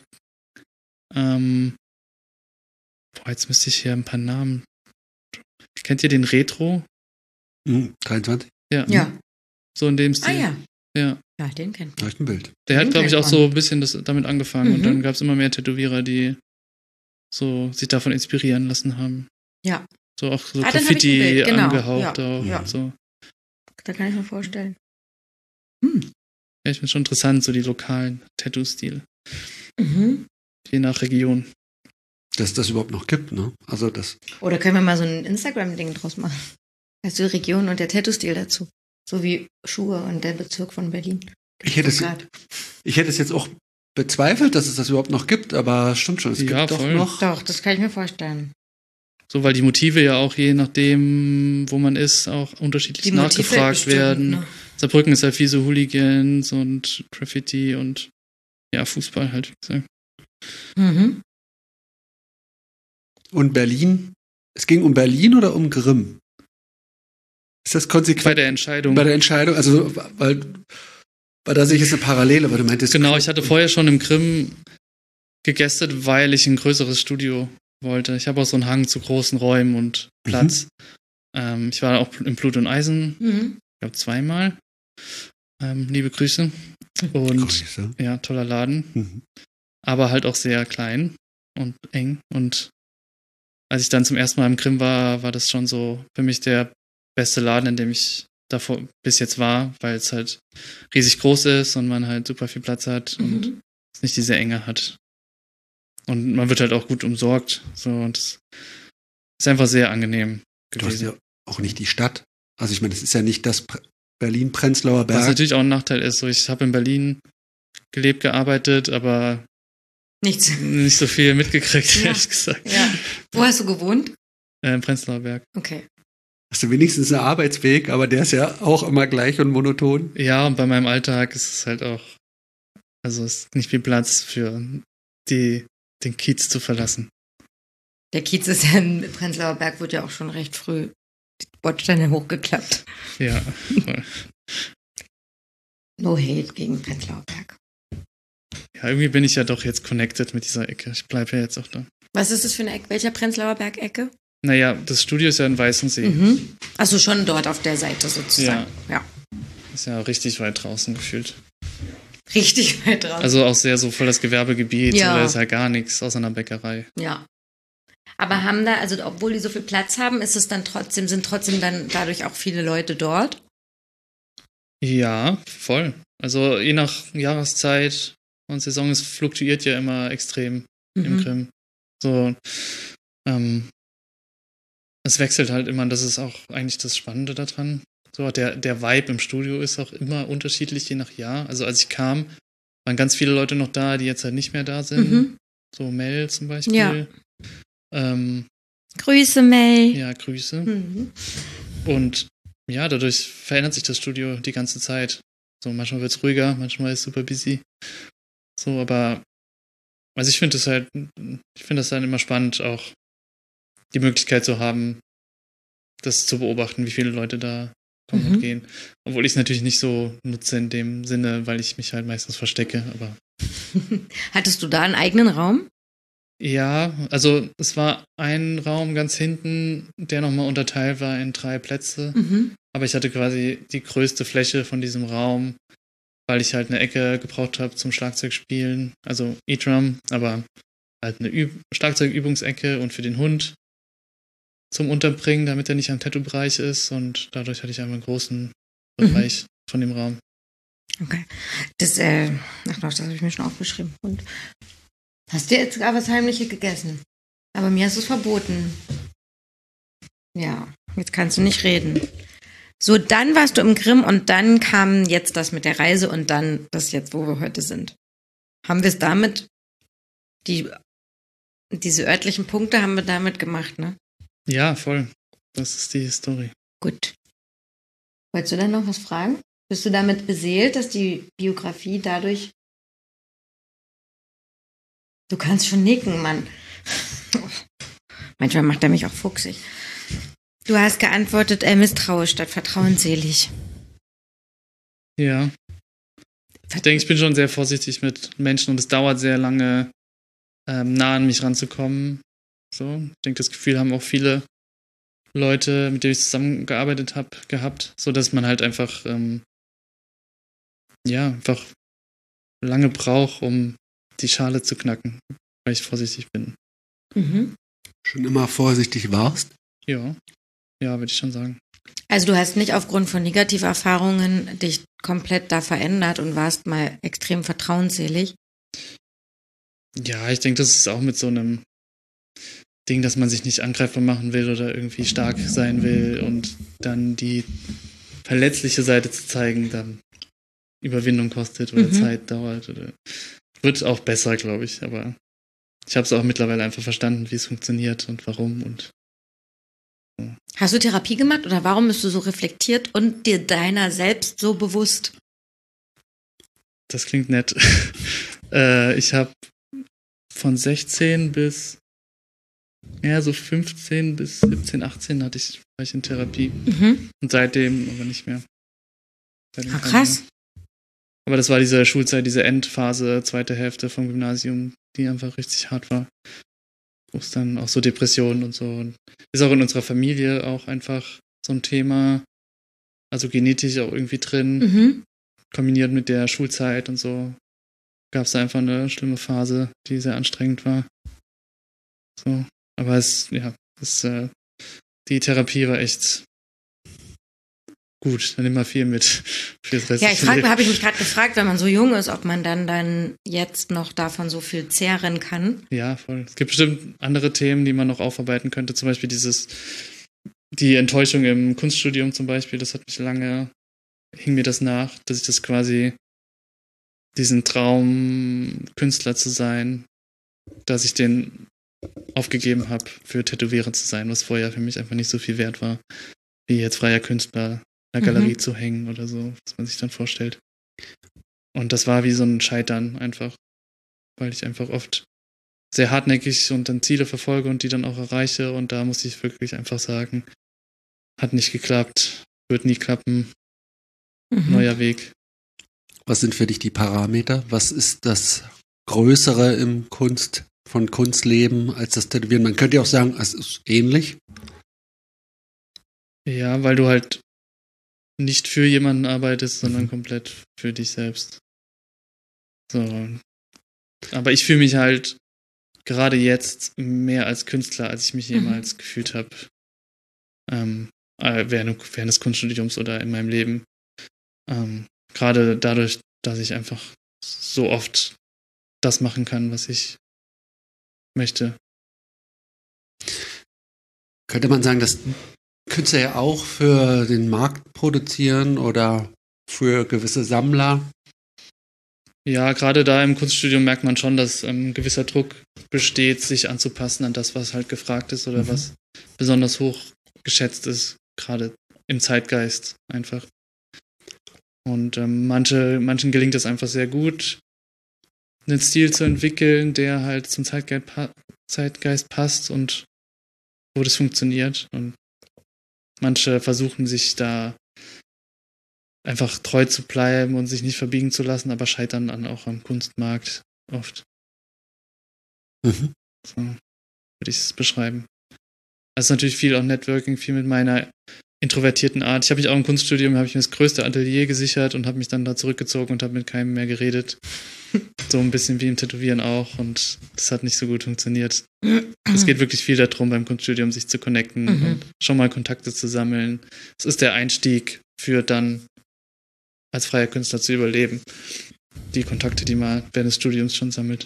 jetzt müsste ich hier ein paar Namen. Kennt ihr den Retro? 23? Ja. So in dem Stil. Ja, den kennt man. Da habe ich ein Bild. Der hat, glaube ich, auch so ein bisschen damit angefangen und dann gab es immer mehr Tätowierer, die so sich davon inspirieren lassen haben. Ja. So auch so Graffiti angehaucht auch. Ja. So. Da kann ich mir vorstellen. Ja, ich finde schon interessant, so die lokalen Tattoo-Stile. Je nach Region. Dass das überhaupt noch gibt, ne? Also das. Oder können wir mal so ein Instagram-Ding draus machen? Also die Region und der Tattoo-Stil dazu. So wie Schuhe und der Bezirk von Berlin. Ich hätte es jetzt auch bezweifelt, dass es das überhaupt noch gibt, aber stimmt schon, es gibt doch noch. Doch, das kann ich mir vorstellen. So, weil die Motive ja auch je nachdem, wo man ist, auch unterschiedlich nachgefragt werden. Ne? Saarbrücken ist halt viel so Hooligans und Graffiti und ja, Fußball halt, wie gesagt. Und Berlin? Es ging um Berlin oder um Grimm? Ist das konsequent? Bei der Entscheidung. Bei der Entscheidung, also, weil da sehe ich jetzt eine Parallele, weil du meintest. Genau, ich hatte vorher schon im Grimm gegestet, weil ich ein größeres Studio wollte. Ich habe auch so einen Hang zu großen Räumen und Platz. Ich war auch im Blut und Eisen, ich glaube 2-mal. Liebe Grüße. Und Grüße. ja, toller Laden. Aber halt auch sehr klein und eng. Und als ich dann zum ersten Mal im Grimm war, war das schon so für mich der beste Laden, in dem ich davor bis jetzt war, weil es halt riesig groß ist und man halt super viel Platz hat und es nicht diese Enge hat. Und man wird halt auch gut umsorgt. So, und es ist einfach sehr angenehm Du hast gewesen. ja auch nicht die Stadt. Also ich meine, es ist ja nicht das Berlin-Prenzlauer Berg. Was natürlich auch ein Nachteil ist. So, ich habe in Berlin gelebt, gearbeitet, aber Nichts. nicht so viel mitgekriegt, Ja. ehrlich gesagt. Ja. Wo hast du gewohnt? Im Prenzlauer Berg. Okay. Hast du wenigstens einen Arbeitsweg, aber der ist ja auch immer gleich und monoton. Ja, und bei meinem Alltag ist es halt auch, also es ist nicht viel Platz für den Kiez zu verlassen. Der Kiez ist ja im Prenzlauer Berg, wurde ja auch schon recht früh die Bordsteine hochgeklappt. Ja, voll. No hate gegen Prenzlauer Berg. Ja, irgendwie bin ich ja doch jetzt connected mit dieser Ecke. Ich bleibe ja jetzt auch da. Was ist das für eine Ecke? Welcher Prenzlauer Berg-Ecke? Naja, das Studio ist ja in Weißensee. Achso, schon dort auf der Seite sozusagen. Ja. Ist ja richtig weit draußen gefühlt. Richtig weit draußen. Also auch sehr so voll das Gewerbegebiet. Ja. Da ist halt gar nichts außer einer Bäckerei. Ja. Aber haben da, also obwohl die so viel Platz haben, ist es dann trotzdem, sind trotzdem dann dadurch auch viele Leute dort? Ja, voll. Also je nach Jahreszeit und Saison, es fluktuiert ja immer extrem im Grimm. So, es wechselt halt immer, und das ist auch eigentlich das Spannende daran. So, der Vibe im Studio ist auch immer unterschiedlich, je nach Jahr. Also als ich kam, waren ganz viele Leute noch da, die jetzt halt nicht mehr da sind. So Mel zum Beispiel. Ja. Ähm, Grüße, Mel. ja, Grüße. Und ja, dadurch verändert sich das Studio die ganze Zeit. So, manchmal wird es ruhiger, manchmal ist es super busy. So, aber also ich finde das dann immer spannend, auch die Möglichkeit zu haben, das zu beobachten, wie viele Leute da kommen und gehen. Obwohl ich es natürlich nicht so nutze in dem Sinne, weil ich mich halt meistens verstecke, aber. Hattest du da einen eigenen Raum? Ja, also es war ein Raum ganz hinten, der nochmal unterteilt war in 3 Plätze. Aber ich hatte quasi die größte Fläche von diesem Raum, weil ich halt eine Ecke gebraucht habe zum Schlagzeugspielen, also E-Drum, aber halt eine Schlagzeugübungsecke und für den Hund zum Unterbringen, damit er nicht am Tattoo-Bereich ist, und dadurch hatte ich einmal einen großen Bereich von dem Raum. Okay. Das habe ich mir schon aufgeschrieben. Und hast du jetzt gar was Heimliches gegessen? Aber mir hast du es verboten. Ja, jetzt kannst du nicht reden. So, dann warst du im Grimm und dann kam jetzt das mit der Reise und dann das jetzt, wo wir heute sind. Haben wir es damit, diese örtlichen Punkte haben wir damit gemacht, ne? Ja, voll. Das ist die Story. Gut. Wolltest du dann noch was fragen? Bist du damit beseelt, dass die Biografie dadurch... Du kannst schon nicken, Mann. Manchmal macht er mich auch fuchsig. Du hast geantwortet, misstrauisch statt vertrauensselig. Ja. Ich denke, ich bin schon sehr vorsichtig mit Menschen und es dauert sehr lange, nah an mich ranzukommen. So. Ich denke, das Gefühl haben auch viele Leute, mit denen ich zusammengearbeitet habe, gehabt, so dass man halt einfach einfach lange braucht, um die Schale zu knacken, weil ich vorsichtig bin. Schon immer vorsichtig warst? Ja, würde ich schon sagen. Also du hast nicht aufgrund von Negativerfahrungen dich komplett da verändert und warst mal extrem vertrauensselig? Ja, ich denke, das ist auch mit so einem Ding, dass man sich nicht angreifbar machen will oder irgendwie stark sein will und dann die verletzliche Seite zu zeigen, dann Überwindung kostet oder Zeit dauert. Oder wird auch besser, glaube ich. Aber ich habe es auch mittlerweile einfach verstanden, wie es funktioniert und warum. Und so. Hast du Therapie gemacht oder warum bist du so reflektiert und dir deiner selbst so bewusst? Das klingt nett. Ich habe von 16 bis so 15 bis 17, 18 war ich in Therapie. Und seitdem aber nicht mehr. Krass. Aber das war diese Schulzeit, diese Endphase, zweite Hälfte vom Gymnasium, die einfach richtig hart war. Wo es dann auch so Depressionen und so. Und ist auch in unserer Familie auch einfach so ein Thema, also genetisch auch irgendwie drin, kombiniert mit der Schulzeit und so. Gab es einfach eine schlimme Phase, die sehr anstrengend war. So. Aber die Therapie war echt gut. Dann nimm mal viel mit fürs Rest. Ja, habe ich mich gerade gefragt, wenn man so jung ist, ob man dann jetzt noch davon so viel zehren kann. Ja, voll. Es gibt bestimmt andere Themen, die man noch aufarbeiten könnte. Zum Beispiel die Enttäuschung im Kunststudium zum Beispiel, das hat mich hing mir das nach, dass ich das quasi, diesen Traum, Künstler zu sein, dass ich den aufgegeben habe, für Tätowierer zu sein, was vorher für mich einfach nicht so viel wert war, wie jetzt freier Künstler in einer Galerie zu hängen oder so, was man sich dann vorstellt. Und das war wie so ein Scheitern einfach, weil ich einfach oft sehr hartnäckig und dann Ziele verfolge und die dann auch erreiche, und da muss ich wirklich einfach sagen, hat nicht geklappt, wird nie klappen, neuer Weg. Was sind für dich die Parameter? Was ist das Größere von Kunstleben als das Tätowieren? Man könnte ja auch sagen, es ist ähnlich. Ja, weil du halt nicht für jemanden arbeitest, sondern komplett für dich selbst. So. Aber ich fühle mich halt gerade jetzt mehr als Künstler, als ich mich jemals gefühlt habe. Während des Kunststudiums oder in meinem Leben. Gerade dadurch, dass ich einfach so oft das machen kann, was ich möchte. Könnte man sagen, dass Künstler ja auch für den Markt produzieren oder für gewisse Sammler? Ja, gerade da im Kunststudium merkt man schon, dass ein gewisser Druck besteht, sich anzupassen an das, was halt gefragt ist oder was besonders hoch geschätzt ist, gerade im Zeitgeist einfach. Und manchen gelingt es einfach sehr gut, einen Stil zu entwickeln, der halt zum Zeitgeist passt und wo das funktioniert. Und manche versuchen sich da einfach treu zu bleiben und sich nicht verbiegen zu lassen, aber scheitern dann auch am Kunstmarkt oft. So würde ich es beschreiben. Es ist natürlich viel auch Networking, viel mit meiner introvertierten Art. Ich habe mich auch im Kunststudium, habe ich mir das größte Atelier gesichert und habe mich dann da zurückgezogen und habe mit keinem mehr geredet. So ein bisschen wie im Tätowieren auch, und das hat nicht so gut funktioniert. Es geht wirklich viel darum, beim Kunststudium sich zu connecten und schon mal Kontakte zu sammeln. Es ist der Einstieg für dann als freier Künstler zu überleben. Die Kontakte, die man während des Studiums schon sammelt.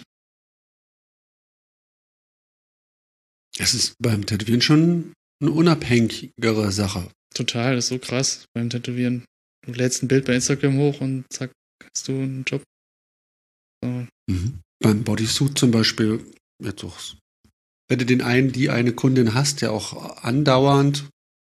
Es ist beim Tätowieren schon eine unabhängigere Sache. Total, das ist so krass beim Tätowieren. Du lädst ein Bild bei Instagram hoch und zack, hast du einen Job. So. Beim Bodysuit zum Beispiel, jetzt auch, wenn du die eine Kundin hast, ja auch andauernd.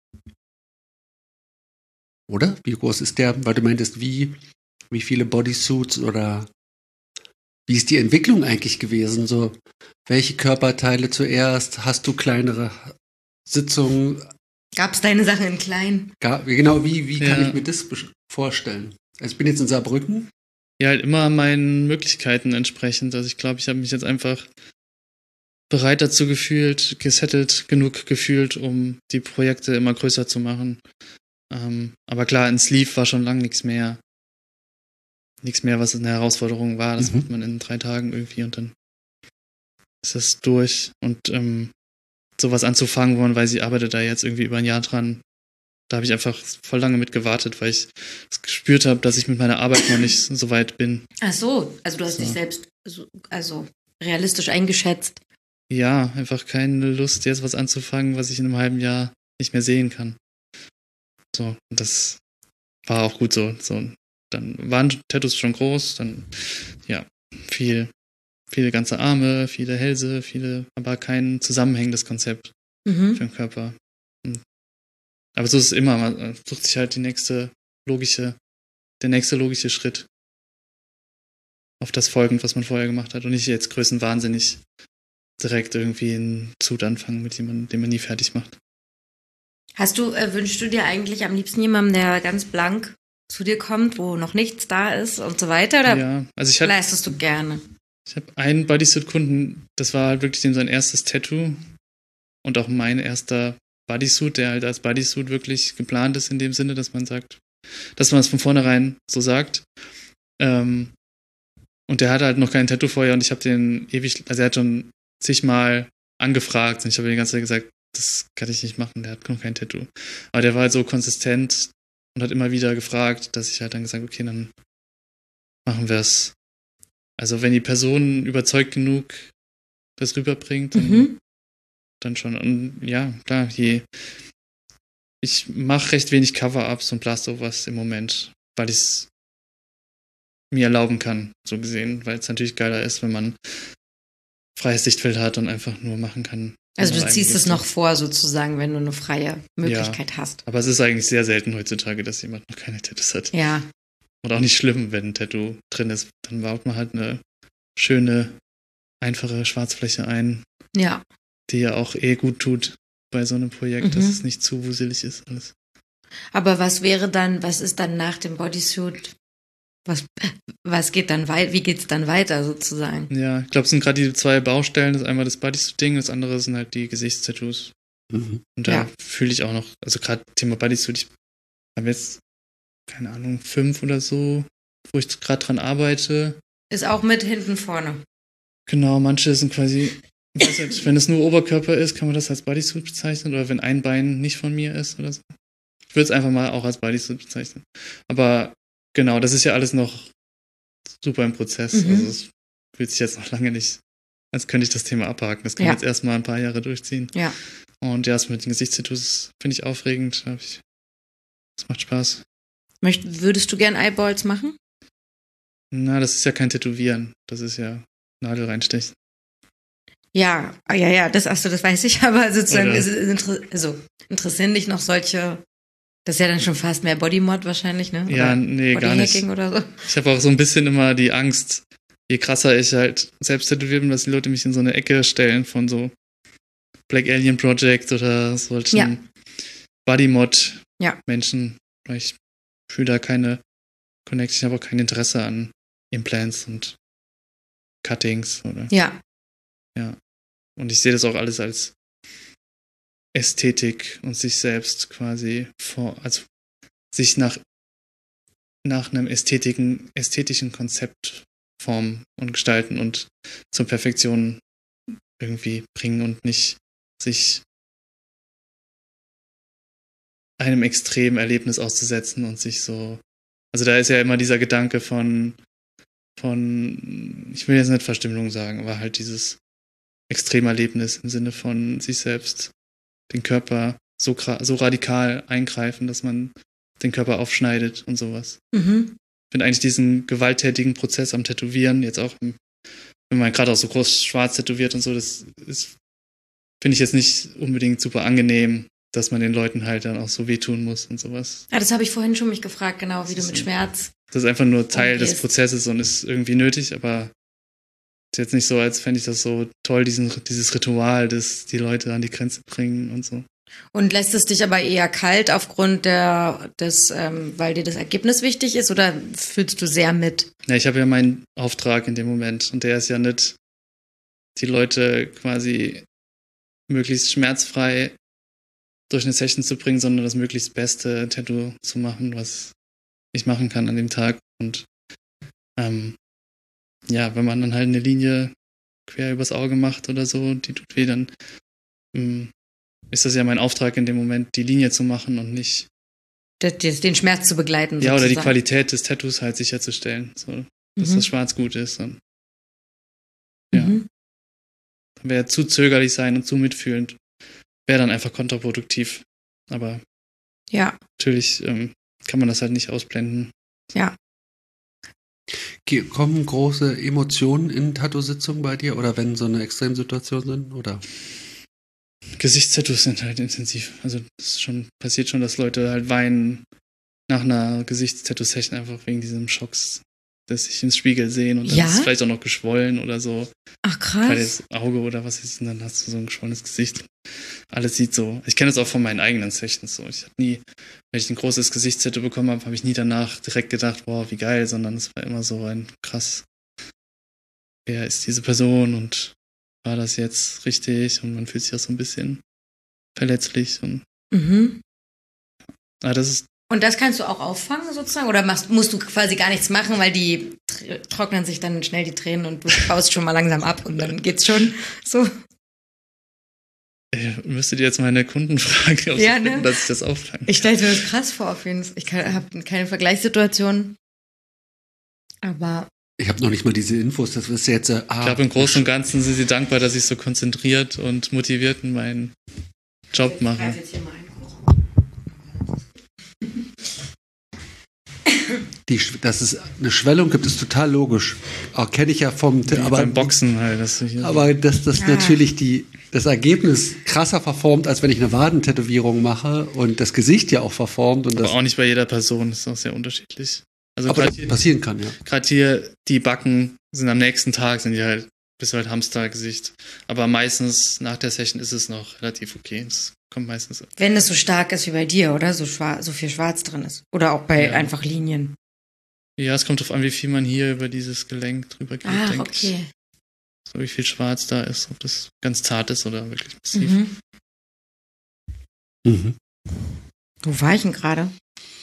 Oder? Wie groß ist der? Weil du meintest, wie viele Bodysuits oder wie ist die Entwicklung eigentlich gewesen? So, welche Körperteile zuerst? Hast du kleinere Sitzungen? Gab es deine Sachen in klein? Genau, wie kann ich mir das vorstellen? Also ich bin jetzt in Saarbrücken. Ja, halt immer meinen Möglichkeiten entsprechend. Also ich glaube, ich habe mich jetzt einfach bereit dazu gefühlt, gesettelt genug gefühlt, um die Projekte immer größer zu machen. Aber klar, ein Sleeve war schon lange nichts mehr. Nichts mehr, was eine Herausforderung war. Das macht man in 3 Tagen irgendwie und dann ist das durch. Und sowas anzufangen, wo man weiß, ich arbeite da jetzt irgendwie über ein Jahr dran, da habe ich einfach voll lange mit gewartet, weil ich es gespürt habe, dass ich mit meiner Arbeit noch nicht so weit bin. Ach so, also du hast dich selbst also realistisch eingeschätzt. Ja, einfach keine Lust, jetzt was anzufangen, was ich in einem halben Jahr nicht mehr sehen kann. So, und das war auch gut so. Dann waren Tattoos schon groß, dann, ja, viele ganze Arme, viele Hälse, aber kein zusammenhängendes Konzept für den Körper. Aber so ist es immer, man sucht sich halt der nächste logische Schritt auf das folgend, was man vorher gemacht hat, und nicht jetzt größenwahnsinnig direkt irgendwie einen Zut anfangen mit jemandem, den man nie fertig macht. Wünschst du dir eigentlich am liebsten jemanden, der ganz blank zu dir kommt, wo noch nichts da ist und so weiter? Oder ja, also leistest du gerne? Ich habe einen Bodysuit-Kunden, das war halt wirklich dem sein erstes Tattoo und auch mein erster Bodysuit, der halt als Bodysuit wirklich geplant ist in dem Sinne, dass man sagt, dass man es von vornherein so sagt. Und der hatte halt noch kein Tattoo vorher und ich habe den ewig, also er hat schon zigmal angefragt und ich habe die ganze Zeit gesagt, das kann ich nicht machen, der hat noch kein Tattoo. Aber der war halt so konsistent und hat immer wieder gefragt, dass ich halt dann gesagt, okay, dann machen wir es. Also wenn die Person überzeugt genug das rüberbringt, dann schon. Und ja, klar, ich mache recht wenig Cover-Ups und Blastover im Moment, weil ich es mir erlauben kann, so gesehen, weil es natürlich geiler ist, wenn man freies Sichtfeld hat und einfach nur machen kann. Also du ziehst es noch vor, sozusagen, wenn du eine freie Möglichkeit hast. Aber es ist eigentlich sehr selten heutzutage, dass jemand noch keine Tattoos hat. Ja. Und auch nicht schlimm, wenn ein Tattoo drin ist. Dann baut man halt eine schöne, einfache Schwarzfläche ein. Ja. Die ja auch gut tut bei so einem Projekt, dass es nicht zu wuselig ist alles. Aber was ist dann nach dem Bodysuit? Was geht dann weiter? Wie geht's dann weiter sozusagen? Ja, ich glaube, es sind gerade die zwei Baustellen. Das ist einmal das Bodysuit-Ding, das andere sind halt die Gesichtstattoos. Und da fühle ich auch noch, also gerade Thema Bodysuit, ich habe jetzt, keine Ahnung, 5 oder so, wo ich gerade dran arbeite. Ist auch mit hinten vorne. Genau, manche sind quasi, ich weiß nicht, wenn es nur Oberkörper ist, kann man das als Bodysuit bezeichnen oder wenn ein Bein nicht von mir ist oder so. Ich würde es einfach mal auch als Bodysuit bezeichnen. Aber genau, das ist ja alles noch super im Prozess. Also es fühlt sich jetzt noch lange nicht, als könnte ich das Thema abhaken. Das kann man jetzt erstmal ein paar Jahre durchziehen. Ja. Und ja, das mit den Gesichtstattoos finde ich aufregend. Das macht Spaß. Würdest du gern Eyeballs machen? Na, das ist ja kein Tätowieren. Das ist ja Nadel reinstechen. Ja, das weiß ich, aber sozusagen interessieren dich noch solche, das ist ja dann schon fast mehr Bodymod wahrscheinlich, ne? Oder ja, nee, gar nicht. Oder so. Ich habe auch so ein bisschen immer die Angst, je krasser ich halt selbst tätowiert bin, dass die Leute mich in so eine Ecke stellen von so Black Alien Project oder solchen Bodymod-Menschen, weil ich fühle da keine Connection, ich habe auch kein Interesse an Implants und Cuttings oder. Ja. Und ich sehe das auch alles als Ästhetik und sich selbst quasi also sich nach einem ästhetischen Konzept formen und gestalten und zur Perfektion irgendwie bringen und nicht sich einem extremen Erlebnis auszusetzen und sich so, also da ist ja immer dieser Gedanke von ich will jetzt nicht Verstümmelung sagen, aber halt dieses Extremerlebnis im Sinne von sich selbst, den Körper so radikal eingreifen, dass man den Körper aufschneidet und sowas. Ich finde eigentlich diesen gewalttätigen Prozess am Tätowieren, jetzt auch, wenn man gerade auch so groß schwarz tätowiert und so, das ist, finde ich jetzt nicht unbedingt super angenehm, dass man den Leuten halt dann auch so wehtun muss und sowas. Ja, das habe ich vorhin schon mich gefragt, genau, wie du mit Schmerz. Das ist einfach nur Teil des Prozesses und ist irgendwie nötig, aber ist jetzt nicht so, als fände ich das so toll, dieses Ritual, das die Leute an die Grenze bringen und so. Und lässt es dich aber eher kalt aufgrund weil dir das Ergebnis wichtig ist, oder fühlst du sehr mit? Ja, ich habe ja meinen Auftrag in dem Moment und der ist ja nicht, die Leute quasi möglichst schmerzfrei durch eine Session zu bringen, sondern das möglichst beste Tattoo zu machen, was ich machen kann an dem Tag. Und wenn man dann halt eine Linie quer übers Auge macht oder so, die tut weh, dann ist das ja mein Auftrag in dem Moment, die Linie zu machen und nicht den Schmerz zu begleiten. Ja, sozusagen. Oder die Qualität des Tattoos halt sicherzustellen, so, dass das Schwarz gut ist. Und, dann wäre zu zögerlich sein und zu mitfühlend, wäre dann einfach kontraproduktiv. Aber natürlich kann man das halt nicht ausblenden. Ja. Kommen große Emotionen in Tattoo-Sitzungen bei dir oder wenn so eine Extremsituation sind, oder? Gesichtstattoos sind halt intensiv. Also das passiert schon, dass Leute halt weinen nach einer Gesichtstattoo-Session einfach wegen diesem Schocks, dass sich ins Spiegel sehen und dann ist es vielleicht auch noch geschwollen oder so. Ach krass. Bei das Auge oder was ist, und dann hast du so ein geschwollenes Gesicht. Alles sieht so. Ich kenne das auch von meinen eigenen Sessions so. Ich habe nie, wenn ich ein großes Gesichtstattoo bekommen habe, habe ich nie danach direkt gedacht, wow, wie geil, sondern es war immer so ein krass, wer ist diese Person und war das jetzt richtig? Und man fühlt sich auch so ein bisschen verletzlich. Und das ist. Und das kannst du auch auffangen sozusagen? Oder musst du quasi gar nichts machen, weil die trocknen sich dann schnell die Tränen und du baust schon mal langsam ab und dann geht's schon so? Müsstet ihr jetzt meine Kunden fragen, ob sie finden, dass ich das auffange. Ich stelle mir das krass vor, auf jeden Fall. Ich habe keine Vergleichssituation. Aber. Ich habe noch nicht mal diese Infos, das ist jetzt. Ich glaube, im Großen und Ganzen sind sie dankbar, dass ich so konzentriert und motiviert meinen Job mache. Ich greife jetzt hier mal ein. Dass es eine Schwellung gibt, ist total logisch. Auch kenne ich ja vom. Aber beim Boxen halt. Aber dass das natürlich das Ergebnis krasser verformt, als wenn ich eine Wadentätowierung mache und das Gesicht ja auch verformt. Und aber auch nicht bei jeder Person, das ist auch sehr unterschiedlich. Also aber das passieren kann, ja. Gerade hier, die Backen sind am nächsten Tag, sind die halt, bist du halt Hamstergesicht. Aber meistens nach der Session ist es noch relativ okay. Es kommt meistens. Wenn es so stark ist wie bei dir, oder? So viel Schwarz drin ist. Oder auch bei einfach Linien. Ja, es kommt drauf an, wie viel man hier über dieses Gelenk drüber geht, denke okay. ich. So wie viel Schwarz da ist, ob das ganz zart ist oder wirklich massiv. Wo war ich denn gerade?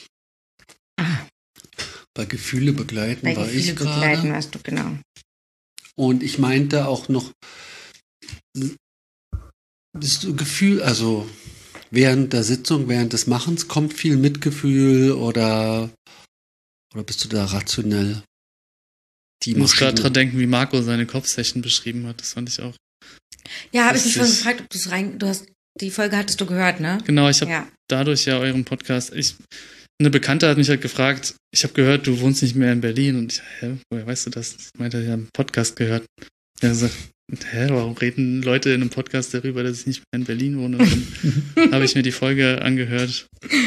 Bei Gefühle begleiten war ich gerade. Begleiten warst du, genau. Und ich meinte auch noch, das Gefühl, also während der Sitzung, während des Machens, kommt viel Mitgefühl oder bist du da rationell? Ich muss gerade dran denken, wie Marco seine Kopfsession beschrieben hat. Das fand ich auch. Ja, habe ich mich vorhin gefragt, ob du hast, die Folge hattest du gehört, ne? Genau, ich habe dadurch ja euren Podcast. Eine Bekannte hat mich halt gefragt, ich habe gehört, du wohnst nicht mehr in Berlin. Und ich, woher weißt du das? Ich meinte, ich habe einen Podcast gehört. Er sagt, warum reden Leute in einem Podcast darüber, dass ich nicht mehr in Berlin wohne? Und dann habe ich mir die Folge angehört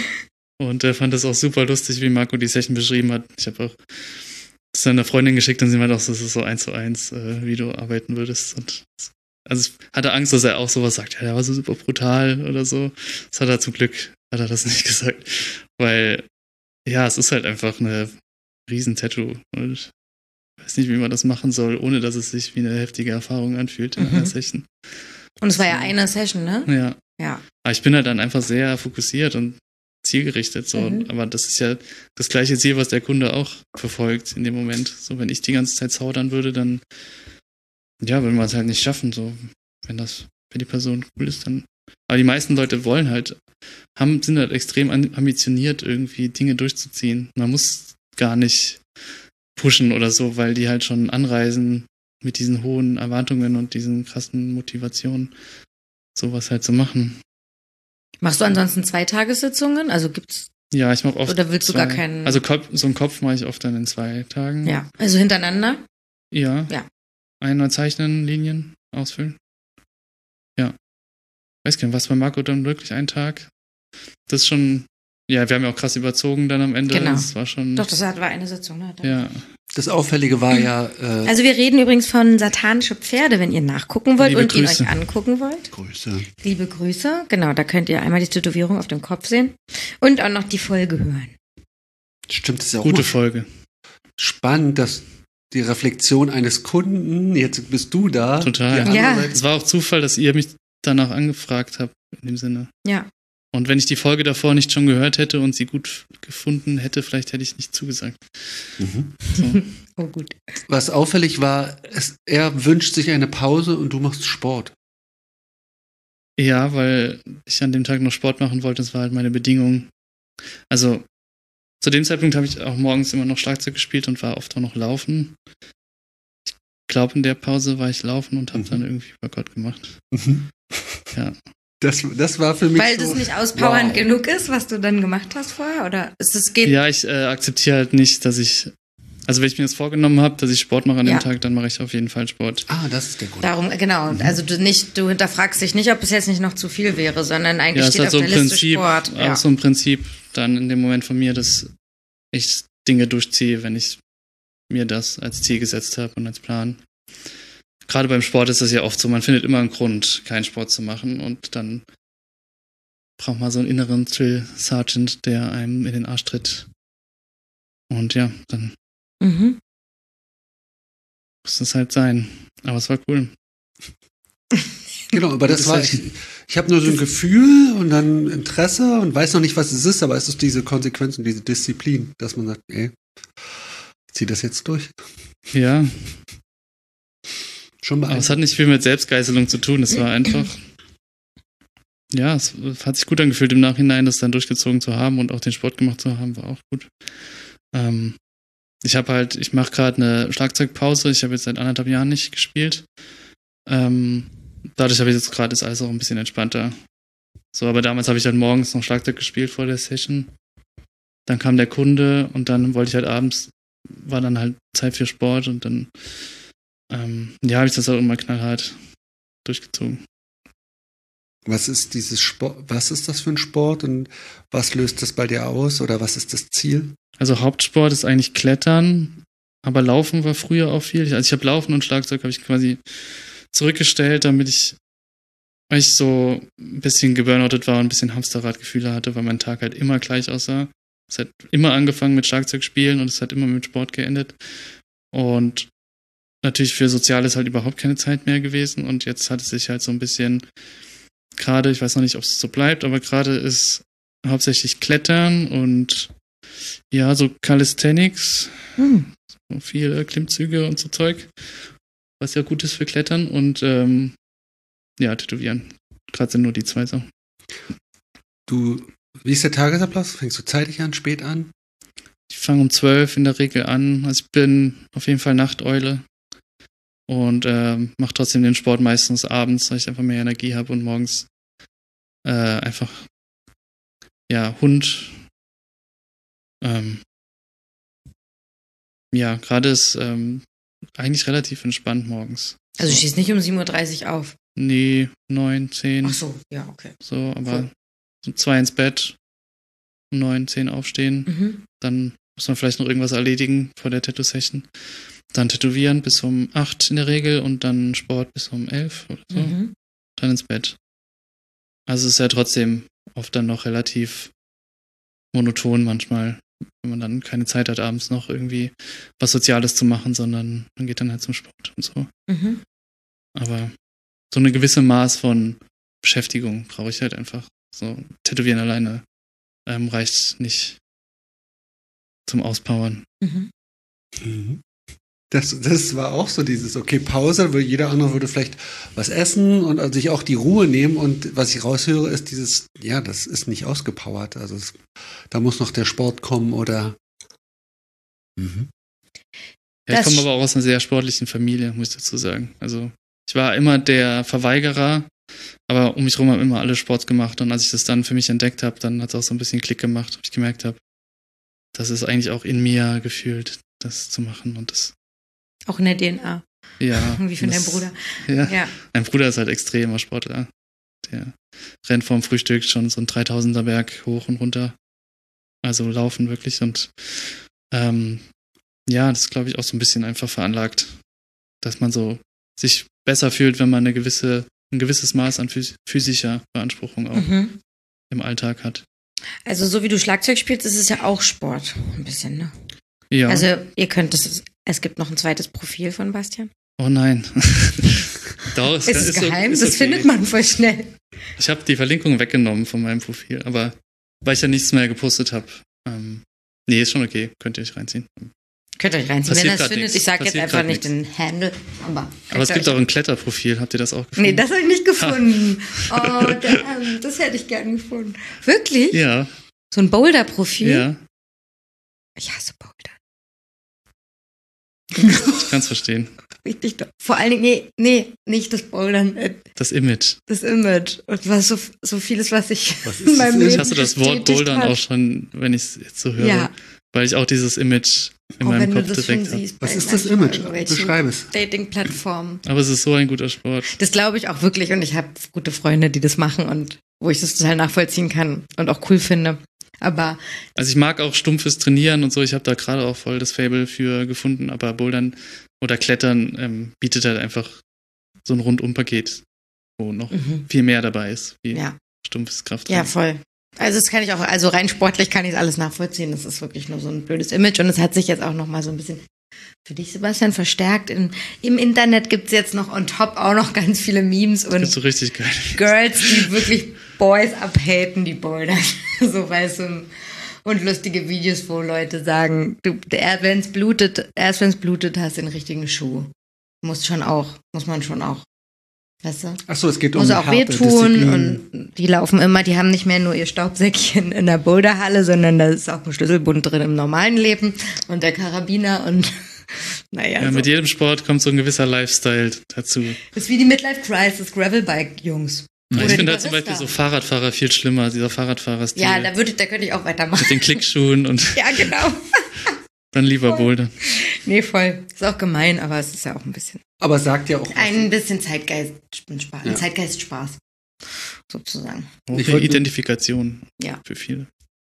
und fand das auch super lustig, wie Marco die Session beschrieben hat. Ich habe auch das einer Freundin geschickt und sie meinte auch, das ist so 1:1, wie du arbeiten würdest. Und also ich hatte Angst, dass er auch sowas sagt, ja, der war so super brutal oder so. Das hat er zum Glück, hat er das nicht gesagt. Weil, ja, es ist halt einfach eine Riesen-Tattoo. Und ich weiß nicht, wie man das machen soll, ohne dass es sich wie eine heftige Erfahrung anfühlt in einer Session. Und es war ja eine Session, ne? Ja. Aber ich bin halt dann einfach sehr fokussiert und zielgerichtet. So. Aber das ist ja das gleiche Ziel, was der Kunde auch verfolgt in dem Moment. So, wenn ich die ganze Zeit zaudern würde, dann würden wir es halt nicht schaffen. So, wenn die Person cool ist, dann. Aber die meisten Leute sind halt extrem ambitioniert, irgendwie Dinge durchzuziehen. Man muss gar nicht pushen oder so, weil die halt schon anreisen mit diesen hohen Erwartungen und diesen krassen Motivationen, sowas halt zu machen. Machst du ansonsten 2-Tagessitzungen? Also gibt's. Ja, ich mache oft. Oder willst du gar keinen. Also so einen Kopf mache ich oft dann in 2 Tagen. Ja, also hintereinander? Ja. Einmal zeichnen, Linien ausfüllen. Ja. Weiß gar nicht, was bei Marco dann wirklich ein Tag. Das ist schon. Ja, wir haben ja auch krass überzogen dann am Ende. Genau. Das war schon. Doch, das war eine Sitzung, ne? Ja. Das Auffällige war ja. Also wir reden übrigens von satanische Pferde, wenn ihr nachgucken wollt Liebe und ihn Grüße. euch angucken wollt. Grüße. Liebe Grüße. Genau, da könnt ihr einmal die Tätowierung auf dem Kopf sehen und auch noch die Folge hören. Stimmt, das ist ja auch gute Folge. Spannend, dass die Reflexion eines Kunden, jetzt bist du da. Total. Ja. Es war auch Zufall, dass ihr mich danach angefragt habt, in dem Sinne. Ja. Und wenn ich die Folge davor nicht schon gehört hätte und sie gut gefunden hätte, vielleicht hätte ich nicht zugesagt. So. Oh, gut. Was auffällig war, er wünscht sich eine Pause und du machst Sport. Ja, weil ich an dem Tag noch Sport machen wollte, das war halt meine Bedingung. Also zu dem Zeitpunkt habe ich auch morgens immer noch Schlagzeug gespielt und war oft auch noch laufen. Ich glaube, in der Pause war ich laufen und habe dann irgendwie Workout gemacht. Ja. Das war für mich weil das nicht auspowernd genug ist, was du dann gemacht hast vorher? Oder geht? Ja, ich akzeptiere halt nicht, dass ich. Also wenn ich mir das vorgenommen habe, dass ich Sport mache an dem Tag, dann mache ich auf jeden Fall Sport. Das ist der Grund. Darum, genau. Also du hinterfragst dich nicht, ob es jetzt nicht noch zu viel wäre, sondern eigentlich steht auf der Liste Sport. Ja, so ein Prinzip dann in dem Moment von mir, dass ich Dinge durchziehe, wenn ich mir das als Ziel gesetzt habe und als Plan. Gerade beim Sport ist das ja oft so, man findet immer einen Grund, keinen Sport zu machen und dann braucht man so einen inneren Drill Sergeant, der einem in den Arsch tritt. Und ja, dann muss es halt sein. Aber es war cool. Genau, aber das war, ich habe nur so ein Gefühl und dann Interesse und weiß noch nicht, was es ist, aber es ist diese Konsequenz und diese Disziplin, dass man sagt, ey, ich zieh das jetzt durch. Ja. Schon Aber es hat nicht viel mit Selbstgeißelung zu tun. Es war einfach, ja, es hat sich gut angefühlt im Nachhinein, das dann durchgezogen zu haben und auch den Sport gemacht zu haben, war auch gut. Ich mache gerade eine Schlagzeugpause. Ich habe jetzt seit 1,5 Jahren nicht gespielt. Dadurch habe ich jetzt gerade, ist alles auch ein bisschen entspannter. So, aber damals habe ich halt morgens noch Schlagzeug gespielt vor der Session. Dann kam der Kunde und dann wollte ich halt abends, war dann halt Zeit für Sport und dann, habe ich das auch immer knallhart durchgezogen. Was ist was ist das für ein Sport und was löst das bei dir aus oder was ist das Ziel? Also Hauptsport ist eigentlich Klettern, aber Laufen war früher auch viel. Also ich habe Laufen und Schlagzeug habe ich quasi zurückgestellt, weil ich so ein bisschen geburnoutet war und ein bisschen Hamsterradgefühle hatte, weil mein Tag halt immer gleich aussah. Es hat immer angefangen mit Schlagzeugspielen und es hat immer mit Sport geendet. Und natürlich für Soziales halt überhaupt keine Zeit mehr gewesen. Und jetzt hat es sich halt so ein bisschen gerade, ich weiß noch nicht, ob es so bleibt, aber gerade ist hauptsächlich Klettern und ja, so Calisthenics, so viele Klimmzüge und so Zeug, was ja gut ist für Klettern und Tätowieren. Gerade sind nur die 2 Sachen. Wie ist der Tagesablauf? Fängst du zeitig an, spät an? Ich fange um 12 in der Regel an. Also ich bin auf jeden Fall Nachteule und mache trotzdem den Sport meistens abends, weil ich einfach mehr Energie habe und morgens einfach Hund. Gerade ist eigentlich relativ entspannt morgens. Also du stehst nicht um 7:30 Uhr auf? Nee, 9, 10. Ach so, ja, okay. So, aber so 2 ins Bett, um 9, 10 aufstehen. Dann muss man vielleicht noch irgendwas erledigen vor der Tattoo-Session. Dann tätowieren bis um 8 in der Regel und dann Sport bis um 11 oder so. Dann ins Bett. Also es ist ja trotzdem oft dann noch relativ monoton manchmal, wenn man dann keine Zeit hat, abends noch irgendwie was Soziales zu machen, sondern man geht dann halt zum Sport und so. Aber so eine gewisse Maß von Beschäftigung brauche ich halt einfach. So Tätowieren alleine reicht nicht zum Auspowern. Das war auch so dieses, okay, Pause, weil jeder andere würde vielleicht was essen und sich auch die Ruhe nehmen und was ich raushöre, ist dieses, ja, das ist nicht ausgepowert, also da muss noch der Sport kommen oder Ja, ich komme aber auch aus einer sehr sportlichen Familie, muss ich dazu sagen. Also ich war immer der Verweigerer, aber um mich herum haben immer alle Sport gemacht und als ich das dann für mich entdeckt habe, dann hat es auch so ein bisschen Klick gemacht, ob ich gemerkt habe, das ist eigentlich auch in mir gefühlt, das zu machen und das auch in der DNA. Ja. Wie von deinem Bruder. Ja. Mein Bruder ist halt extremer Sportler. Der rennt vorm Frühstück schon so einen 3000er Berg hoch und runter. Also laufen wirklich und das ist, glaube ich, auch so ein bisschen einfach veranlagt, dass man so sich besser fühlt, wenn man ein gewisses Maß an physischer Beanspruchung auch im Alltag hat. Also so wie du Schlagzeug spielst, ist es ja auch Sport. Ein bisschen, ne? Ja. Also es gibt noch ein zweites Profil von Bastian. Oh nein. Doch, ist es geheim? Ist das okay. findet man voll schnell. Ich habe die Verlinkung weggenommen von meinem Profil, aber weil ich ja nichts mehr gepostet habe. Ist schon okay. Könnt ihr euch reinziehen. Könnt ihr euch reinziehen, wenn ihr das findet. Ich sage jetzt einfach nicht den Handle. Aber es gibt auch ein Kletterprofil. Habt ihr das auch gefunden? Nee, das habe ich nicht gefunden. Das hätte ich gern gefunden. Wirklich? Ja. So ein Boulder-Profil? Ja. Ich hasse Boulder. Ich kann es verstehen. Richtig doch. Vor allen Dingen, nee, nicht das Bouldern. Das Image. Das Image. Und was so vieles, was ich in meinem Leben hast du das Wort Bouldern auch schon, wenn ich es jetzt so höre? Ja. Weil ich auch dieses Image in meinem Kopf direkt habe. Was ist das Image? Beschreib es. Dating-Plattformen. Aber es ist so ein guter Sport. Das glaube ich auch wirklich und ich habe gute Freunde, die das machen und wo ich das total nachvollziehen kann und auch cool finde. Aber also ich mag auch stumpfes Trainieren und so. Ich habe da gerade auch voll das Faible für gefunden. Aber Bouldern oder Klettern bietet halt einfach so ein Rundumpaket, wo noch viel mehr dabei ist, wie stumpfes Krafttraining. Ja, voll. Also das kann ich auch, also rein sportlich kann ich alles nachvollziehen. Das ist wirklich nur so ein blödes Image und es hat sich jetzt auch noch mal so ein bisschen Für dich, Sebastian, verstärkt. Im Internet gibt es jetzt noch on top auch noch ganz viele Memes und so richtig geil. Girls, die wirklich Boys abhaten, die bouldern. So, weißt du, und lustige Videos, wo Leute sagen, erst wenn es blutet, hast du den richtigen Schuh. Muss man schon auch. Weißt du? Ach so, es geht um Muss auch harte wehtun Disziplin. und die laufen immer, die haben nicht mehr nur ihr Staubsäckchen in der Boulderhalle, sondern da ist auch ein Schlüsselbund drin im normalen Leben und der Karabiner und naja. Ja, so. mit jedem Sport kommt so ein gewisser Lifestyle dazu. Das ist wie die Midlife Crisis Gravelbike-Jungs. Ich Oder finde die da zum Beispiel so Fahrradfahrer viel schlimmer, dieser Fahrradfahrerstil. Ja, da könnte ich auch weitermachen. mit den Klickschuhen und Ja, genau. dann lieber bouldern. Nee, voll. Ist auch gemein, aber es ist ja auch ein bisschen. Aber sagt ja auch was. Ein bisschen Zeitgeist-Spaß. Ja. Ein Zeitgeist-Spaß. Sozusagen. Ich Hohe wollte- Identifikation Ja. für viele.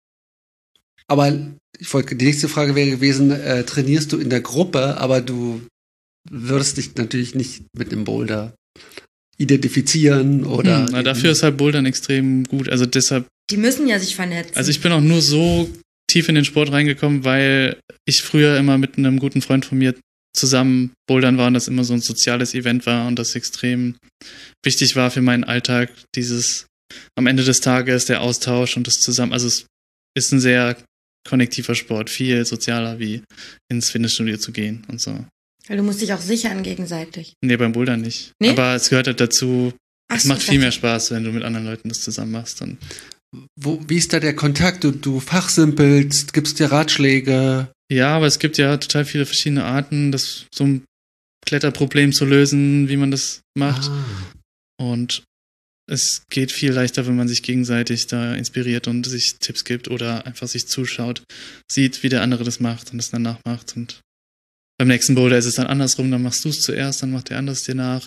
Aber die nächste Frage wäre gewesen, trainierst du in der Gruppe, aber du würdest dich natürlich nicht mit einem Boulder identifizieren oder. Na, dafür ist halt Bouldern extrem gut. Also deshalb, Die müssen ja sich vernetzen. also ich bin auch nur so tief in den Sport reingekommen, weil ich früher immer mit einem guten Freund von mir zusammen bouldern war und das immer so ein soziales Event war und das extrem wichtig war für meinen Alltag, dieses am Ende des Tages der Austausch und das zusammen, also es ist ein sehr konnektiver Sport, viel sozialer wie ins Fitnessstudio zu gehen und so. Weil du musst dich auch sichern gegenseitig. Nee, beim Bouldern nicht. Nee? Aber es gehört halt dazu, Ach es so, macht ich viel mehr dachte- Spaß, wenn du mit anderen Leuten das zusammen machst. Und Wie ist da der Kontakt? Du fachsimpelst, gibst dir Ratschläge. ja, aber es gibt ja total viele verschiedene Arten, das so ein Kletterproblem zu lösen, wie man das macht. Und es geht viel leichter, wenn man sich gegenseitig da inspiriert und sich Tipps gibt oder einfach sich zuschaut, sieht, wie der andere das macht und es dann nachmacht. Und beim nächsten Boulder ist es dann andersrum, dann machst du es zuerst, dann macht der andere es dir nach.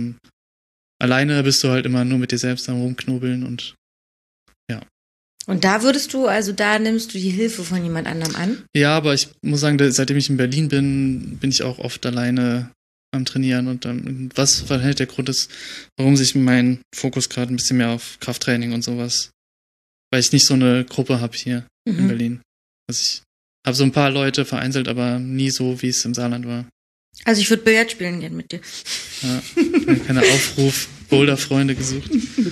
Alleine bist du halt immer nur mit dir selbst am Rumknobeln und Und da nimmst du die Hilfe von jemand anderem an? ja, aber ich muss sagen, seitdem ich in Berlin bin ich auch oft alleine am Trainieren und was halt der Grund ist, warum sich mein Fokus gerade ein bisschen mehr auf Krafttraining und sowas, weil ich nicht so eine Gruppe habe hier in Berlin. Also ich habe so ein paar Leute vereinzelt, aber nie so, wie es im Saarland war. Also ich würde Billard spielen gehen mit dir. Ja, keine Aufruf, Boulder-Freunde gesucht.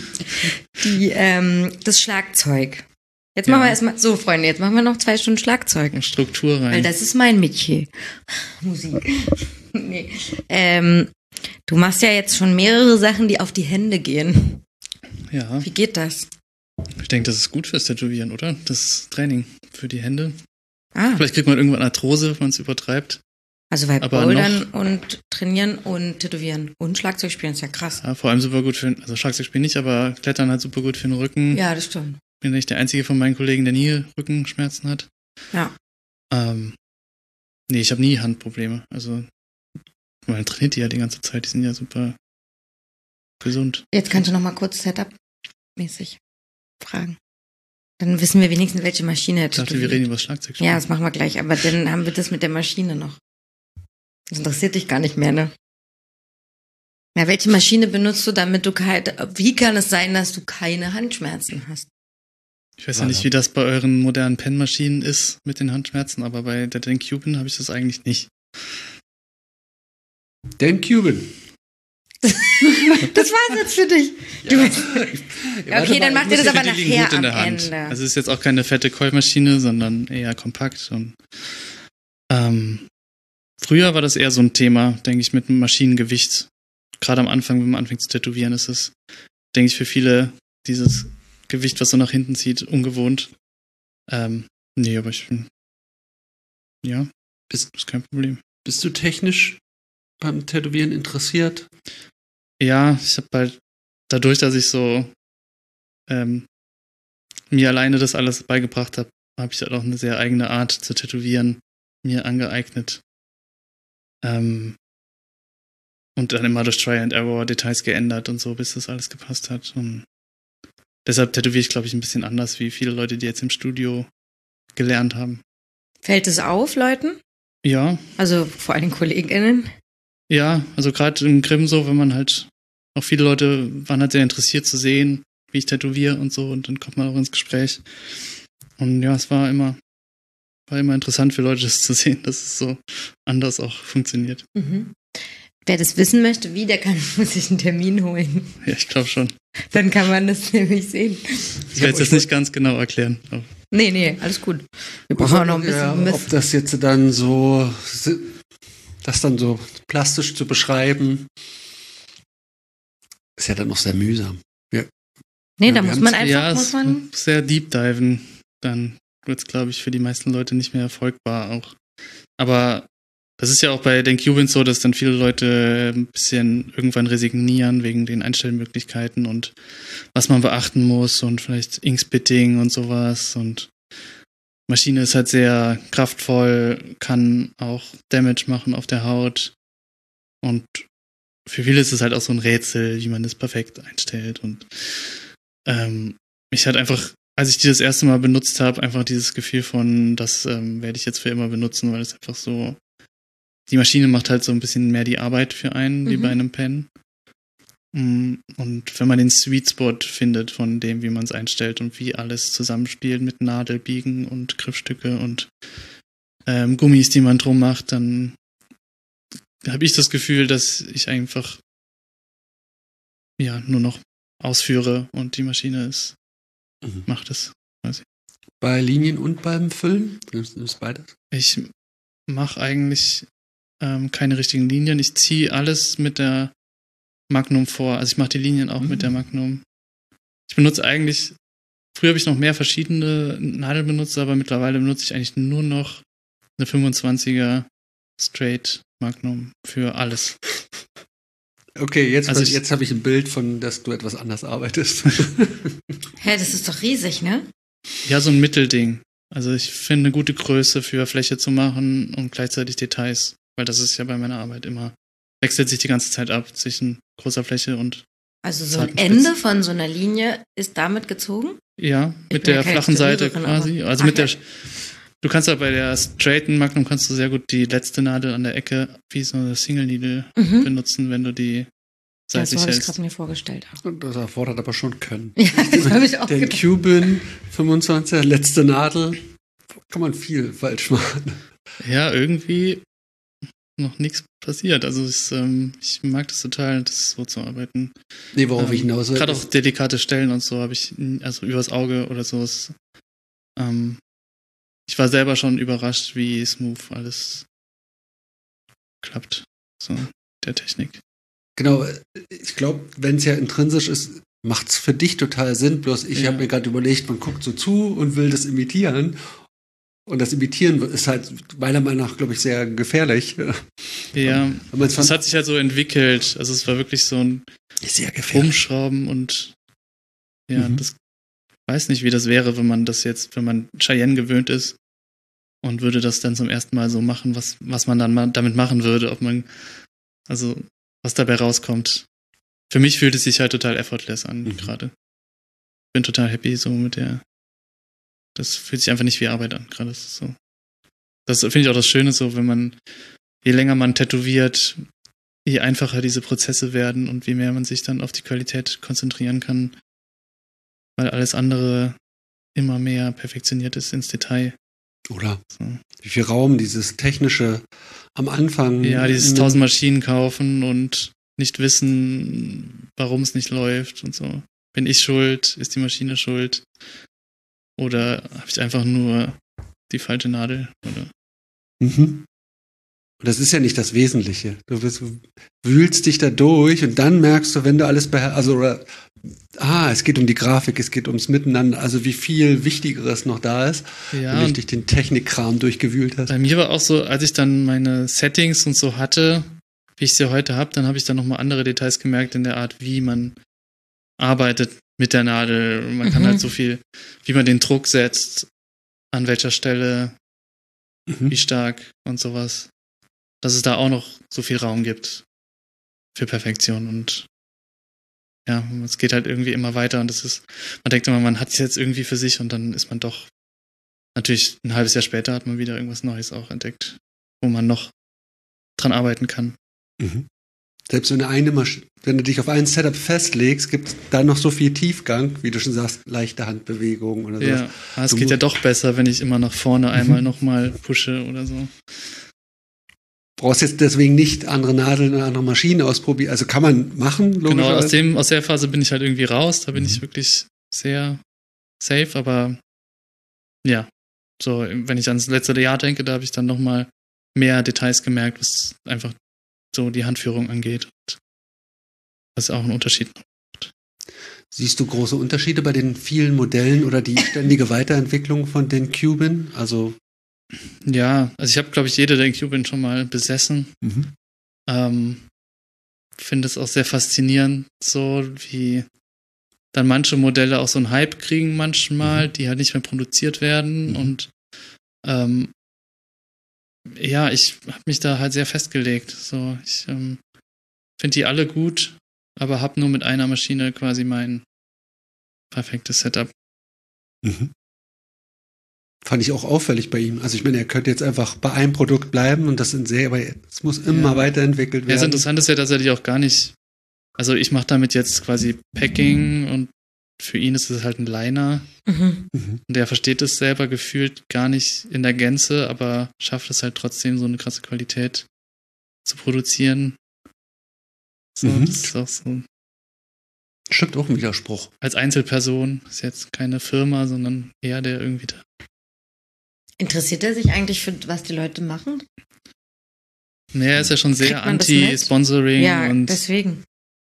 Das Schlagzeug. Jetzt Ja. machen wir erstmal, so Freunde, jetzt machen wir noch 2 Stunden Schlagzeug. Und Struktur Weil rein. das ist mein Metier. Musik. Nee. Du machst ja jetzt schon mehrere Sachen, die auf die Hände gehen. Ja, Wie geht das? ich denke, das ist gut fürs Tätowieren, oder? Das Training für die Hände. Ah, Vielleicht kriegt man irgendwann Arthrose, wenn man es übertreibt. also weil aber Bouldern und Trainieren und Tätowieren und Schlagzeug spielen ist ja krass. Ja, vor allem super gut also Schlagzeugspiel nicht, aber Klettern halt super gut für den Rücken. Ja, das stimmt. Bin nicht der einzige von meinen Kollegen, der nie Rückenschmerzen hat. Ja. Nee, ich habe nie Handprobleme. Also, man trainiert die ja die ganze Zeit, die sind ja super gesund. Jetzt kannst du noch mal kurz Setup-mäßig fragen. Dann wissen wir wenigstens, welche Maschine Ich dachte, wir reden über das Schlagzeugspiel. Ja, das machen wir gleich, aber dann haben wir das mit der Maschine noch. Das interessiert dich gar nicht mehr, ne? Ja, welche Maschine benutzt du, damit wie kann es sein, dass du keine Handschmerzen hast? Ich weiß ja nicht, wie das bei euren modernen Pen-Maschinen ist mit den Handschmerzen, aber bei der Dan Cuban habe ich das eigentlich nicht. Dan Cuban. Das war's jetzt für dich. Ja, okay, dann macht ihr das aber Die liegen nachher gut in am der Hand. Ende. Also es ist jetzt auch keine fette Keulmaschine, sondern eher kompakt. Und, früher war das eher so ein Thema, denke ich, mit einem Maschinengewicht. Gerade am Anfang, wenn man anfängt zu tätowieren, ist es, denke ich, für viele dieses Gewicht, was so nach hinten zieht, ungewohnt. Nee, aber ich bin, ja, das ist kein Problem. Bist du technisch beim Tätowieren interessiert? Ja, ich habe halt dadurch, dass ich so mir alleine das alles beigebracht habe, habe ich halt auch eine sehr eigene Art zu tätowieren mir angeeignet. Und dann immer durch Try and Error Details geändert und so, bis das alles gepasst hat. Und deshalb tätowiere ich, glaube ich, ein bisschen anders, wie viele Leute, die jetzt im Studio gelernt haben. Fällt es auf, Leuten? Ja, Also vor allem KollegInnen? ja, also gerade im Grimm so, wenn man halt, auch viele Leute waren halt sehr interessiert zu sehen, wie ich tätowiere und so, und dann kommt man auch ins Gespräch. Und ja, es war immer war immer interessant für Leute, das zu sehen, dass es so anders auch funktioniert. Mhm. Wer das wissen möchte, wie, der muss sich einen Termin holen. Ja, ich glaube schon. Dann kann man das nämlich sehen. Ich werde es jetzt nicht ganz genau erklären. Nee, alles gut. Wir brauchen auch noch ein bisschen Ob das jetzt dann so, das dann so plastisch zu beschreiben, ist ja dann noch sehr mühsam. Nee, da muss man einfach, sehr deep diven. Dann wird es, glaube ich, für die meisten Leute nicht mehr erfolgbar auch. Aber das ist ja auch bei den Cubins so, dass dann viele Leute ein bisschen irgendwann resignieren wegen den Einstellmöglichkeiten und was man beachten muss und vielleicht Inkspitting und sowas. Und Maschine ist halt sehr kraftvoll, kann auch Damage machen auf der Haut. Und für viele ist es halt auch so ein Rätsel, wie man das perfekt einstellt. Und mich hat einfach, als ich die das erste Mal benutzt habe, einfach dieses Gefühl von, das werde ich jetzt für immer benutzen, weil es einfach so, die Maschine macht halt so ein bisschen mehr die Arbeit für einen, wie bei einem Pen. Und wenn man den Sweet Spot findet von dem, wie man es einstellt und wie alles zusammenspielt mit Nadelbiegen und Griffstücke und Gummis, die man drum macht, dann habe ich das Gefühl, dass ich einfach nur noch ausführe und die Maschine macht es. Bei Linien und beim Füllen? Nimmst du beides? Ich mache eigentlich keine richtigen Linien. Ich ziehe alles mit der Magnum vor. Also ich mache die Linien auch mit der Magnum. Ich benutze eigentlich, früher habe ich noch mehr verschiedene Nadeln benutzt, aber mittlerweile benutze ich eigentlich nur noch eine 25er Straight Magnum für alles. Okay, jetzt habe ich ein Bild von, dass du etwas anders arbeitest. Hä, das ist doch riesig, ne? Ja, so ein Mittelding. Also ich finde eine gute Größe für Fläche zu machen und gleichzeitig Details. Weil das ist ja bei meiner Arbeit immer, wechselt sich die ganze Zeit ab zwischen großer Fläche und also so ein Ende von so einer Linie ist damit gezogen? Ja, mit der flachen Seite quasi. Also mit der, du kannst ja bei der straighten Magnum kannst du sehr gut die letzte Nadel an der Ecke wie so eine Single Needle benutzen, wenn du die seitlich hältst. Das habe ich gerade mir vorgestellt. Das erfordert aber schon Können. Ja, das habe ich auch gedacht. Der Cuban 25er, letzte Nadel, kann man viel falsch machen. Ja, irgendwie noch nichts passiert. Also ich mag das total, das so zu arbeiten. Nee, worauf ich hinaus will. Gerade auch delikate Stellen und so habe ich, also übers Auge oder so. Ich war selber schon überrascht, wie smooth alles klappt. So, der Technik. Genau, ich glaube, wenn es ja intrinsisch ist, macht es für dich total Sinn. Bloß ich habe mir gerade überlegt, man guckt so zu und will das imitieren. Und das Imitieren ist halt meiner Meinung nach, glaube ich, sehr gefährlich. Ja, das hat sich halt so entwickelt. Also es war wirklich so ein Rumschrauben und das weiß nicht, wie das wäre, wenn man Cheyenne gewöhnt ist und würde das dann zum ersten Mal so machen, was man dann mal damit machen würde, was dabei rauskommt. Für mich fühlt es sich halt total effortless an gerade. Bin total happy so mit der. Das fühlt sich einfach nicht wie Arbeit an, gerade. Das ist so. Das finde ich auch das Schöne so, je länger man tätowiert, je einfacher diese Prozesse werden und wie mehr man sich dann auf die Qualität konzentrieren kann, weil alles andere immer mehr perfektioniert ist ins Detail. Oder? So. Wie viel Raum dieses technische am Anfang. Ja, dieses 1000 Maschinen kaufen und nicht wissen, warum es nicht läuft und so. Bin ich schuld? Ist die Maschine schuld? Oder habe ich einfach nur die falsche Nadel? Oder? Und das ist ja nicht das Wesentliche. Du wühlst dich da durch und dann merkst du, wenn du alles es geht um die Grafik, es geht ums Miteinander, also wie viel Wichtigeres noch da ist, wenn du dich den Technikkram durchgewühlt hast. Bei mir war auch so, als ich dann meine Settings und so hatte, wie ich sie heute habe, dann habe ich dann nochmal andere Details gemerkt in der Art, wie man arbeitet mit der Nadel. Man kann halt so viel, wie man den Druck setzt, an welcher Stelle, wie stark und sowas. Dass es da auch noch so viel Raum gibt für Perfektion und es geht halt irgendwie immer weiter und man denkt immer, man hat es jetzt irgendwie für sich und dann ist man doch, natürlich ein halbes Jahr später hat man wieder irgendwas Neues auch entdeckt, wo man noch dran arbeiten kann. Selbst wenn du dich auf ein Setup festlegst, gibt es da noch so viel Tiefgang, wie du schon sagst, leichte Handbewegungen oder sowas. Ja, aber es geht ja doch besser, wenn ich immer nach vorne einmal nochmal pushe oder so. Brauchst jetzt deswegen nicht andere Nadeln oder andere Maschinen ausprobieren. Also kann man machen, logischerweise. Genau, aus der Phase bin ich halt irgendwie raus. Da bin ich wirklich sehr safe, aber ja, so, wenn ich ans letzte Jahr denke, da habe ich dann nochmal mehr Details gemerkt, was einfach so die Handführung angeht. Und das ist auch ein Unterschied. Siehst du große Unterschiede bei den vielen Modellen oder die ständige Weiterentwicklung von den Cuban? Also ja, also ich habe, glaube ich, jede der Cuban schon mal besessen. Finde es auch sehr faszinierend, so wie dann manche Modelle auch so einen Hype kriegen manchmal, die halt nicht mehr produziert werden. Und ja, ich habe mich da halt sehr festgelegt. So, ich finde die alle gut, aber habe nur mit einer Maschine quasi mein perfektes Setup. Fand ich auch auffällig bei ihm. Also ich meine, er könnte jetzt einfach bei einem Produkt bleiben und das aber es muss immer weiterentwickelt werden. Das Interessante ist ja tatsächlich auch gar nicht, also ich mache damit jetzt quasi Packing und für ihn ist es halt ein Liner. Und er versteht es selber gefühlt gar nicht in der Gänze, aber schafft es halt trotzdem, so eine krasse Qualität zu produzieren. So, das ist auch so. Stimmt, auch ein Widerspruch. Als Einzelperson ist jetzt keine Firma, sondern eher der irgendwie da. Interessiert er sich eigentlich für, was die Leute machen? Nee, er ist ja schon sehr Kriegt man das mit? anti-Sponsoring. Ja, und deswegen.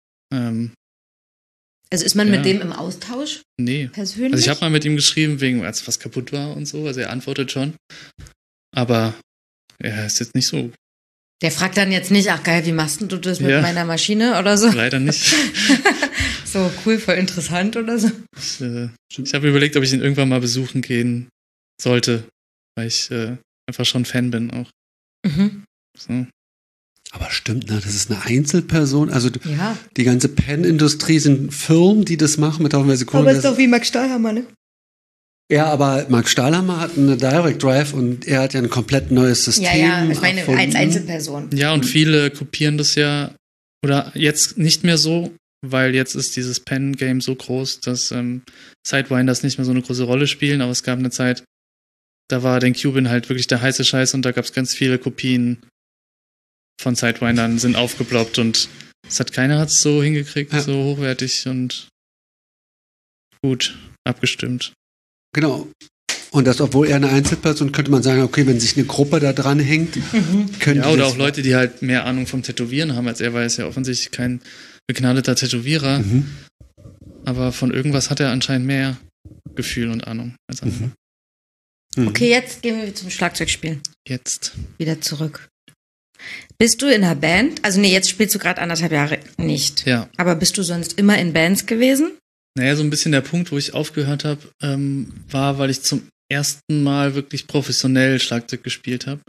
Also ist man mit dem im Austausch? Nee. Persönlich? Also ich habe mal mit ihm geschrieben, wegen als was kaputt war und so. Also er antwortet schon. Aber er ist jetzt nicht so. Der fragt dann jetzt nicht, ach geil, wie machst du das mit meiner Maschine oder so? Leider nicht. So cool, voll interessant oder so. Ich habe überlegt, ob ich ihn irgendwann mal besuchen gehen sollte, weil ich einfach schon Fan bin auch. So. Aber stimmt, ne? Das ist eine Einzelperson. Also die ganze Pen-Industrie sind Firmen, die das machen mit teilweise Kunden. Aber ist doch wie Max Stahlhammer, ne? Ja, aber Max Stahlhammer hat eine Direct Drive und er hat ja ein komplett neues System. Ja, ich meine, als Einzelperson. Ja, und viele kopieren das ja, oder jetzt nicht mehr so, weil jetzt ist dieses Pen-Game so groß, dass Sidewinders nicht mehr so eine große Rolle spielen, aber es gab eine Zeit, da war den Cuban halt wirklich der heiße Scheiß und da gab es ganz viele Kopien von Sidewindern, sind aufgeploppt und keiner hat es so hingekriegt, so hochwertig und gut abgestimmt. Genau. Und das, obwohl er eine Einzelperson, könnte man sagen, okay, wenn sich eine Gruppe da dran hängt, können ja, oder auch Leute, die halt mehr Ahnung vom Tätowieren haben als er, weil er ist ja offensichtlich kein begnadeter Tätowierer. Aber von irgendwas hat er anscheinend mehr Gefühl und Ahnung als andere. Okay, jetzt gehen wir zum Schlagzeugspielen. Jetzt. Wieder zurück. Bist du in einer Band? Also nee, jetzt spielst du gerade 1,5 Jahre nicht. Ja. Aber bist du sonst immer in Bands gewesen? Naja, so ein bisschen der Punkt, wo ich aufgehört habe, war, weil ich zum ersten Mal wirklich professionell Schlagzeug gespielt habe.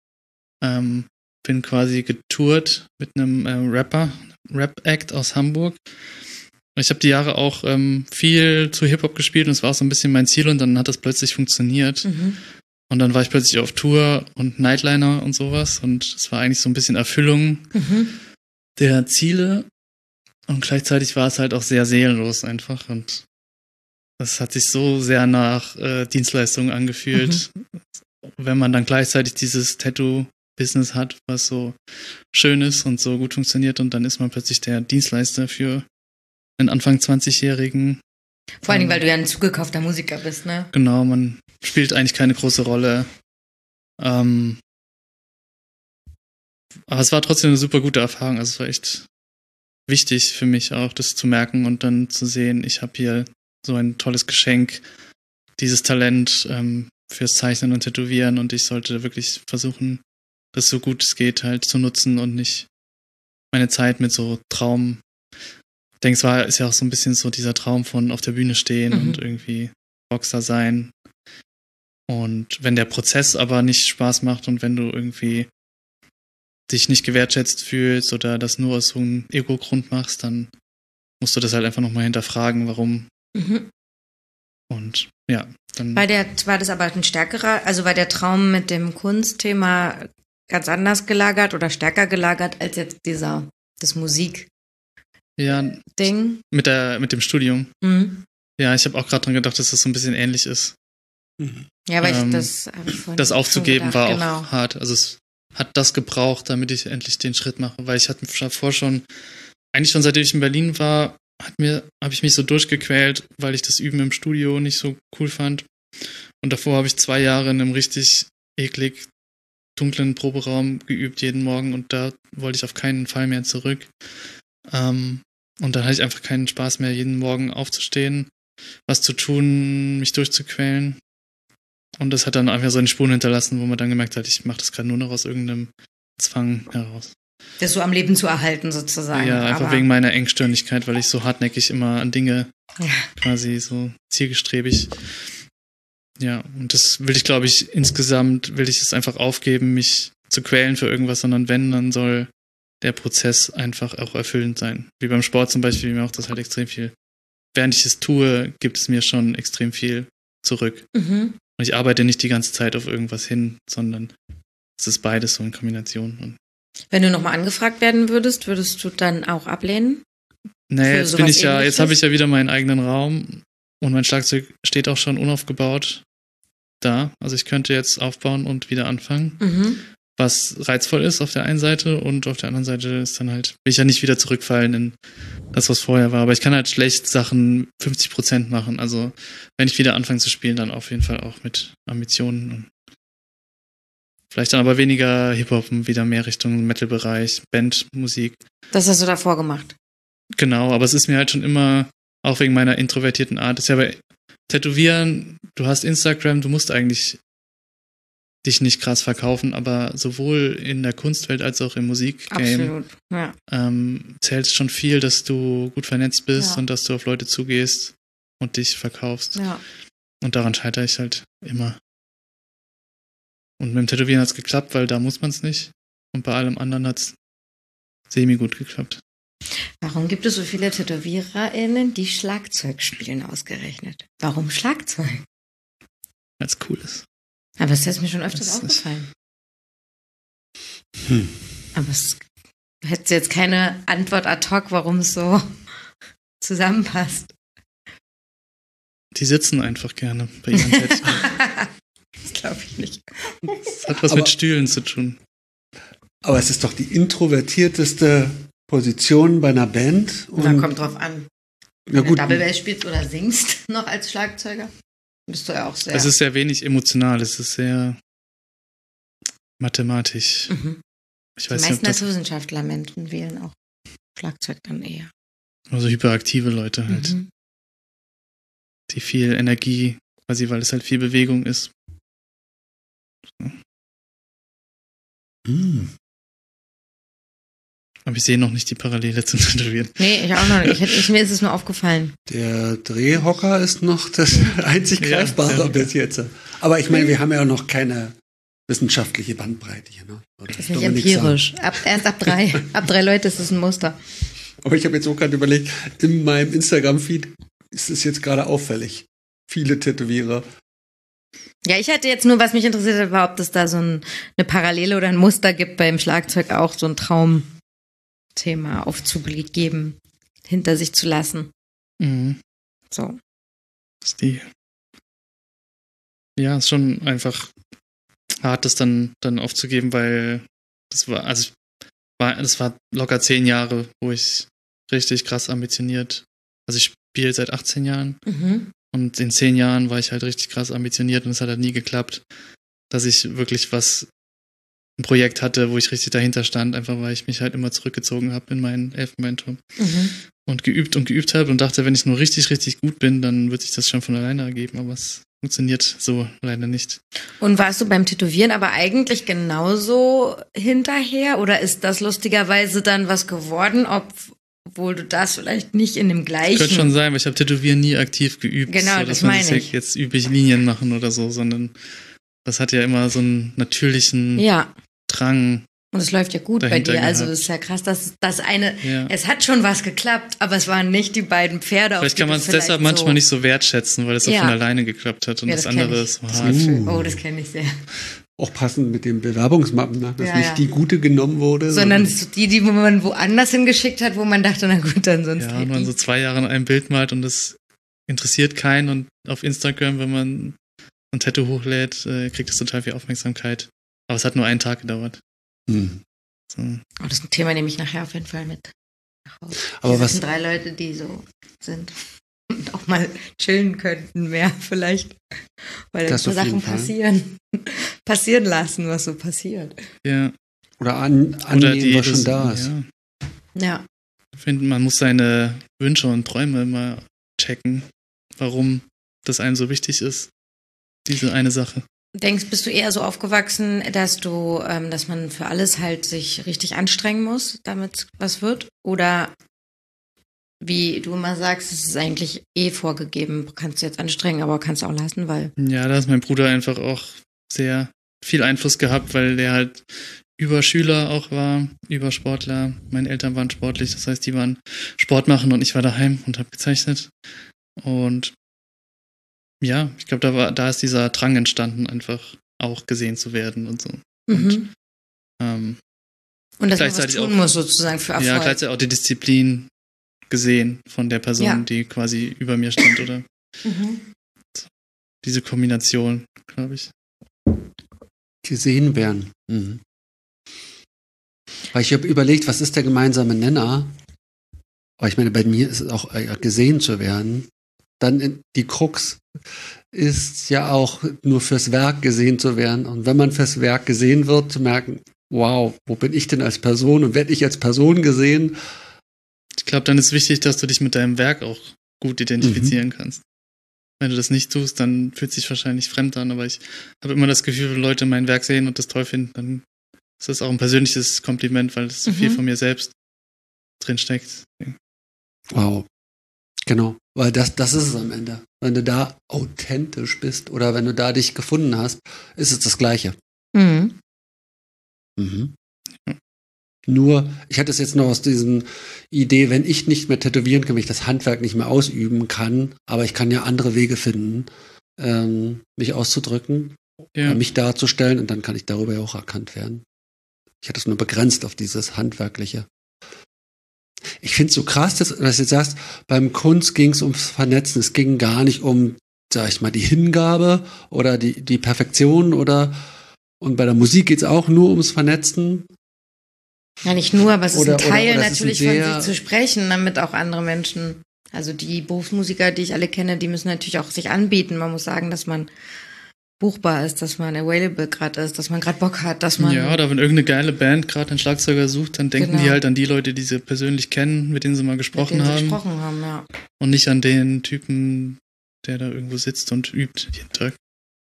Bin quasi getourt mit einem Rap-Act aus Hamburg. Ich habe die Jahre auch viel zu Hip-Hop gespielt und es war auch so ein bisschen mein Ziel und dann hat das plötzlich funktioniert. Und dann war ich plötzlich auf Tour und Nightliner und sowas und es war eigentlich so ein bisschen Erfüllung der Ziele. Und gleichzeitig war es halt auch sehr seelenlos einfach und das hat sich so sehr nach Dienstleistungen angefühlt, wenn man dann gleichzeitig dieses Tattoo-Business hat, was so schön ist und so gut funktioniert und dann ist man plötzlich der Dienstleister für einen Anfang 20-Jährigen. Vor allen Dingen, weil du ja ein zugekaufter Musiker bist, ne? Genau, man spielt eigentlich keine große Rolle. Aber es war trotzdem eine super gute Erfahrung, also es war echt wichtig für mich auch, das zu merken und dann zu sehen, ich habe hier so ein tolles Geschenk, dieses Talent fürs Zeichnen und Tätowieren und ich sollte wirklich versuchen, das so gut es geht halt zu nutzen und nicht meine Zeit mit so Traum. Ich denke, ist ja auch so ein bisschen so dieser Traum von auf der Bühne stehen und irgendwie Boxer sein. Und wenn der Prozess aber nicht Spaß macht und wenn du irgendwie dich nicht gewertschätzt fühlst oder das nur aus so einem Ego-Grund machst, dann musst du das halt einfach nochmal hinterfragen, warum. Und ja, dann. War das aber ein stärkerer, also war der Traum mit dem Kunstthema ganz anders gelagert oder stärker gelagert als jetzt dieser das Musik-Ding. Ja, mit dem Studium. Mhm. Ja, ich habe auch gerade dran gedacht, dass das so ein bisschen ähnlich ist. Ja, weil das habe ich vorhin Das aufzugeben schon gedacht, war auch hart. Also es hat das gebraucht, damit ich endlich den Schritt mache, weil ich hatte davor schon, eigentlich schon seitdem ich in Berlin war, habe ich mich so durchgequält, weil ich das Üben im Studio nicht so cool fand. Und davor habe ich 2 Jahre in einem richtig eklig dunklen Proberaum geübt jeden Morgen und da wollte ich auf keinen Fall mehr zurück. Und dann hatte ich einfach keinen Spaß mehr, jeden Morgen aufzustehen, was zu tun, mich durchzuquälen. Und das hat dann einfach so eine Spuren hinterlassen, wo man dann gemerkt hat, ich mache das gerade nur noch aus irgendeinem Zwang heraus. Das so am Leben zu erhalten sozusagen. Ja, einfach wegen meiner Engstirnigkeit, weil ich so hartnäckig immer an Dinge quasi so zielgestrebig. Ja, und das will ich, glaube ich, insgesamt will ich es einfach aufgeben, mich zu quälen für irgendwas, sondern wenn, dann soll der Prozess einfach auch erfüllend sein. Wie beim Sport zum Beispiel, mir macht das halt extrem viel. Während ich es tue, gibt es mir schon extrem viel zurück. Und ich arbeite nicht die ganze Zeit auf irgendwas hin, sondern es ist beides so in Kombination. Und wenn du nochmal angefragt werden würdest du dann auch ablehnen? Nee, jetzt habe ich ja wieder meinen eigenen Raum und mein Schlagzeug steht auch schon unaufgebaut da. Also ich könnte jetzt aufbauen und wieder anfangen. Was reizvoll ist auf der einen Seite und auf der anderen Seite ist dann halt, will ich ja nicht wieder zurückfallen in das, was vorher war. Aber ich kann halt schlecht Sachen 50% machen. Also wenn ich wieder anfange zu spielen, dann auf jeden Fall auch mit Ambitionen. Und vielleicht dann aber weniger Hip-Hop, wieder mehr Richtung Metal-Bereich, Bandmusik. Das hast du davor gemacht? Genau, aber es ist mir halt schon immer, auch wegen meiner introvertierten Art, das ist ja bei Tätowieren, du hast Instagram, du musst eigentlich dich nicht krass verkaufen, aber sowohl in der Kunstwelt als auch im Musikgame zählt es schon viel, dass du gut vernetzt bist und dass du auf Leute zugehst und dich verkaufst. Ja. Und daran scheitere ich halt immer. Und mit dem Tätowieren hat es geklappt, weil da muss man es nicht. Und bei allem anderen hat es semi-gut geklappt. Warum gibt es so viele TätowiererInnen, die Schlagzeug spielen ausgerechnet? Warum Schlagzeug? Weil es cool ist. Aber es ist mir schon öfters aufgefallen. Aber es hätte jetzt keine Antwort ad hoc, warum es so zusammenpasst. Die sitzen einfach gerne bei ihren Tätowierungen. Das glaube ich nicht. Das hat was mit Stühlen zu tun. Aber es ist doch die introvertierteste Position bei einer Band. Und da kommt drauf an. Wenn du Double Bass spielst oder singst noch als Schlagzeuger, bist du ja auch sehr... Es ist sehr wenig emotional, es ist sehr mathematisch. Ich weiß die meisten nicht, Naturwissenschaftler Menschen wählen auch Schlagzeug dann eher. Also hyperaktive Leute halt. Die viel Energie, quasi, weil es halt viel Bewegung ist. So. Aber ich sehe noch nicht die Parallele zum Tätowieren. Nee, ich auch noch nicht. Mir ist es nur aufgefallen. Der Drehhocker ist noch das einzig Greifbare bis jetzt. Aber ich meine, wir haben ja noch keine wissenschaftliche Bandbreite hier. Ne? Das ist nicht empirisch. Erst ab 3. Ab 3 Leute ist es ein Muster. Aber ich habe jetzt auch gerade überlegt, in meinem Instagram-Feed ist es jetzt gerade auffällig. Viele Tätowierer. Ja, ich hatte jetzt nur, was mich interessiert hat, war, ob es da so eine Parallele oder ein Muster gibt beim Schlagzeug auch, so ein Traumthema aufzugeben, hinter sich zu lassen. So. Ja, ist schon einfach hart, das dann aufzugeben, weil das war locker 10 Jahre, wo ich richtig krass ambitioniert, also ich spiele seit 18 Jahren und in 10 Jahren war ich halt richtig krass ambitioniert und es hat halt nie geklappt, dass ich wirklich ein Projekt hatte, wo ich richtig dahinter stand, einfach weil ich mich halt immer zurückgezogen habe in meinen Elfenbeinturm und geübt habe und dachte, wenn ich nur richtig, richtig gut bin, dann wird sich das schon von alleine ergeben, aber es funktioniert so leider nicht. Und warst du beim Tätowieren aber eigentlich genauso hinterher oder ist das lustigerweise dann was geworden, obwohl du das vielleicht nicht in dem gleichen... Könnte schon sein, weil ich habe Tätowieren nie aktiv geübt. Genau, so, das meine ich. Jetzt übe ich Linien machen oder so, sondern das hat ja immer so einen natürlichen Drang. Und es läuft ja gut bei dir, also es ist ja krass, dass das eine, es hat schon was geklappt, aber es waren nicht die beiden Pferde. Vielleicht kann man es deshalb manchmal nicht so wertschätzen, weil es so von alleine geklappt hat und das andere ist so hart. Oh, das kenne ich sehr. auch passend mit den Bewerbungsmappen, ne? Dass Ja, nicht ja. die gute genommen wurde. Sondern die man woanders hingeschickt hat, wo man dachte, na gut, dann sonst Ja, halt und man die. so 2 Jahre an einem Bild malt und das interessiert keinen und auf Instagram, wenn man ein Tattoo hochlädt, kriegt es total viel Aufmerksamkeit. Aber es hat nur einen Tag gedauert. Hm. So. Oh, das ist ein Thema, nehme ich nachher auf jeden Fall mit nach Hause. Aber Hier was- sitzen 3 Leute, die so sind und auch mal chillen könnten mehr vielleicht, weil dann Das so auf jeden Sachen Fall. passieren lassen, was so passiert. Ja. Oder annehmen, was schon da ist. Ja. Ja, Ich finde, man muss seine Wünsche und Träume immer checken, warum das einem so wichtig ist. Diese eine Sache. bist du eher so aufgewachsen, dass man für alles halt sich richtig anstrengen muss, damit was wird? Oder wie du immer sagst, es ist eigentlich vorgegeben, kannst du jetzt anstrengen, aber kannst auch lassen, weil. Ja, da hat mein Bruder einfach auch sehr viel Einfluss gehabt, weil der halt Überschüler auch war, Übersportler. Meine Eltern waren sportlich, das heißt, die waren Sport machen und ich war daheim und habe gezeichnet. Und ja, ich glaube, da ist dieser Drang entstanden, einfach auch gesehen zu werden und so. Mhm. Ähm, Und dass man was gleichzeitig tun auch- muss sozusagen für Erfolg. ja, gleichzeitig auch die Disziplin gesehen von der Person, Ja. die quasi über mir stand, oder Mhm. diese Kombination, glaube ich. Gesehen werden. Mhm. Weil ich habe überlegt, was ist der gemeinsame Nenner? Aber ich meine, bei mir ist es auch gesehen zu werden. Dann die Krux ist ja auch nur fürs Werk gesehen zu werden. Und wenn man fürs Werk gesehen wird, zu merken, wow, wo bin ich denn als Person und werde ich als Person gesehen? Ich glaube, dann ist wichtig, dass du dich mit deinem Werk auch gut identifizieren kannst. Wenn du das nicht tust, dann fühlt es sich wahrscheinlich fremd an, aber ich habe immer das Gefühl, wenn Leute mein Werk sehen und das toll finden, dann ist das auch ein persönliches Kompliment, weil es so viel von mir selbst drinsteckt. Wow. Genau. Weil das ist es am Ende. Wenn du da authentisch bist oder wenn du da dich gefunden hast, ist es das Gleiche. Mhm. Mhm. Nur, ich hatte es jetzt noch aus diesen Idee, wenn ich nicht mehr tätowieren kann, wenn ich das Handwerk nicht mehr ausüben kann, aber ich kann ja andere Wege finden, mich auszudrücken, Ja. mich darzustellen und dann kann ich darüber ja auch erkannt werden. Ich hatte es nur begrenzt auf dieses Handwerkliche. Ich finde es so krass, dass du jetzt sagst, beim Kunst ging es ums Vernetzen. Es ging gar nicht um, sag ich mal, die Hingabe oder die Perfektion und bei der Musik geht es auch nur ums Vernetzen. Ja, nicht nur, aber es ist Oder- ein Teil oder es ist natürlich ein von sehr- sich zu sprechen, damit auch andere Menschen, also die Berufsmusiker, die ich alle kenne, die müssen natürlich auch sich anbieten. Man muss sagen, dass man buchbar ist, dass man available gerade ist, dass man gerade Bock hat, dass man. Ja, oder wenn irgendeine geile Band gerade einen Schlagzeuger sucht, dann denken Genau. die halt an die Leute, die sie persönlich kennen, mit denen sie mal mit gesprochen denen sie haben. gesprochen haben, ja. Und nicht an den Typen, der da irgendwo sitzt und übt jeden Tag.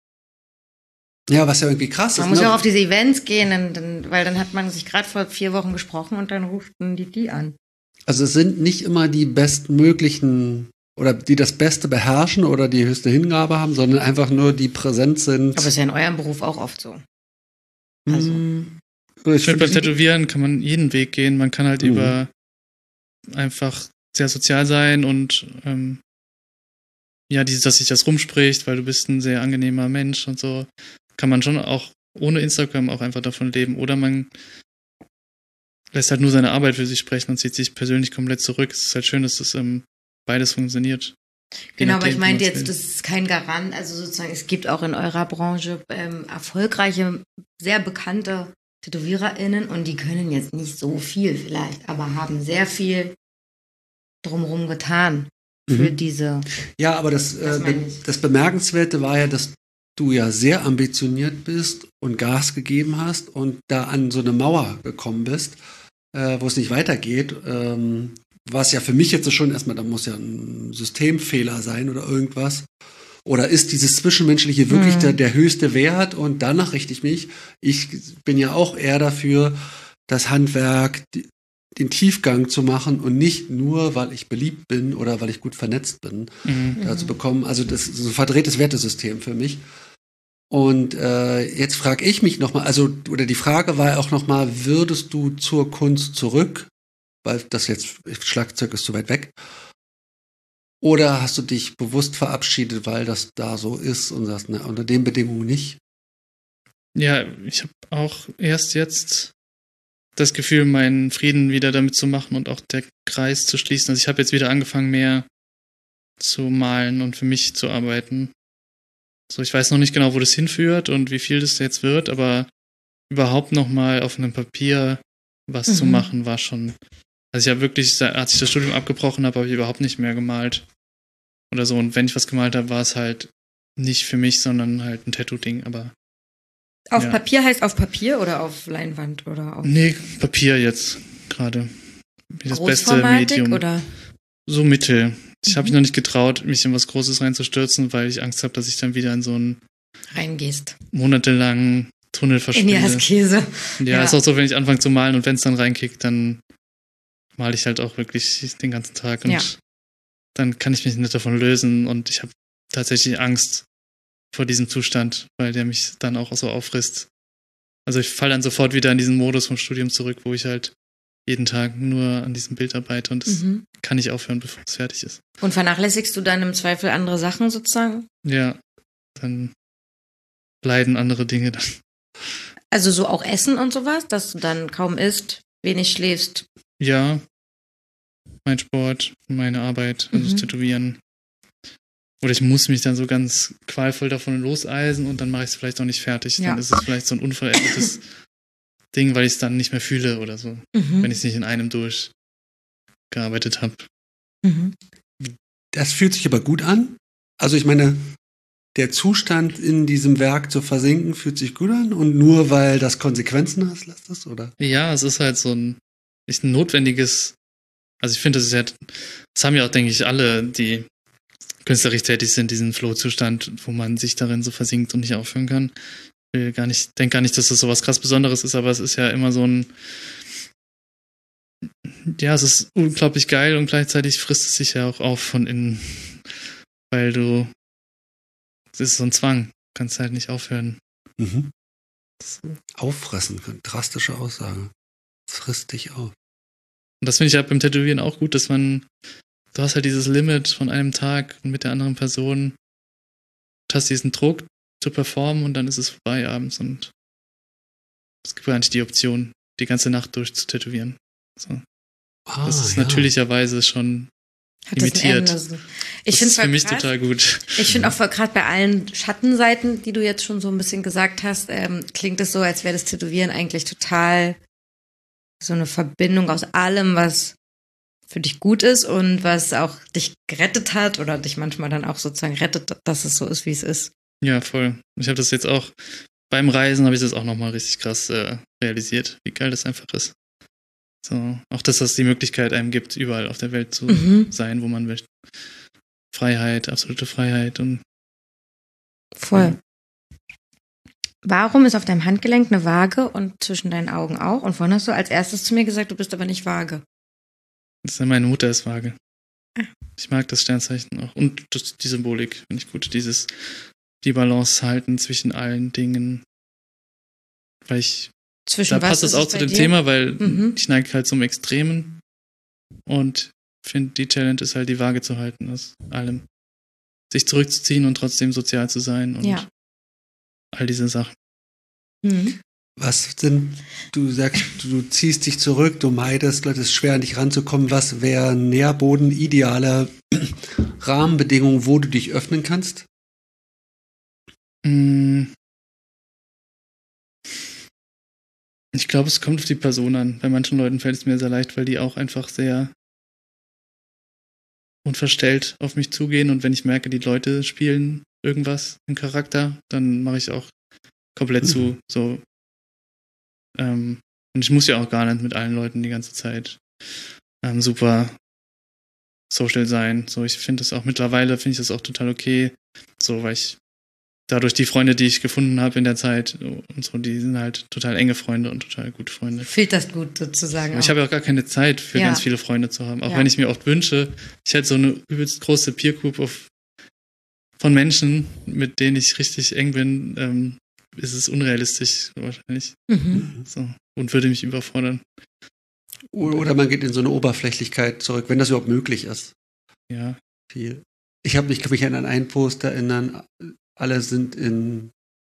Ja, was ja irgendwie krass Man ist. muss ne? ja auch auf diese Events gehen, weil dann hat man sich gerade vor 4 Wochen gesprochen und dann ruften die an. Also es sind nicht immer die bestmöglichen oder die das Beste beherrschen oder die höchste Hingabe haben, sondern einfach nur die präsent sind. Aber ist ja in eurem Beruf auch oft so. Also. Ich finde, beim Tätowieren kann man jeden Weg gehen. Man kann halt Mhm. über einfach sehr sozial sein und ja, dass sich das rumspricht, weil du bist ein sehr angenehmer Mensch und so, kann man schon auch ohne Instagram auch einfach davon leben. Oder man lässt halt nur seine Arbeit für sich sprechen und zieht sich persönlich komplett zurück. Es ist halt schön, dass das beides funktioniert. Genau, aber nachdem, ich meinte wie man's jetzt, will. das ist kein Garant. Also sozusagen, es gibt auch in eurer Branche erfolgreiche, sehr bekannte TätowiererInnen und die können jetzt nicht so viel vielleicht, aber haben sehr viel drumherum getan für diese. Ja, aber das meine ich. Bemerkenswerte war ja, dass du ja sehr ambitioniert bist und Gas gegeben hast und da an so eine Mauer gekommen bist, wo es nicht weitergeht. Was ja für mich jetzt so schon erstmal, da muss ja ein Systemfehler sein oder irgendwas. Oder ist dieses Zwischenmenschliche wirklich der höchste Wert? Und danach richte ich mich. Ich bin ja auch eher dafür, das Handwerk, den Tiefgang zu machen und nicht nur, weil ich beliebt bin oder weil ich gut vernetzt bin, zu bekommen. Also das ist so ein verdrehtes Wertesystem für mich. Und jetzt frage ich mich nochmal, oder die Frage war ja auch nochmal, würdest du zur Kunst zurück? Weil das jetzt, Schlagzeug ist zu weit weg. Oder hast du dich bewusst verabschiedet, weil das da so ist und sagst, na, unter den Bedingungen nicht? Ja, ich habe auch erst jetzt das Gefühl, meinen Frieden wieder damit zu machen und auch der Kreis zu schließen. Also ich habe jetzt wieder angefangen, mehr zu malen und für mich zu arbeiten. So, ich weiß noch nicht genau, wo das hinführt und wie viel das jetzt wird, aber überhaupt noch mal auf einem Papier was zu machen, war schon. Also ich habe wirklich, als ich das Studium abgebrochen habe, habe ich überhaupt nicht mehr gemalt oder so. Und wenn ich was gemalt habe, war es halt nicht für mich, sondern halt ein Tattoo-Ding. Aber Auf Papier heißt auf Papier oder auf Leinwand oder auf? Nee, Papier jetzt gerade. Wie das beste Großformatig Medium. oder? So mittel. Ich habe mich noch nicht getraut, mich in was Großes reinzustürzen, weil ich Angst habe, dass ich dann wieder in so einen Reingehst. monatelangen Tunnel In die verschwinde. Askese. Ja, ist auch so, wenn ich anfange zu malen und wenn es dann reinkickt, dann male ich halt auch wirklich den ganzen Tag und dann kann ich mich nicht davon lösen und ich habe tatsächlich Angst vor diesem Zustand, weil der mich dann auch so auffrisst. Also ich falle dann sofort wieder in diesen Modus vom Studium zurück, wo ich halt jeden Tag nur an diesem Bild arbeite und das kann nicht aufhören, bevor es fertig ist. Und vernachlässigst du dann im Zweifel andere Sachen sozusagen? Ja, dann leiden andere Dinge dann. Also so auch Essen und sowas, dass du dann kaum isst, wenig schläfst? Ja, mein Sport, meine Arbeit, also das Tätowieren. Oder ich muss mich dann so ganz qualvoll davon loseisen und dann mache ich es vielleicht auch nicht fertig. Ja. Dann ist es vielleicht so ein unvollendetes Ding, weil ich es dann nicht mehr fühle oder so. Wenn ich es nicht in einem durchgearbeitet habe. Das fühlt sich aber gut an. Also ich meine, der Zustand in diesem Werk zu versinken fühlt sich gut an und nur weil das Konsequenzen hat, lässt das, oder? Ja, es ist halt so ein notwendiges, also ich finde, das haben ja auch, denke ich, alle, die künstlerisch tätig sind, diesen Flow-Zustand, wo man sich darin so versinkt und nicht aufhören kann. Ich denke gar nicht, dass das so was krass Besonderes ist, aber es ist ja immer so es ist unglaublich geil und gleichzeitig frisst es sich ja auch auf von innen, weil es ist so ein Zwang, du kannst halt nicht aufhören. Auffressen, drastische Aussage. Es frisst dich auf. Und das finde ich ja beim Tätowieren auch gut, dass du hast halt dieses Limit von einem Tag mit der anderen Person, du hast diesen Druck zu performen und dann ist es vorbei abends und es gibt gar nicht die Option, die ganze Nacht durch zu tätowieren. So. Das ist natürlicherweise schon limitiert. Ich finde es für mich total gut. Ich finde auch gerade bei allen Schattenseiten, die du jetzt schon so ein bisschen gesagt hast, klingt es so, als wäre das Tätowieren eigentlich total so eine Verbindung aus allem, was für dich gut ist und was auch dich gerettet hat oder dich manchmal dann auch sozusagen rettet, dass es so ist, wie es ist. Ja, voll. Ich habe das jetzt auch, beim Reisen habe ich das auch nochmal richtig krass realisiert, wie geil das einfach ist. So, auch dass das die Möglichkeit einem gibt, überall auf der Welt zu sein, wo man will. Freiheit, absolute Freiheit und voll. Warum ist auf deinem Handgelenk eine Waage und zwischen deinen Augen auch? Und vorhin hast du als erstes zu mir gesagt, du bist aber nicht Waage. Das ist ja meine Mutter ist Waage. Ich mag das Sternzeichen auch. Und die Symbolik finde ich gut. Die Balance halten zwischen allen Dingen. Weil da passt es auch zu dem Thema, weil ich neige halt zum Extremen. Und finde, die Challenge ist halt, die Waage zu halten aus allem. Sich zurückzuziehen und trotzdem sozial zu sein und all diese Sachen. Was denn, du sagst, du ziehst dich zurück, du meidest, Leute, es ist schwer an dich ranzukommen. Was wäre Nährboden, ideale Rahmenbedingungen, wo du dich öffnen kannst? Ich glaube, es kommt auf die Person an. Bei manchen Leuten fällt es mir sehr leicht, weil die auch einfach sehr unverstellt auf mich zugehen und wenn ich merke, die Leute spielen irgendwas im Charakter, dann mache ich auch komplett zu. So. Und ich muss ja auch gar nicht mit allen Leuten die ganze Zeit super social sein. So, ich finde das auch mittlerweile, finde ich das auch total okay. So, weil ich dadurch die Freunde, die ich gefunden habe in der Zeit und so, die sind halt total enge Freunde und total gute Freunde. Filterst gut sozusagen. Ich habe ja auch gar keine Zeit für ganz viele Freunde zu haben. Auch wenn ich mir oft wünsche, ich hätte so eine übelst große Peer Group von Menschen, mit denen ich richtig eng bin, ist es unrealistisch wahrscheinlich. So, und würde mich überfordern. Oder man geht in so eine Oberflächlichkeit zurück, wenn das überhaupt möglich ist. Ja. Viel. Ich kann mich an einen Post erinnern, alle sind in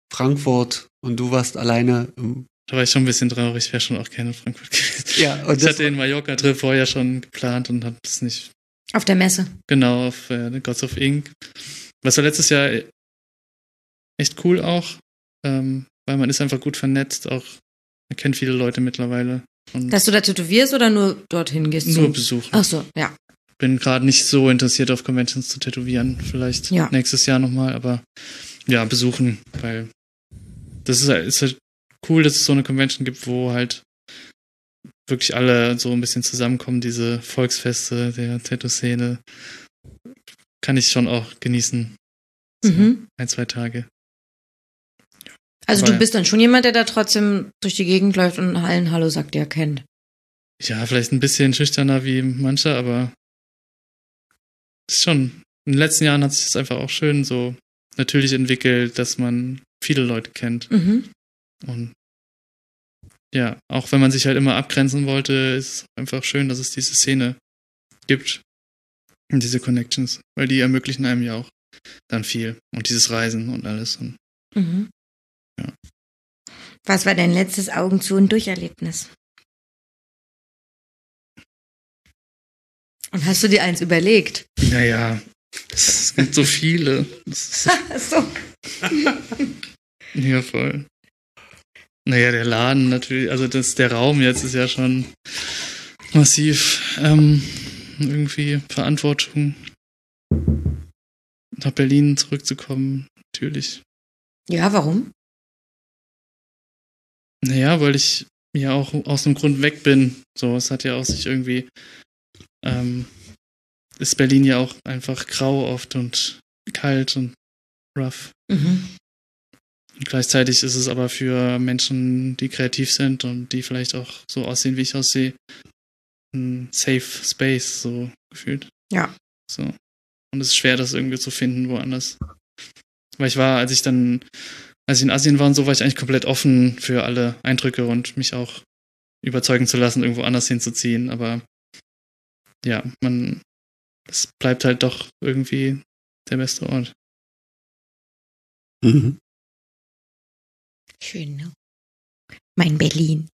Frankfurt und du warst alleine. Da war ich schon ein bisschen traurig, ich wäre schon auch gerne in Frankfurt gewesen. Ja, und ich hatte den Mallorca-Trip vorher schon geplant und habe es nicht. Auf der Messe. Genau, auf Gods of Ink. Was war letztes Jahr echt cool auch, weil man ist einfach gut vernetzt, auch man kennt viele Leute mittlerweile. Und Dass du da tätowierst oder nur dorthin gehst? nur besuchen. Ach so, ja. Bin gerade nicht so interessiert auf Conventions zu tätowieren. Vielleicht nächstes Jahr nochmal, aber ja, besuchen, weil das ist halt cool, dass es so eine Convention gibt, wo halt wirklich alle so ein bisschen zusammenkommen, diese Volksfeste der Tattoo-Szene. Kann ich schon auch genießen. So 1-2 Tage. Also Aber du bist dann schon jemand, der da trotzdem durch die Gegend läuft und allen Hallo sagt, der kennt. Ja, vielleicht ein bisschen schüchterner wie mancher, aber ist schon. In den letzten Jahren hat sich das einfach auch schön so natürlich entwickelt, dass man viele Leute kennt. Und ja, auch wenn man sich halt immer abgrenzen wollte, ist es einfach schön, dass es diese Szene gibt und diese Connections, weil die ermöglichen einem ja auch dann viel und dieses Reisen und alles. Und ja. Was war dein letztes Augen zu und Durcherlebnis? Und hast du dir eins überlegt? Naja, es gibt so viele. So. Ja, voll. Naja, der Laden natürlich, also der Raum jetzt ist ja schon massiv irgendwie Verantwortung, nach Berlin zurückzukommen, natürlich. Ja, warum? Naja, weil ich ja auch aus dem Grund weg bin. So, es hat ja auch sich irgendwie, ist Berlin ja auch einfach grau oft und kalt und rough. Und gleichzeitig ist es aber für Menschen, die kreativ sind und die vielleicht auch so aussehen, wie ich aussehe, ein Safe Space, so gefühlt. Ja. So. Und es ist schwer, das irgendwie zu finden woanders. Weil als ich in Asien war und so, war ich eigentlich komplett offen für alle Eindrücke und mich auch überzeugen zu lassen, irgendwo anders hinzuziehen. Aber ja, es bleibt halt doch irgendwie der beste Ort. Schön, ne? Mein Berlin.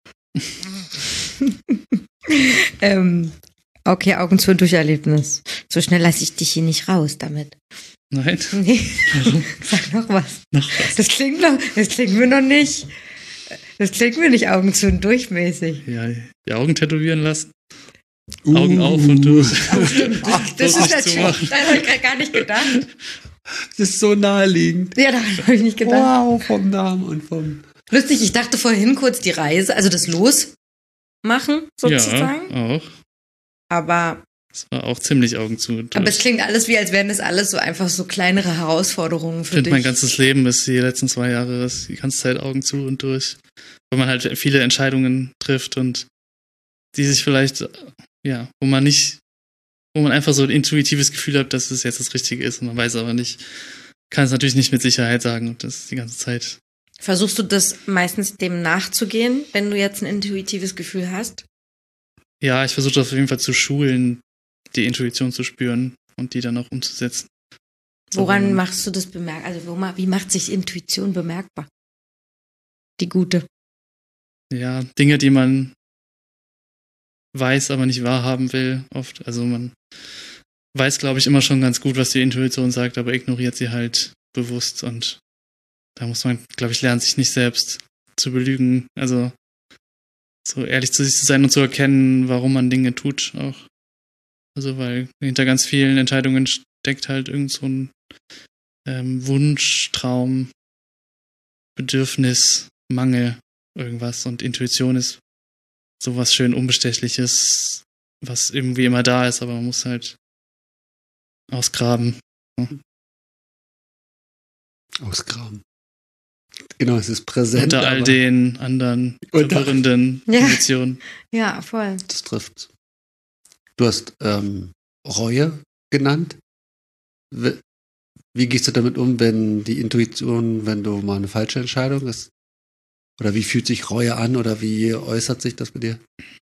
Okay, Augen zu und Durcherlebnis. So schnell lasse ich dich hier nicht raus damit. Nein? Nee. Sag noch was. Noch was? Das klingt mir noch nicht. Das klingt mir nicht Augen zu und durchmäßig. Ja, die Augen tätowieren lassen. Augen auf und durch. Das ist natürlich, da habe ich gerade gar nicht gedacht. Das ist so naheliegend. Ja, da habe ich nicht gedacht. Wow, vom Namen und vom... Lustig, ich dachte vorhin kurz die Reise, also das Losmachen sozusagen. Ja, auch. Aber... Es war auch ziemlich Augen zu und durch. Aber es klingt alles wie, als wären das alles so einfach so kleinere Herausforderungen für dich. Ich finde, mein ganzes Leben ist die letzten 2 Jahre ist die ganze Zeit Augen zu und durch. Weil man halt viele Entscheidungen trifft und die sich vielleicht, ja, wo man einfach so ein intuitives Gefühl hat, dass es jetzt das Richtige ist und man weiß aber nicht, kann es natürlich nicht mit Sicherheit sagen und das die ganze Zeit. Versuchst du das meistens dem nachzugehen, wenn du jetzt ein intuitives Gefühl hast? Ja, ich versuche das auf jeden Fall zu schulen, die Intuition zu spüren und die dann auch umzusetzen. Woran machst du das bemerkbar? Also wie macht sich Intuition bemerkbar? Die gute. Ja, Dinge, die man weiß, aber nicht wahrhaben will, oft. Also man weiß, glaube ich, immer schon ganz gut, was die Intuition sagt, aber ignoriert sie halt bewusst und da muss man, glaube ich, lernen, sich nicht selbst zu belügen. Also so ehrlich zu sich zu sein und zu erkennen, warum man Dinge tut auch. Also weil hinter ganz vielen Entscheidungen steckt halt irgend so ein Wunsch, Traum, Bedürfnis, Mangel, irgendwas. Und Intuition ist sowas schön Unbestechliches, was irgendwie immer da ist, aber man muss halt ausgraben. Ausgraben. Genau, es ist präsent. Unter all den anderen verwirrenden Emotionen. Ja, voll. Das trifft. Du hast Reue genannt. Wie gehst du damit um, wenn die Intuition, wenn du mal eine falsche Entscheidung ist? Oder wie fühlt sich Reue an oder wie äußert sich das bei dir?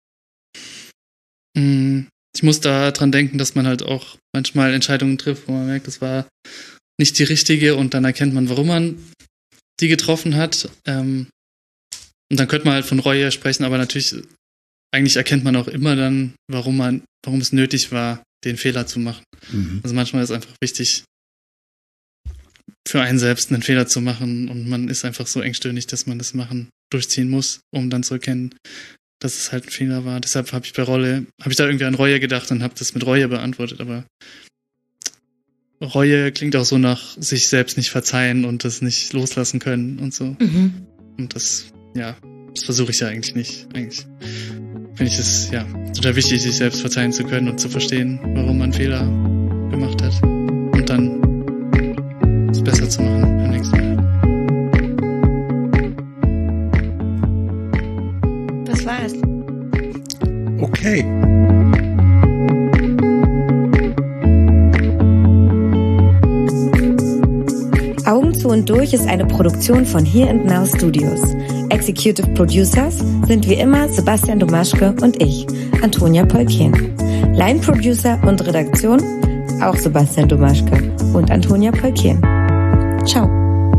Ich muss da dran denken, dass man halt auch manchmal Entscheidungen trifft, wo man merkt, das war nicht die richtige und dann erkennt man, warum man die getroffen hat. Und dann könnte man halt von Reue sprechen, aber natürlich, eigentlich erkennt man auch immer dann, warum es nötig war, den Fehler zu machen. Also manchmal ist es einfach wichtig, für einen selbst einen Fehler zu machen und man ist einfach so engstirnig, dass man das durchziehen muss, um dann zu erkennen, dass es halt ein Fehler war. Deshalb habe ich da irgendwie an Reue gedacht und habe das mit Reue beantwortet, aber Reue klingt auch so nach sich selbst nicht verzeihen und das nicht loslassen können und so. Und das versuche ich ja eigentlich nicht. Eigentlich finde ich es total wichtig, sich selbst verzeihen zu können und zu verstehen, warum man Fehler gemacht hat. Und dann es besser zu machen beim nächsten Mal. Das war's. Okay. Augen zu und durch ist eine Produktion von Here and Now Studios. Executive Producers sind wie immer Sebastian Domaschke und ich, Antonia Polkien. Line Producer und Redaktion auch Sebastian Domaschke und Antonia Polkien. Ciao.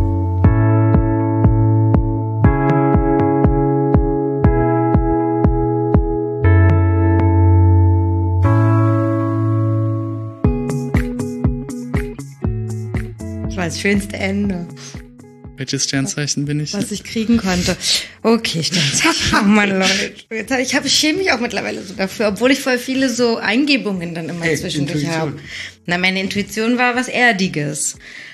Das war das schönste Ende, Welches Sternzeichen bin ich? was ich kriegen konnte. Okay, Sternzeichen. Oh Mann, Leute. Ich schäme mich auch mittlerweile so dafür, obwohl ich voll viele so Eingebungen dann immer zwischendurch habe. Na, meine Intuition war was Erdiges.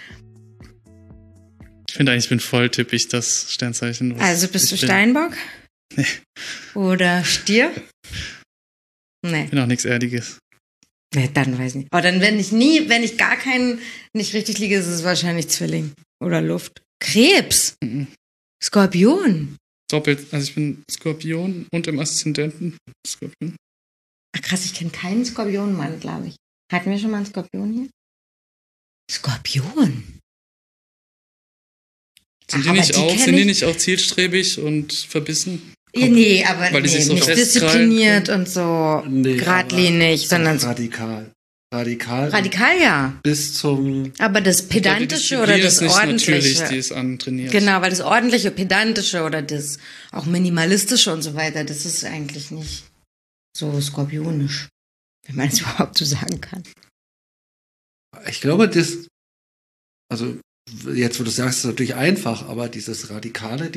Ich finde eigentlich, ich bin voll typisch das Sternzeichen. Also bist du Steinbock? Nee. Oder Stier? Nee. Ich bin auch nichts Erdiges. Nee, dann weiß ich nicht. Aber dann, wenn ich gar keinen nicht richtig liege, ist es wahrscheinlich Zwilling. Oder Luft. Krebs. Skorpion. Doppelt. Also ich bin Skorpion und im Aszendenten Skorpion. Ach krass, ich kenne keinen Skorpionmann, glaube ich. Hatten wir schon mal einen Skorpion hier? Skorpion. Sind die nicht auch zielstrebig und verbissen? Nee, aber weil die sich so nicht diszipliniert und so geradlinig, sondern radikal, ja. Bis zum... Aber das Pedantische oder das Ordentliche. Natürlich, die ist antrainiert. Genau, weil das Ordentliche, Pedantische oder das auch Minimalistische und so weiter, das ist eigentlich nicht so skorpionisch, wenn man es überhaupt so sagen kann. Ich glaube, also jetzt, wo du sagst, ist es natürlich einfach, aber dieses Radikale,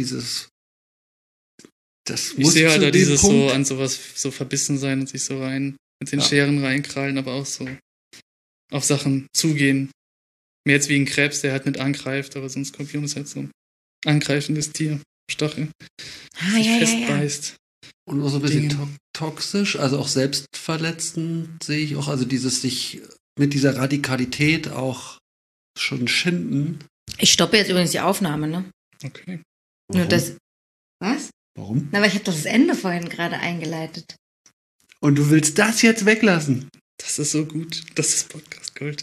das ich muss sehe halt zu da dem dieses Punkt, so an sowas so verbissen sein und sich so rein mit den Scheren reinkrallen, aber auch so auf Sachen zugehen. Mehr jetzt wie ein Krebs, der halt nicht angreift, aber so ein Skorpion ist halt so ein angreifendes Tier, Stachel, sich festbeißt. Und auch so ein bisschen toxisch, also auch selbstverletzend sehe ich auch, also dieses sich mit dieser Radikalität auch schon schinden. Ich stoppe jetzt übrigens die Aufnahme, ne? Okay. Nur das. Was? Warum? Na, aber ich habe doch das Ende vorhin gerade eingeleitet. Und du willst das jetzt weglassen? Das ist so gut, das ist Podcast Gold.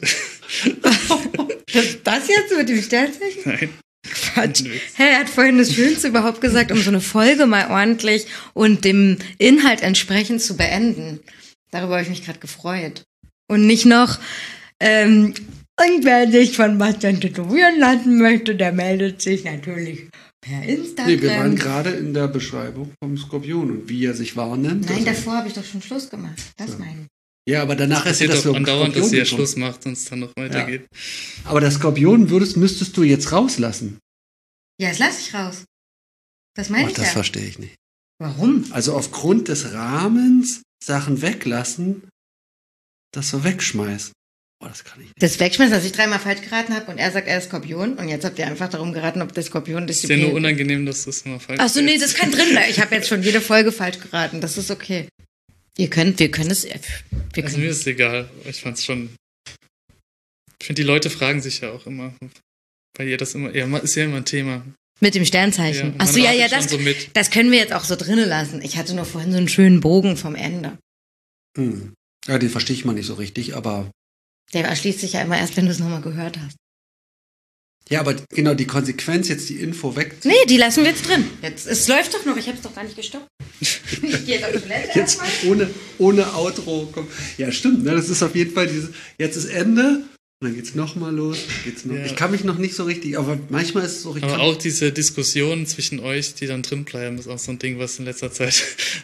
Das jetzt mit dem Sternzeichen? Nein. Quatsch. Hey, er hat vorhin das Schönste überhaupt gesagt, um so eine Folge mal ordentlich und dem Inhalt entsprechend zu beenden. Darüber habe ich mich gerade gefreut. Und nicht noch, und wer sich von Bastian tätowieren lassen möchte, der meldet sich natürlich per Instagram. Nee, wir waren gerade in der Beschreibung vom Skorpion und wie er sich wahrnimmt. Nein, davor habe ich doch schon Schluss gemacht. Das meine ich. Ja, aber danach ist passiert das doch so andauernd, dass sie ja gekommen. Schluss macht und es dann noch weitergeht. Ja. Aber das Skorpion müsstest du jetzt rauslassen. Ja, das lasse ich raus. Das meine ich Das ja. verstehe ich nicht. Warum? Also aufgrund des Rahmens Sachen weglassen, das so wegschmeißen. Oh, das kann ich nicht. Das Wegschmeißen, dass ich 3-mal falsch geraten habe und er sagt, er ist Skorpion und jetzt habt ihr einfach darum geraten, ob der Skorpion Ist ja nur unangenehm, dass du es immer falsch Achso, nee, hältst. das kann drin bleiben. Ich habe jetzt schon jede Folge falsch geraten. Das ist okay. Wir können es. Also mir ist es egal. Ich fand's schon. Ich finde, die Leute fragen sich ja auch immer, weil ihr das immer, ist ja immer ein Thema. Mit dem Sternzeichen. Ja, Achso, ja, so mit. das können wir jetzt auch so drinnen lassen. Ich hatte nur vorhin so einen schönen Bogen vom Ende. Ja, den verstehe ich mal nicht so richtig, aber... Der erschließt sich ja immer erst, wenn du es nochmal gehört hast. Ja, aber genau, die Konsequenz, jetzt die Info weg... Nee, die lassen wir jetzt drin. Es läuft doch noch, ich habe es doch gar nicht gestoppt. Ich gehe jetzt auf die Toilette Jetzt erstmal. ohne Outro. Ja, stimmt, ne? Das ist auf jeden Fall jetzt ist Ende Und dann geht's nochmal los. Ja. Ich kann mich noch nicht so richtig, aber manchmal ist es so richtig. Aber auch diese Diskussionen zwischen euch, die dann drin bleiben, ist auch so ein Ding, was in letzter Zeit.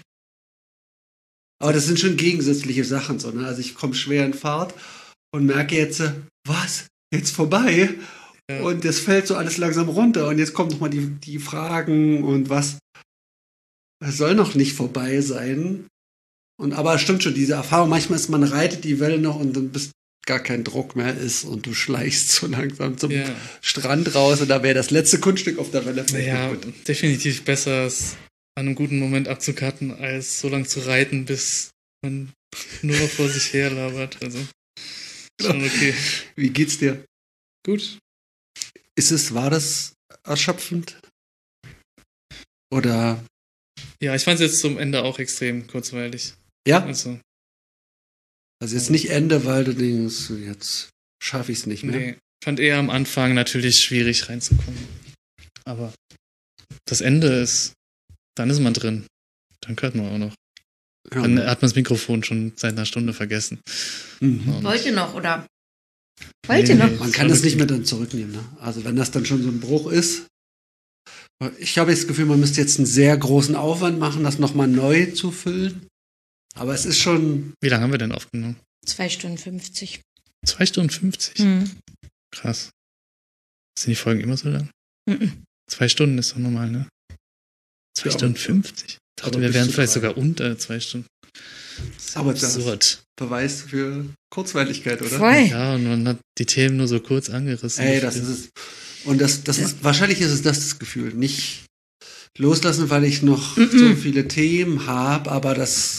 Aber das sind schon gegensätzliche Sachen, so, ne? Also ich komme schwer in Fahrt und merke jetzt, was? Jetzt vorbei? Ja. Und das fällt so alles langsam runter und jetzt kommen nochmal die Fragen und was. Es soll noch nicht vorbei sein. Aber es stimmt schon, diese Erfahrung, manchmal ist man reitet die Welle noch und dann bis gar kein Druck mehr ist und du schleichst so langsam zum Strand raus und da wäre das letzte Kunststück auf der Welle vielleicht Ja, gut. definitiv besser, es an einem guten Moment abzukarten, als so lange zu reiten, bis man nur noch vor sich her labert. Also, schon okay. Wie geht's dir? Gut. War das erschöpfend? Oder? Ja, ich fand es jetzt zum Ende auch extrem kurzweilig. Ja? Also jetzt nicht Ende, weil du denkst, jetzt schaffe ich es nicht mehr. nee, fand eher am Anfang natürlich schwierig reinzukommen. Aber das Ende ist, dann ist man drin. Dann hört man auch noch. Ja. Dann hat man das Mikrofon schon seit einer Stunde vergessen. Mhm. Wollt ihr noch, oder? Wollt ihr Nee, noch? Man kann das nicht mehr dann zurücknehmen. Ne? Also wenn das dann schon so ein Bruch ist. Ich habe das Gefühl, man müsste jetzt einen sehr großen Aufwand machen, das nochmal neu zu füllen. Aber es ist schon. Wie lange haben wir denn aufgenommen? 2 Stunden 50. 2 Stunden 50? Mhm. Krass. Sind die Folgen immer so lang? Mhm. 2 Stunden ist doch normal, ne? 2 Ja, Stunden 50? Ich dachte, aber wir bis wären zu vielleicht 3. sogar unter 2 Stunden. Das ist Aber das- absurd. Beweis für Kurzweiligkeit, oder? Voll. Ja, und man hat die Themen nur so kurz angerissen. Ey, das ist es. Und das ist, wahrscheinlich ist es das Gefühl. Nicht loslassen, weil ich noch so viele Themen habe, aber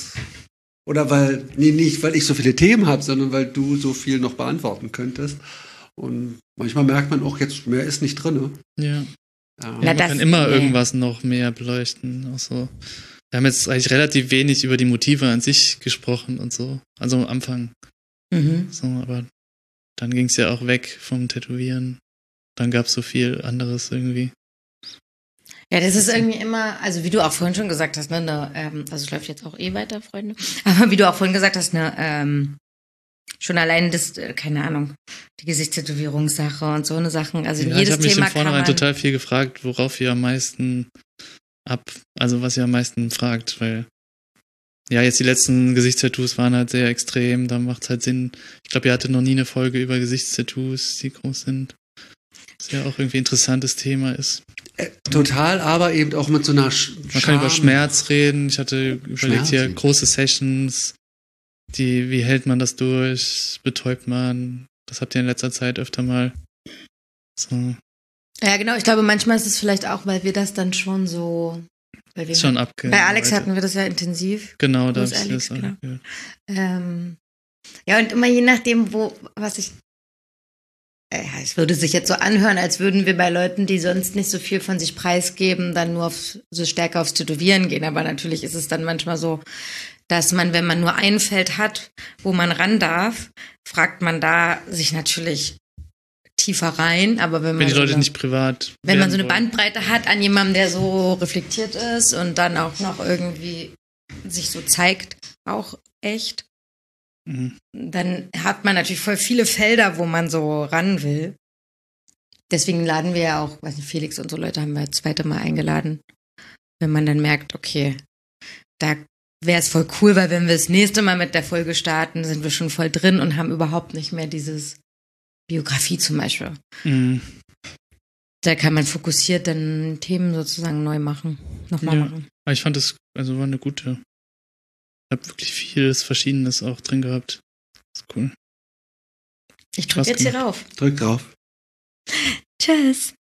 nicht, weil ich so viele Themen habe, sondern weil du so viel noch beantworten könntest. Und manchmal merkt man auch, jetzt mehr ist nicht drin. Ja. Ja. Na, Man das- kann immer nee. irgendwas noch mehr beleuchten. Auch so. Wir haben jetzt eigentlich relativ wenig über die Motive an sich gesprochen und so. Also am Anfang. Mhm. So, aber dann ging es ja auch weg vom Tätowieren. Dann gab es so viel anderes irgendwie. Ja, das ist irgendwie immer, also wie du auch vorhin schon gesagt hast, ne, also es läuft jetzt auch weiter, Freunde, aber wie du auch vorhin gesagt hast, ne, schon allein das, keine Ahnung, die Gesichtstätowierungssache und so eine Sachen, also Ja, ich jedes habe mich Thema im kann Vornherein man, total viel gefragt, worauf ihr am meisten also was ihr am meisten fragt, weil ja, jetzt die letzten Gesichtstattoos waren halt sehr extrem, da macht es halt Sinn. Ich glaube, ihr hattet noch nie eine Folge über Gesichtstattoos, die groß sind. Was ja auch irgendwie ein interessantes Thema ist. Total, aber eben auch mit so einer Man kann über Schmerz reden. Ich hatte überlegt hier Schmerz. große Sessions, wie hält man das durch, betäubt man. Das habt ihr in letzter Zeit öfter mal. So, ja genau, ich glaube manchmal ist es vielleicht auch, weil wir das dann schon so, weil wir schon bei Alex hatten wir das ja intensiv. Genau, da Wo habe ist ich Alex, das genau. auch gehört. Ja, und immer je nachdem, es würde sich jetzt so anhören, als würden wir bei Leuten, die sonst nicht so viel von sich preisgeben, dann nur so stärker aufs Tätowieren gehen. Aber natürlich ist es dann manchmal so, dass man, wenn man nur ein Feld hat, wo man ran darf, fragt man da sich natürlich tiefer rein. Aber wenn Wenn die man Leute nicht privat. wenn man so werden eine wollen. Bandbreite hat an jemandem, der so reflektiert ist und dann auch noch irgendwie sich so zeigt, auch echt, Mhm. dann hat man natürlich voll viele Felder, wo man so ran will. Deswegen laden wir ja auch, weiß nicht, Felix und so Leute haben wir das 2. Mal eingeladen. Wenn man dann merkt, okay, da wäre es voll cool, weil wenn wir das nächste Mal mit der Folge starten, sind wir schon voll drin und haben überhaupt nicht mehr dieses Biografie zum Beispiel. Mhm. Da kann man fokussiert dann Themen sozusagen neu machen, nochmal Ja. machen. Aber ich fand das, also war eine gute. Ich habe wirklich vieles Verschiedenes auch drin gehabt. Das ist cool. Ich drücke Spaß jetzt hier gemacht. rauf. Drück drauf. Tschüss.